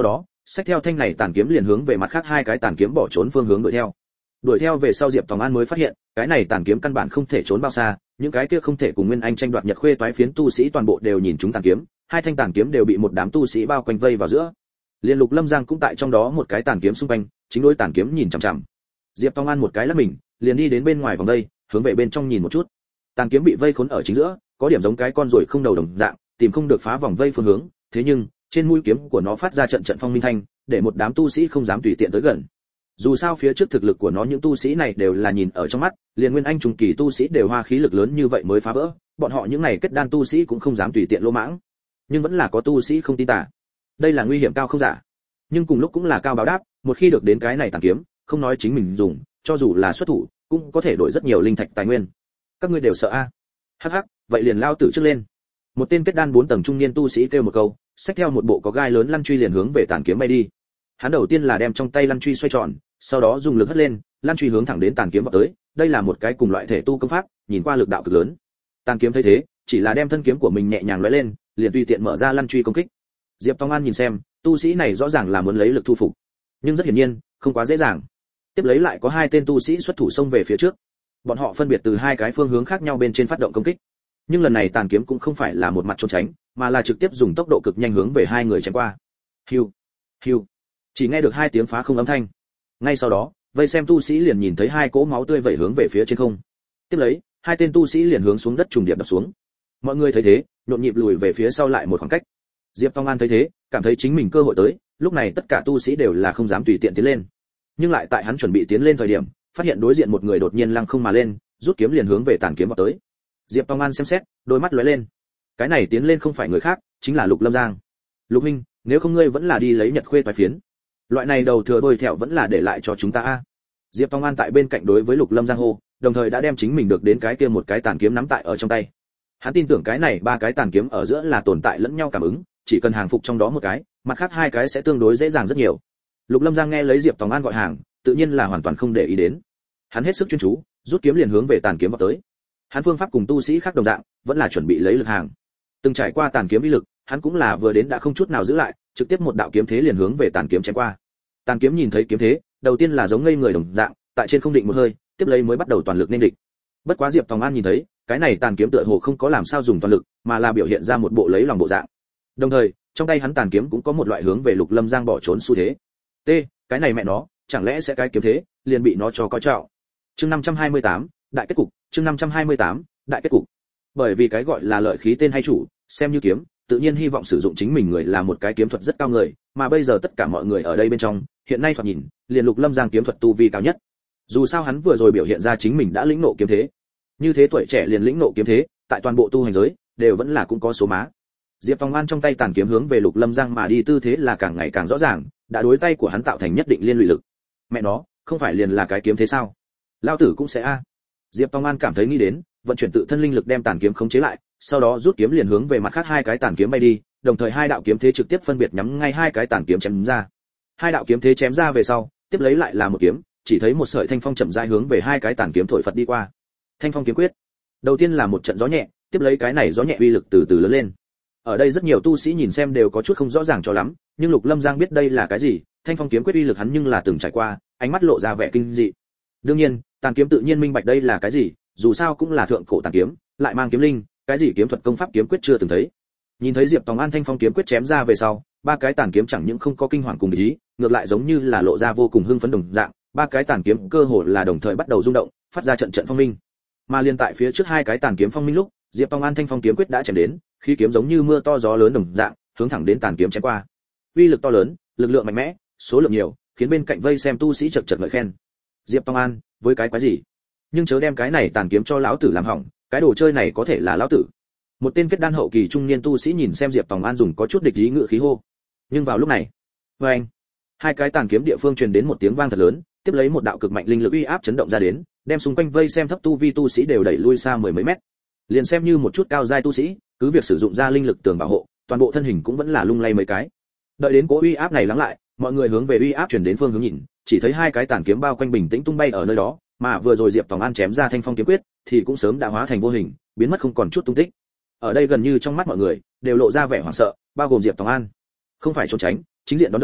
[SPEAKER 1] xách theo thanh này tàn kiếm liền hướng về mặt khác hai cái tàn kiếm bỏ trốn phương hướng đuổi theo. Đuổi theo về sau Diệp Tòng An mới phát hiện, cái này tàn kiếm căn bản không thể trốn bao xa, những cái kia không thể cùng Nguyên Anh tranh đoạt Nhật Khuê toái phiến tu sĩ toàn bộ đều nhìn chúng tàn kiếm, hai thanh tàn kiếm đều bị một đám tu sĩ bao quanh vây vào giữa. Liên Lục Lâm Giang cũng tại trong đó một cái tàn kiếm xung quanh, chính đối tàn kiếm nhìn chằm chằm. Diệp Tòng An một cái lắc mình, liền đi đến bên ngoài vòng vây, hướng về bên trong nhìn một chút. Tàn kiếm bị vây khốn ở chính giữa, có điểm giống cái con ruồi không đầu đồng dạng, tìm không được phá vòng vây phương hướng, thế nhưng, trên mũi kiếm của nó phát ra trận trận phong minh thanh, để một đám tu sĩ không dám tùy tiện tới gần. Dù sao phía trước thực lực của nó những tu sĩ này đều là nhìn ở trong mắt, liền Nguyên Anh trung kỳ tu sĩ đều hoa khí lực lớn như vậy mới phá vỡ, bọn họ những này kết đan tu sĩ cũng không dám tùy tiện lỗ mãng. Nhưng vẫn là có tu sĩ không tin tả. Đây là nguy hiểm cao không giả, nhưng cùng lúc cũng là cao báo đáp, một khi được đến cái này tàn kiếm, không nói chính mình dùng, cho dù là xuất thủ, cũng có thể đổi rất nhiều linh thạch tài nguyên. Các ngươi đều sợ a? Hắc hắc, vậy liền lao tử trước lên. Một tên kết đan 4 tầng trung niên tu sĩ kêu một câu, xách theo một bộ có gai lớn lăn truy liền hướng về tàn kiếm bay đi. Hắn đầu tiên là đem trong tay lăn truy xoay tròn, sau đó dùng lực hất lên, lăn truy hướng thẳng đến tàn kiếm vọt tới. Đây là một cái cùng loại thể tu công pháp, nhìn qua lực đạo cực lớn. Tàn kiếm thấy thế, chỉ là đem thân kiếm của mình nhẹ nhàng lóe lên, liền tùy tiện mở ra lăn truy công kích. Diệp Tòng An nhìn xem, tu sĩ này rõ ràng là muốn lấy lực thu phục, nhưng rất hiển nhiên, không quá dễ dàng. Tiếp lấy lại có hai tên tu sĩ xuất thủ xông về phía trước. Bọn họ phân biệt từ hai cái phương hướng khác nhau bên trên phát động công kích. Nhưng lần này tàn kiếm cũng không phải là một mặt trốn tránh, mà là trực tiếp dùng tốc độ cực nhanh hướng về hai người chém qua. Hiu, hiu. Chỉ nghe được hai tiếng phá không âm thanh. Ngay sau đó, vây xem tu sĩ liền nhìn thấy hai cỗ máu tươi vẩy hướng về phía trên không. Tiếp lấy, hai tên tu sĩ liền hướng xuống đất trùng điệp đập xuống. Mọi người thấy thế, nhộn nhịp lùi về phía sau lại một khoảng cách. Diệp Tòng An thấy thế, cảm thấy chính mình cơ hội tới, lúc này tất cả tu sĩ đều là không dám tùy tiện tiến lên. Nhưng lại tại hắn chuẩn bị tiến lên thời điểm, phát hiện đối diện một người đột nhiên lăng không mà lên, rút kiếm liền hướng về tàn kiếm vọt tới. Diệp Tòng An xem xét, đôi mắt lóe lên. Cái này tiến lên không phải người khác, chính là Lục Lâm Giang. Lục huynh, nếu không ngươi vẫn là đi lấy Nhật Khuê toái phiến. Loại này đầu thừa đôi thẹo vẫn là để lại cho chúng ta a. Diệp Tòng An tại bên cạnh đối với Lục Lâm Giang hô, đồng thời đã đem chính mình được đến cái kia một cái tàn kiếm nắm tại ở trong tay. Hắn tin tưởng cái này ba cái tàn kiếm ở giữa là tồn tại lẫn nhau cảm ứng, chỉ cần hàng phục trong đó một cái, mặt khác hai cái sẽ tương đối dễ dàng rất nhiều. Lục Lâm Giang nghe lấy Diệp Tòng An gọi hàng, tự nhiên là hoàn toàn không để ý đến. Hắn hết sức chuyên chú, rút kiếm liền hướng về tàn kiếm vọt tới. Hắn phương pháp cùng tu sĩ khác đồng dạng, vẫn là chuẩn bị lấy lực hàng. Từng trải qua tàn kiếm uy lực, hắn cũng là vừa đến đã không chút nào giữ lại, trực tiếp một đạo kiếm thế liền hướng về tàn kiếm chém qua. Tàn kiếm nhìn thấy kiếm thế, đầu tiên là giống ngây người đồng dạng, tại trên không định một hơi, tiếp lấy mới bắt đầu toàn lực nên địch. Bất quá Diệp Tòng An nhìn thấy, cái này tàn kiếm tựa hồ không có làm sao dùng toàn lực, mà là biểu hiện ra một bộ lấy lòng bộ dạng. Đồng thời, trong tay hắn tàn kiếm cũng có một loại hướng về Lục Lâm Giang bỏ trốn xu thế. T, cái này mẹ nó, chẳng lẽ sẽ cái kiếm thế, liền bị nó cho coi trọng. Chương 528, đại kết cục, chương 528, đại kết cục. Bởi vì cái gọi là lợi khí tên hay chủ, xem như kiếm, tự nhiên hy vọng sử dụng chính mình người là một cái kiếm thuật rất cao người, mà bây giờ tất cả mọi người ở đây bên trong, hiện nay thoạt nhìn, liền Lục Lâm Giang kiếm thuật tu vi cao nhất. Dù sao hắn vừa rồi biểu hiện ra chính mình đã lĩnh nộ kiếm thế. Như thế tuổi trẻ liền lĩnh nộ kiếm thế, tại toàn bộ tu hành giới, đều vẫn là cũng có số má. Diệp Tòng An trong tay tàn kiếm hướng về Lục Lâm Giang mà đi tư thế là càng ngày càng rõ ràng, đã đối tay của hắn tạo thành nhất định liên lụy lực. Mẹ nó, không phải liền là cái kiếm thế sao? Lao tử cũng sẽ a. Diệp Tòng An cảm thấy nghĩ đến, vận chuyển tự thân linh lực đem tàn kiếm khống chế lại, sau đó rút kiếm liền hướng về mặt khác hai cái tàn kiếm bay đi, đồng thời hai đạo kiếm thế trực tiếp phân biệt nhắm ngay hai cái tàn kiếm chém ra. Hai đạo kiếm thế chém ra về sau, tiếp lấy lại là một kiếm, chỉ thấy một sợi thanh phong chậm rãi hướng về hai cái tàn kiếm thổi phật đi qua. Thanh phong kiếm quyết. Đầu tiên là một trận gió nhẹ, tiếp lấy cái này gió nhẹ uy lực từ từ lớn lên. Ở đây rất nhiều tu sĩ nhìn xem đều có chút không rõ ràng cho lắm, nhưng Lục Lâm Giang biết đây là cái gì, thanh phong kiếm quyết uy lực hắn nhưng là từng trải qua, ánh mắt lộ ra vẻ kinh dị. Đương nhiên, tàn kiếm tự nhiên minh bạch đây là cái gì, dù sao cũng là thượng cổ tàn kiếm, lại mang kiếm linh, cái gì kiếm thuật công pháp kiếm quyết chưa từng thấy. Nhìn thấy Diệp Tòng An thanh phong kiếm quyết chém ra về sau, ba cái tàn kiếm chẳng những không có kinh hoàng cùng ý, ngược lại giống như là lộ ra vô cùng hưng phấn đồng dạng, ba cái tàn kiếm cơ hồ là đồng thời bắt đầu rung động, phát ra trận trận phong minh. Mà liên tại phía trước hai cái tàn kiếm phong minh lúc, Diệp Tòng An thanh phong kiếm quyết đã chém đến, khí kiếm giống như mưa to gió lớn đồng dạng, hướng thẳng đến tàn kiếm chém qua. Uy lực to lớn, lực lượng mạnh mẽ, số lượng nhiều, khiến bên cạnh vây xem tu sĩ chật chật ngợi khen. Diệp Tòng An, với cái quái gì? Nhưng chớ đem cái này tàn kiếm cho lão tử làm hỏng, cái đồ chơi này có thể là lão tử. Một tên kết đan hậu kỳ trung niên tu sĩ nhìn xem Diệp Tòng An dùng có chút địch ý ngự khí hô. Nhưng vào lúc này, oeng, hai cái tàn kiếm địa phương truyền đến một tiếng vang thật lớn, tiếp lấy một đạo cực mạnh linh lực uy áp chấn động ra đến, đem xung quanh vây xem thấp tu vi tu sĩ đều đẩy lui xa mười mấy mét. Liền xem như một chút cao giai tu sĩ, cứ việc sử dụng ra linh lực tường bảo hộ, toàn bộ thân hình cũng vẫn là lung lay mấy cái. Đợi đến cỗ uy áp này lắng lại, mọi người hướng về uy áp chuyển đến phương hướng nhìn, chỉ thấy hai cái tàn kiếm bao quanh bình tĩnh tung bay ở nơi đó, mà vừa rồi Diệp Tòng An chém ra thanh phong kiếm quyết, thì cũng sớm đã hóa thành vô hình, biến mất không còn chút tung tích. Ở đây gần như trong mắt mọi người đều lộ ra vẻ hoảng sợ, bao gồm Diệp Tòng An. Không phải trốn tránh, chính diện đón đỡ,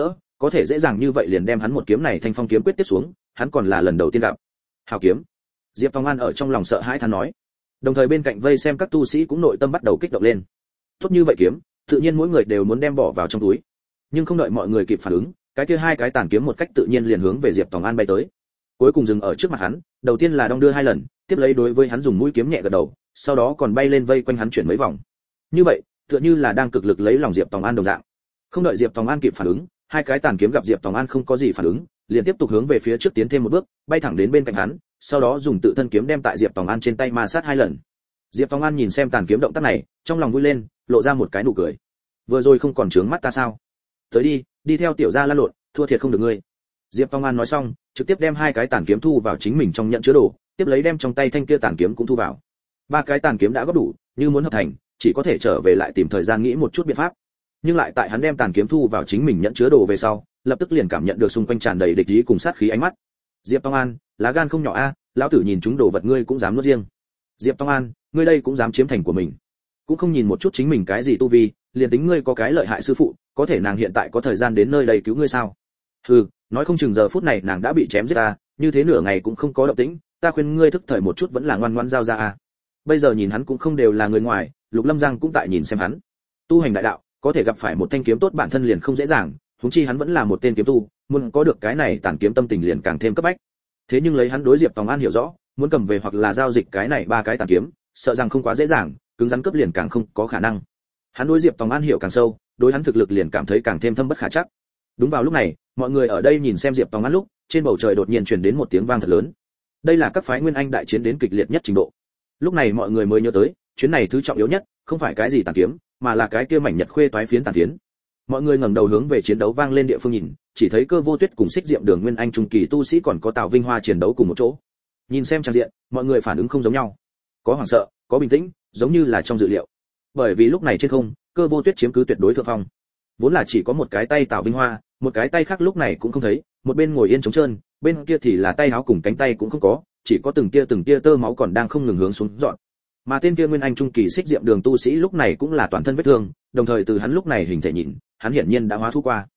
[SPEAKER 1] có thể dễ dàng như vậy liền đem hắn một kiếm này thanh phong kiếm quyết tiếp xuống, hắn còn là lần đầu tiên gặp. Hào kiếm. Diệp Tòng An ở trong lòng sợ hãi than nói. Đồng thời bên cạnh vây xem các tu sĩ cũng nội tâm bắt đầu kích động lên. Tốt như vậy kiếm, tự nhiên mỗi người đều muốn đem bỏ vào trong túi. Nhưng không đợi mọi người kịp phản ứng, cái kia hai cái tàn kiếm một cách tự nhiên liền hướng về Diệp Tòng An bay tới. Cuối cùng dừng ở trước mặt hắn, đầu tiên là đong đưa hai lần, tiếp lấy đối với hắn dùng mũi kiếm nhẹ gật đầu, sau đó còn bay lên vây quanh hắn chuyển mấy vòng. Như vậy, tựa như là đang cực lực lấy lòng Diệp Tòng An đồng dạng. Không đợi Diệp Tòng An kịp phản ứng, hai cái tàn kiếm gặp Diệp Tòng An không có gì phản ứng, liền tiếp tục hướng về phía trước tiến thêm một bước, bay thẳng đến bên cạnh hắn, sau đó dùng tự thân kiếm đem tại Diệp Tòng An trên tay ma sát hai lần. Diệp Tòng An nhìn xem tàn kiếm động tác này, trong lòng vui lên, lộ ra một cái nụ cười. Vừa rồi không còn trướng mắt ta sao? Tới đi, đi theo tiểu gia lăn lộn, thua thiệt không được ngươi. Diệp Tòng An nói xong, trực tiếp đem hai cái tàn kiếm thu vào chính mình trong nhận chứa đồ, tiếp lấy đem trong tay thanh kia tàn kiếm cũng thu vào. Ba cái tàn kiếm đã góp đủ, như muốn hợp thành, chỉ có thể trở về lại tìm thời gian nghĩ một chút biện pháp. Nhưng lại tại hắn đem tàn kiếm thu vào chính mình nhận chứa đồ về sau, lập tức liền cảm nhận được xung quanh tràn đầy địch ý cùng sát khí ánh mắt. Diệp Tòng An, lá gan không nhỏ a, lão tử nhìn chúng đồ vật ngươi cũng dám nuốt riêng. Diệp Tòng An, ngươi đây cũng dám chiếm thành của mình. Cũng không nhìn một chút chính mình cái gì tu vi, liền tính ngươi có cái lợi hại sư phụ, có thể nàng hiện tại có thời gian đến nơi đây cứu ngươi sao? Hừ, nói không chừng giờ phút này nàng đã bị chém giết ta, như thế nửa ngày cũng không có động tĩnh, ta khuyên ngươi thức thời một chút vẫn là ngoan ngoãn giao ra a. Bây giờ nhìn hắn cũng không đều là người ngoài, Lục Lâm Giang cũng tại nhìn xem hắn. Tu hành đại đạo, có thể gặp phải một thanh kiếm tốt bản thân liền không dễ dàng, huống chi hắn vẫn là một tên kiếm tu, muốn có được cái này tản kiếm tâm tình liền càng thêm cấp bách. Thế nhưng lấy hắn đối Diệp Tòng An hiểu rõ, muốn cầm về hoặc là giao dịch cái này ba cái tản kiếm, sợ rằng không quá dễ dàng, cứng rắn cấp liền càng không có khả năng. Hắn đối Diệp Tòng An hiểu càng sâu, đối hắn thực lực liền cảm thấy càng thêm thâm bất khả trắc. Đúng vào lúc này, mọi người ở đây nhìn xem Diệp Tòng An lúc, trên bầu trời đột nhiên truyền đến một tiếng vang thật lớn. Đây là các phái Nguyên Anh đại chiến đến kịch liệt nhất trình độ. Lúc này mọi người mới nhớ tới, chuyến này thứ trọng yếu nhất, không phải cái gì tản kiếm, mà là cái kia mảnh nhật khuê toái phiến tản phiến. Mọi người ngẩng đầu hướng về chiến đấu vang lên địa phương nhìn, chỉ thấy Cơ Vô Tuyết cùng Xích Diệm Đường Nguyên Anh trung kỳ tu sĩ còn có Tào Vinh Hoa chiến đấu cùng một chỗ. Nhìn xem trang diện, mọi người phản ứng không giống nhau, có hoảng sợ, có bình tĩnh, giống như là trong dự liệu. Bởi vì lúc này trên không, Cơ Vô Tuyết chiếm cứ tuyệt đối thượng phong. Vốn là chỉ có một cái tay Tào Vinh Hoa, một cái tay khác lúc này cũng không thấy, một bên ngồi yên trống trơn, bên kia thì là tay áo cùng cánh tay cũng không có, chỉ có từng tia tơ máu còn đang không ngừng hướng xuống dọn. Mà tên kia Nguyên Anh trung kỳ Xích Diệm Đường tu sĩ lúc này cũng là toàn thân vết thương, đồng thời từ hắn lúc này hình thể nhìn, hắn hiển nhiên đã hóa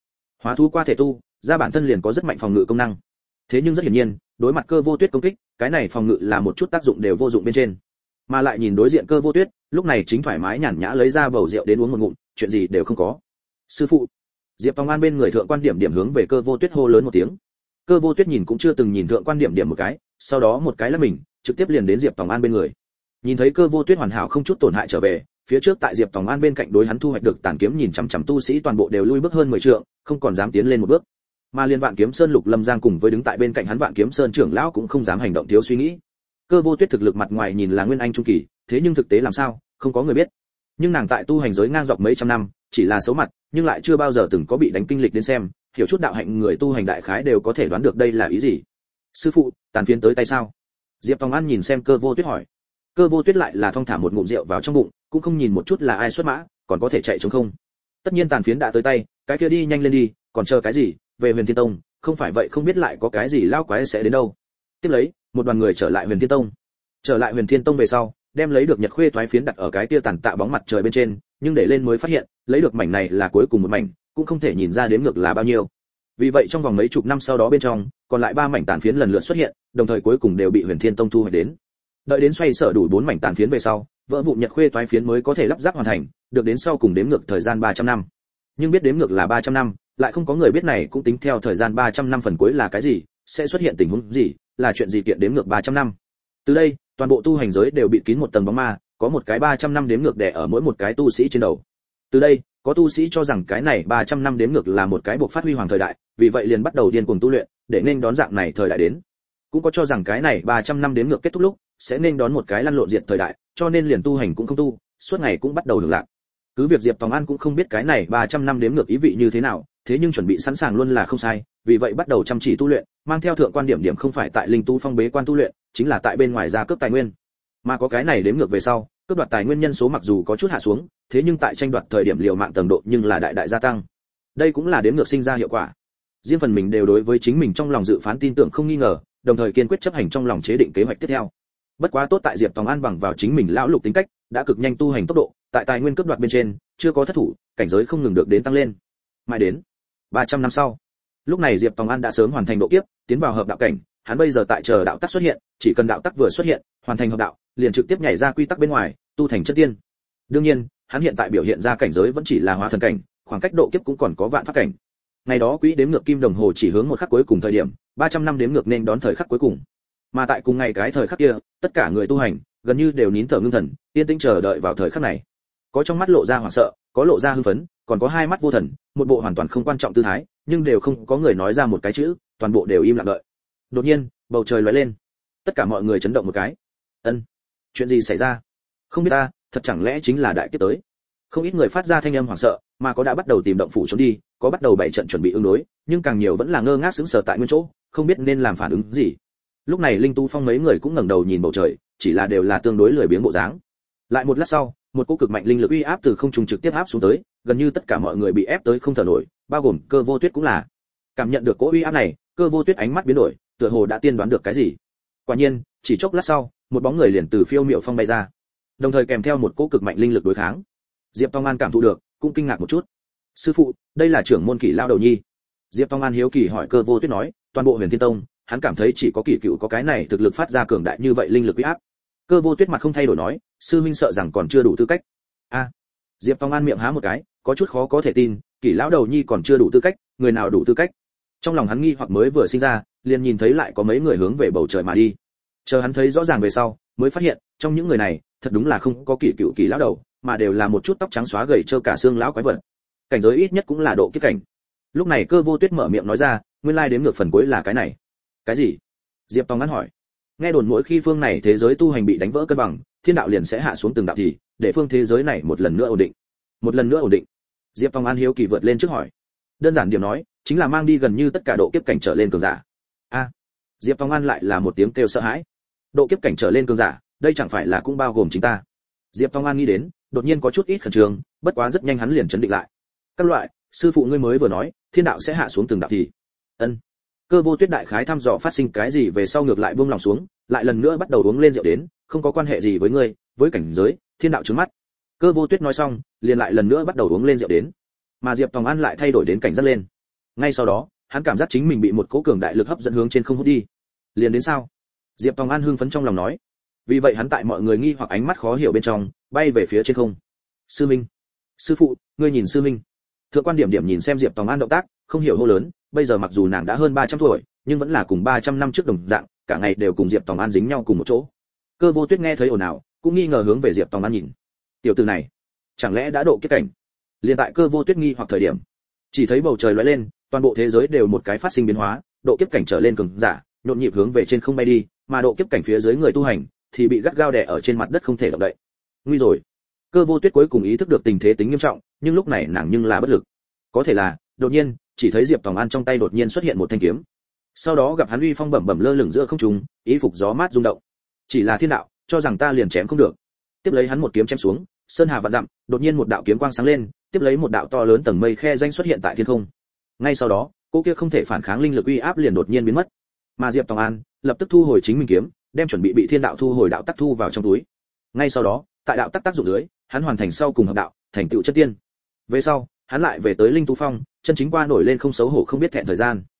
[SPEAKER 1] thú qua thể tu, ra bản thân liền có rất mạnh phòng ngự công năng. Thế nhưng rất hiển nhiên, đối mặt Cơ Vô Tuyết công kích, cái này phòng ngự là một chút tác dụng đều vô dụng bên trên. Mà lại nhìn đối diện Cơ Vô Tuyết, lúc này chính thoải mái nhàn nhã lấy ra bầu rượu đến uống một ngụm, chuyện gì đều không có. Sư phụ. Diệp Tòng An bên người thượng quan điểm điểm hướng về Cơ Vô Tuyết hô lớn một tiếng. Cơ Vô Tuyết nhìn cũng chưa từng nhìn thượng quan điểm điểm một cái, sau đó một cái là mình, trực tiếp liền đến Diệp Tòng An bên người. Nhìn thấy Cơ Vô Tuyết hoàn hảo không chút tổn hại trở về, phía trước tại Diệp Tòng An bên cạnh đối hắn thu hoạch được tản kiếm nhìn chằm chằm tu sĩ toàn bộ đều lui bước hơn 10 trượng, không còn dám tiến lên một bước. Mà liên Vạn Kiếm Sơn Lục Lâm Giang cùng với đứng tại bên cạnh hắn Vạn Kiếm Sơn trưởng lão cũng không dám hành động thiếu suy nghĩ. Cơ Vô Tuyết thực lực mặt ngoài nhìn là Nguyên Anh trung kỳ, thế nhưng thực tế làm sao, không có người biết. Nhưng nàng tại tu hành giới ngang dọc mấy trăm năm, chỉ là xấu mặt, nhưng lại chưa bao giờ từng có bị đánh kinh lịch đến xem, hiểu chút đạo hạnh người tu hành đại khái đều có thể đoán được đây là ý gì. Sư phụ, tàn phiến tới tay sao? Diệp Tòng An nhìn xem Cơ Vô Tuyết hỏi. Cơ Vô Tuyết lại là thong thả một ngụm rượu vào trong bụng, cũng không nhìn một chút là ai xuất mã, còn có thể chạy trống không. Tất nhiên tàn phiến đã tới tay, cái kia đi nhanh lên đi, còn chờ cái gì, về Huyền Thiên Tông, không phải vậy không biết lại có cái gì lao quái sẽ đến đâu. Tiếp lấy, một đoàn người trở lại Huyền Thiên Tông. Trở lại Huyền Thiên Tông về sau, đem lấy được nhật khuê toái phiến đặt ở cái kia tàn tạ bóng mặt trời bên trên, nhưng để lên mới phát hiện, lấy được mảnh này là cuối cùng một mảnh, cũng không thể nhìn ra đếm ngược là bao nhiêu. Vì vậy trong vòng mấy chục năm sau đó bên trong, còn lại 3 mảnh tàn phiến lần lượt xuất hiện, đồng thời cuối cùng đều bị Huyền Thiên Tông thu hồi đến. Đợi đến xoay sở đủ 4 mảnh tàn phiến về sau, vỡ vụn nhật khuê toái phiến mới có thể lắp ráp hoàn thành, được đến sau cùng đếm ngược thời gian 300 năm. Nhưng biết đếm ngược là 300 năm, lại không có người biết này cũng tính theo thời gian 300 năm phần cuối là cái gì, sẽ xuất hiện tình huống gì, là chuyện gì kiện đếm ngược 300 năm. Từ đây, toàn bộ tu hành giới đều bị kín một tầng bóng ma, có một cái 300 năm đếm ngược đè ở mỗi một cái tu sĩ trên đầu. Từ đây, có tu sĩ cho rằng cái này 300 năm đếm ngược là một cái buộc phát huy hoàng thời đại, vì vậy liền bắt đầu điên cuồng tu luyện, để nên đón dạng này thời đại đến. Cũng có cho rằng cái này 300 năm đếm ngược kết thúc lúc, sẽ nên đón một cái lăn lộn diệt thời đại, cho nên liền tu hành cũng không tu, suốt ngày cũng bắt đầu hưởng lạc. Cứ việc Diệp Tòng An cũng không biết cái này 300 năm đếm ngược ý vị như thế nào, thế nhưng chuẩn bị sẵn sàng luôn là không sai, vì vậy bắt đầu chăm chỉ tu luyện, mang theo thượng quan điểm điểm không phải tại linh tu phong bế quan tu luyện, chính là tại bên ngoài ra cướp tài nguyên. Mà có cái này đếm ngược về sau, cướp đoạt tài nguyên nhân số mặc dù có chút hạ xuống, thế nhưng tại tranh đoạt thời điểm liều mạng tầng độ nhưng là đại gia tăng. Đây cũng là đếm ngược sinh ra hiệu quả. Riêng phần mình đều đối với chính mình trong lòng dự phán tin tưởng không nghi ngờ, đồng thời kiên quyết chấp hành trong lòng chế định kế hoạch tiếp theo. Bất quá tốt tại Diệp Tòng An bằng vào chính mình lão lục tính cách, đã cực nhanh tu hành tốc độ, tại tài nguyên cướp đoạt bên trên, chưa có thất thủ, cảnh giới không ngừng được đến tăng lên. Mãi đến 300 năm sau, Lúc này Diệp Tòng An đã sớm hoàn thành độ kiếp, tiến vào hợp đạo cảnh, hắn bây giờ tại chờ đạo tắc xuất hiện, chỉ cần đạo tắc vừa xuất hiện, hoàn thành hợp đạo, liền trực tiếp nhảy ra quy tắc bên ngoài, tu thành chân tiên. Đương nhiên, hắn hiện tại biểu hiện ra cảnh giới vẫn chỉ là hóa thần cảnh, khoảng cách độ kiếp cũng còn có vạn pháp cảnh. Ngày đó quỹ đếm ngược kim đồng hồ chỉ hướng một khắc cuối cùng thời điểm, 300 năm đếm ngược nên đón thời khắc cuối cùng. Mà tại cùng ngày cái thời khắc kia, tất cả người tu hành gần như đều nín thở ngưng thần, yên tĩnh chờ đợi vào thời khắc này. Có trong mắt lộ ra hoảng sợ, có lộ ra hưng phấn, còn có hai mắt vô thần, một bộ hoàn toàn không quan trọng tư thái, nhưng đều không có người nói ra một cái chữ, toàn bộ đều im lặng đợi. Đột nhiên, bầu trời lóe lên, tất cả mọi người chấn động một cái. Ân, chuyện gì xảy ra? Không biết ta, thật chẳng lẽ chính là đại kiếp tới? Không ít người phát ra thanh âm hoảng sợ, mà có đã bắt đầu tìm động phủ trốn đi, có bắt đầu bày trận chuẩn bị ứng đối, nhưng càng nhiều vẫn là ngơ ngác sững sờ tại nguyên chỗ, không biết nên làm phản ứng gì. Lúc này Linh Tu Phong mấy người cũng ngẩng đầu nhìn bầu trời, chỉ là đều là tương đối lười biếng bộ dáng. Lại một lát sau, một cỗ cực mạnh linh lực uy áp từ không trung trực tiếp áp xuống tới, gần như tất cả mọi người bị ép tới không thở nổi, bao gồm Cơ Vô Tuyết cũng là. Cảm nhận được cỗ uy áp này, Cơ Vô Tuyết ánh mắt biến đổi, tựa hồ đã tiên đoán được cái gì. Quả nhiên, chỉ chốc lát sau, một bóng người liền từ phiêu miệu phong bay ra, đồng thời kèm theo một cỗ cực mạnh linh lực đối kháng. Diệp Tông An cảm thụ được, cũng kinh ngạc một chút. Sư phụ, đây là trưởng môn Kỷ lão đầu nhi. Diệp Tông An hiếu kỳ hỏi Cơ Vô Tuyết nói, toàn bộ Huyền Thiên Tông, hắn cảm thấy chỉ có Kỷ Cựu có cái này thực lực phát ra cường đại như vậy linh lực uy áp. Cơ Vô Tuyết mặt không thay đổi nói, sư huynh sợ rằng còn chưa đủ tư cách. A. Diệp Tông An miệng há một cái, có chút khó có thể tin, Kỷ lão đầu nhi còn chưa đủ tư cách, người nào đủ tư cách? Trong lòng hắn nghi hoặc mới vừa sinh ra, liền nhìn thấy lại có mấy người hướng về bầu trời mà đi. Chờ hắn thấy rõ ràng về sau, mới phát hiện, trong những người này, thật đúng là không có Kỷ Cựu Kỷ lão đầu, mà đều là một chút tóc trắng xóa gầy trơ cả xương lão quái vật. Cảnh giới ít nhất cũng là độ kiếp cảnh. Lúc này Cơ Vô Tuyết mở miệng nói ra, nguyên lai đếm ngược phần cuối là cái này. Cái gì? Diệp Tông ngắn hỏi. Nghe đồn mỗi khi phương này thế giới tu hành bị đánh vỡ cân bằng, thiên đạo liền sẽ hạ xuống từng đạo thì, để phương thế giới này một lần nữa ổn định. Một lần nữa ổn định. Diệp Tông An hiếu kỳ vượt lên trước hỏi. Đơn giản điểm nói, chính là mang đi gần như tất cả độ kiếp cảnh trở lên cường giả. A. Diệp Tông An lại là một tiếng kêu sợ hãi. Độ kiếp cảnh trở lên cường giả, đây chẳng phải là cũng bao gồm chính ta. Diệp Tông An nghĩ đến, đột nhiên có chút ít khẩn trương, bất quá rất nhanh hắn liền chấn định lại. Các loại, sư phụ ngươi mới vừa nói, thiên đạo sẽ hạ xuống từng đạo thì. Ân. Cơ Vô Tuyết đại khái thăm dò phát sinh cái gì về sau ngược lại buông lòng xuống, lại lần nữa bắt đầu uống lên rượu đến, không có quan hệ gì với ngươi, với cảnh giới, thiên đạo trướng mắt. Cơ Vô Tuyết nói xong, liền lại lần nữa bắt đầu uống lên rượu đến. Mà Diệp Tòng An lại thay đổi đến cảnh giác lên. Ngay sau đó, hắn cảm giác chính mình bị một cỗ cường đại lực hấp dẫn hướng trên không hút đi. Liền đến sao? Diệp Tòng An hưng phấn trong lòng nói. Vì vậy hắn tại mọi người nghi hoặc ánh mắt khó hiểu bên trong, bay về phía trên không. Sư Minh, sư phụ, ngươi nhìn sư Minh. Thượng quan Điểm Điểm nhìn xem Diệp Tòng An động tác, không hiểu hô lớn, bây giờ mặc dù nàng đã hơn 300 tuổi, nhưng vẫn là cùng 300 năm trước đồng dạng, cả ngày đều cùng Diệp Tòng An dính nhau cùng một chỗ. Cơ Vô Tuyết nghe thấy ồn ào, cũng nghi ngờ hướng về Diệp Tòng An nhìn. Tiểu tử này, chẳng lẽ đã độ kiếp cảnh? Liên tại Cơ Vô Tuyết nghi hoặc thời điểm, chỉ thấy bầu trời lóe lên, toàn bộ thế giới đều một cái phát sinh biến hóa, độ kiếp cảnh trở lên cường giả, nhộn nhịp hướng về trên không bay đi, mà độ kiếp cảnh phía dưới người tu hành thì bị gắt gao đè ở trên mặt đất không thể động đậy. Nguy rồi. Cơ Vô Tuyết cuối cùng ý thức được tình thế tính nghiêm trọng, nhưng lúc này nàng nhưng là bất lực. Có thể là, đột nhiên, chỉ thấy Diệp Tòng An trong tay đột nhiên xuất hiện một thanh kiếm. Sau đó gặp hắn uy phong bẩm bẩm lơ lửng giữa không trung, ý phục gió mát rung động. Chỉ là thiên đạo, cho rằng ta liền chém không được. Tiếp lấy hắn một kiếm chém xuống, sơn hà vạn dặm, đột nhiên một đạo kiếm quang sáng lên, tiếp lấy một đạo to lớn tầng mây khe danh xuất hiện tại thiên không. Ngay sau đó, cô kia không thể phản kháng linh lực uy áp liền đột nhiên biến mất. Mà Diệp Tòng An lập tức thu hồi chính mình kiếm, đem chuẩn bị thiên đạo thu hồi đạo tắc thu vào trong túi. Ngay sau đó, tại đạo tắc tác dụng dưới, hắn hoàn thành sau cùng hợp đạo, thành tựu chân tiên. Về sau, hắn lại về tới Linh Tu Phong, chân chính qua nổi lên không xấu hổ không biết thẹn thời gian.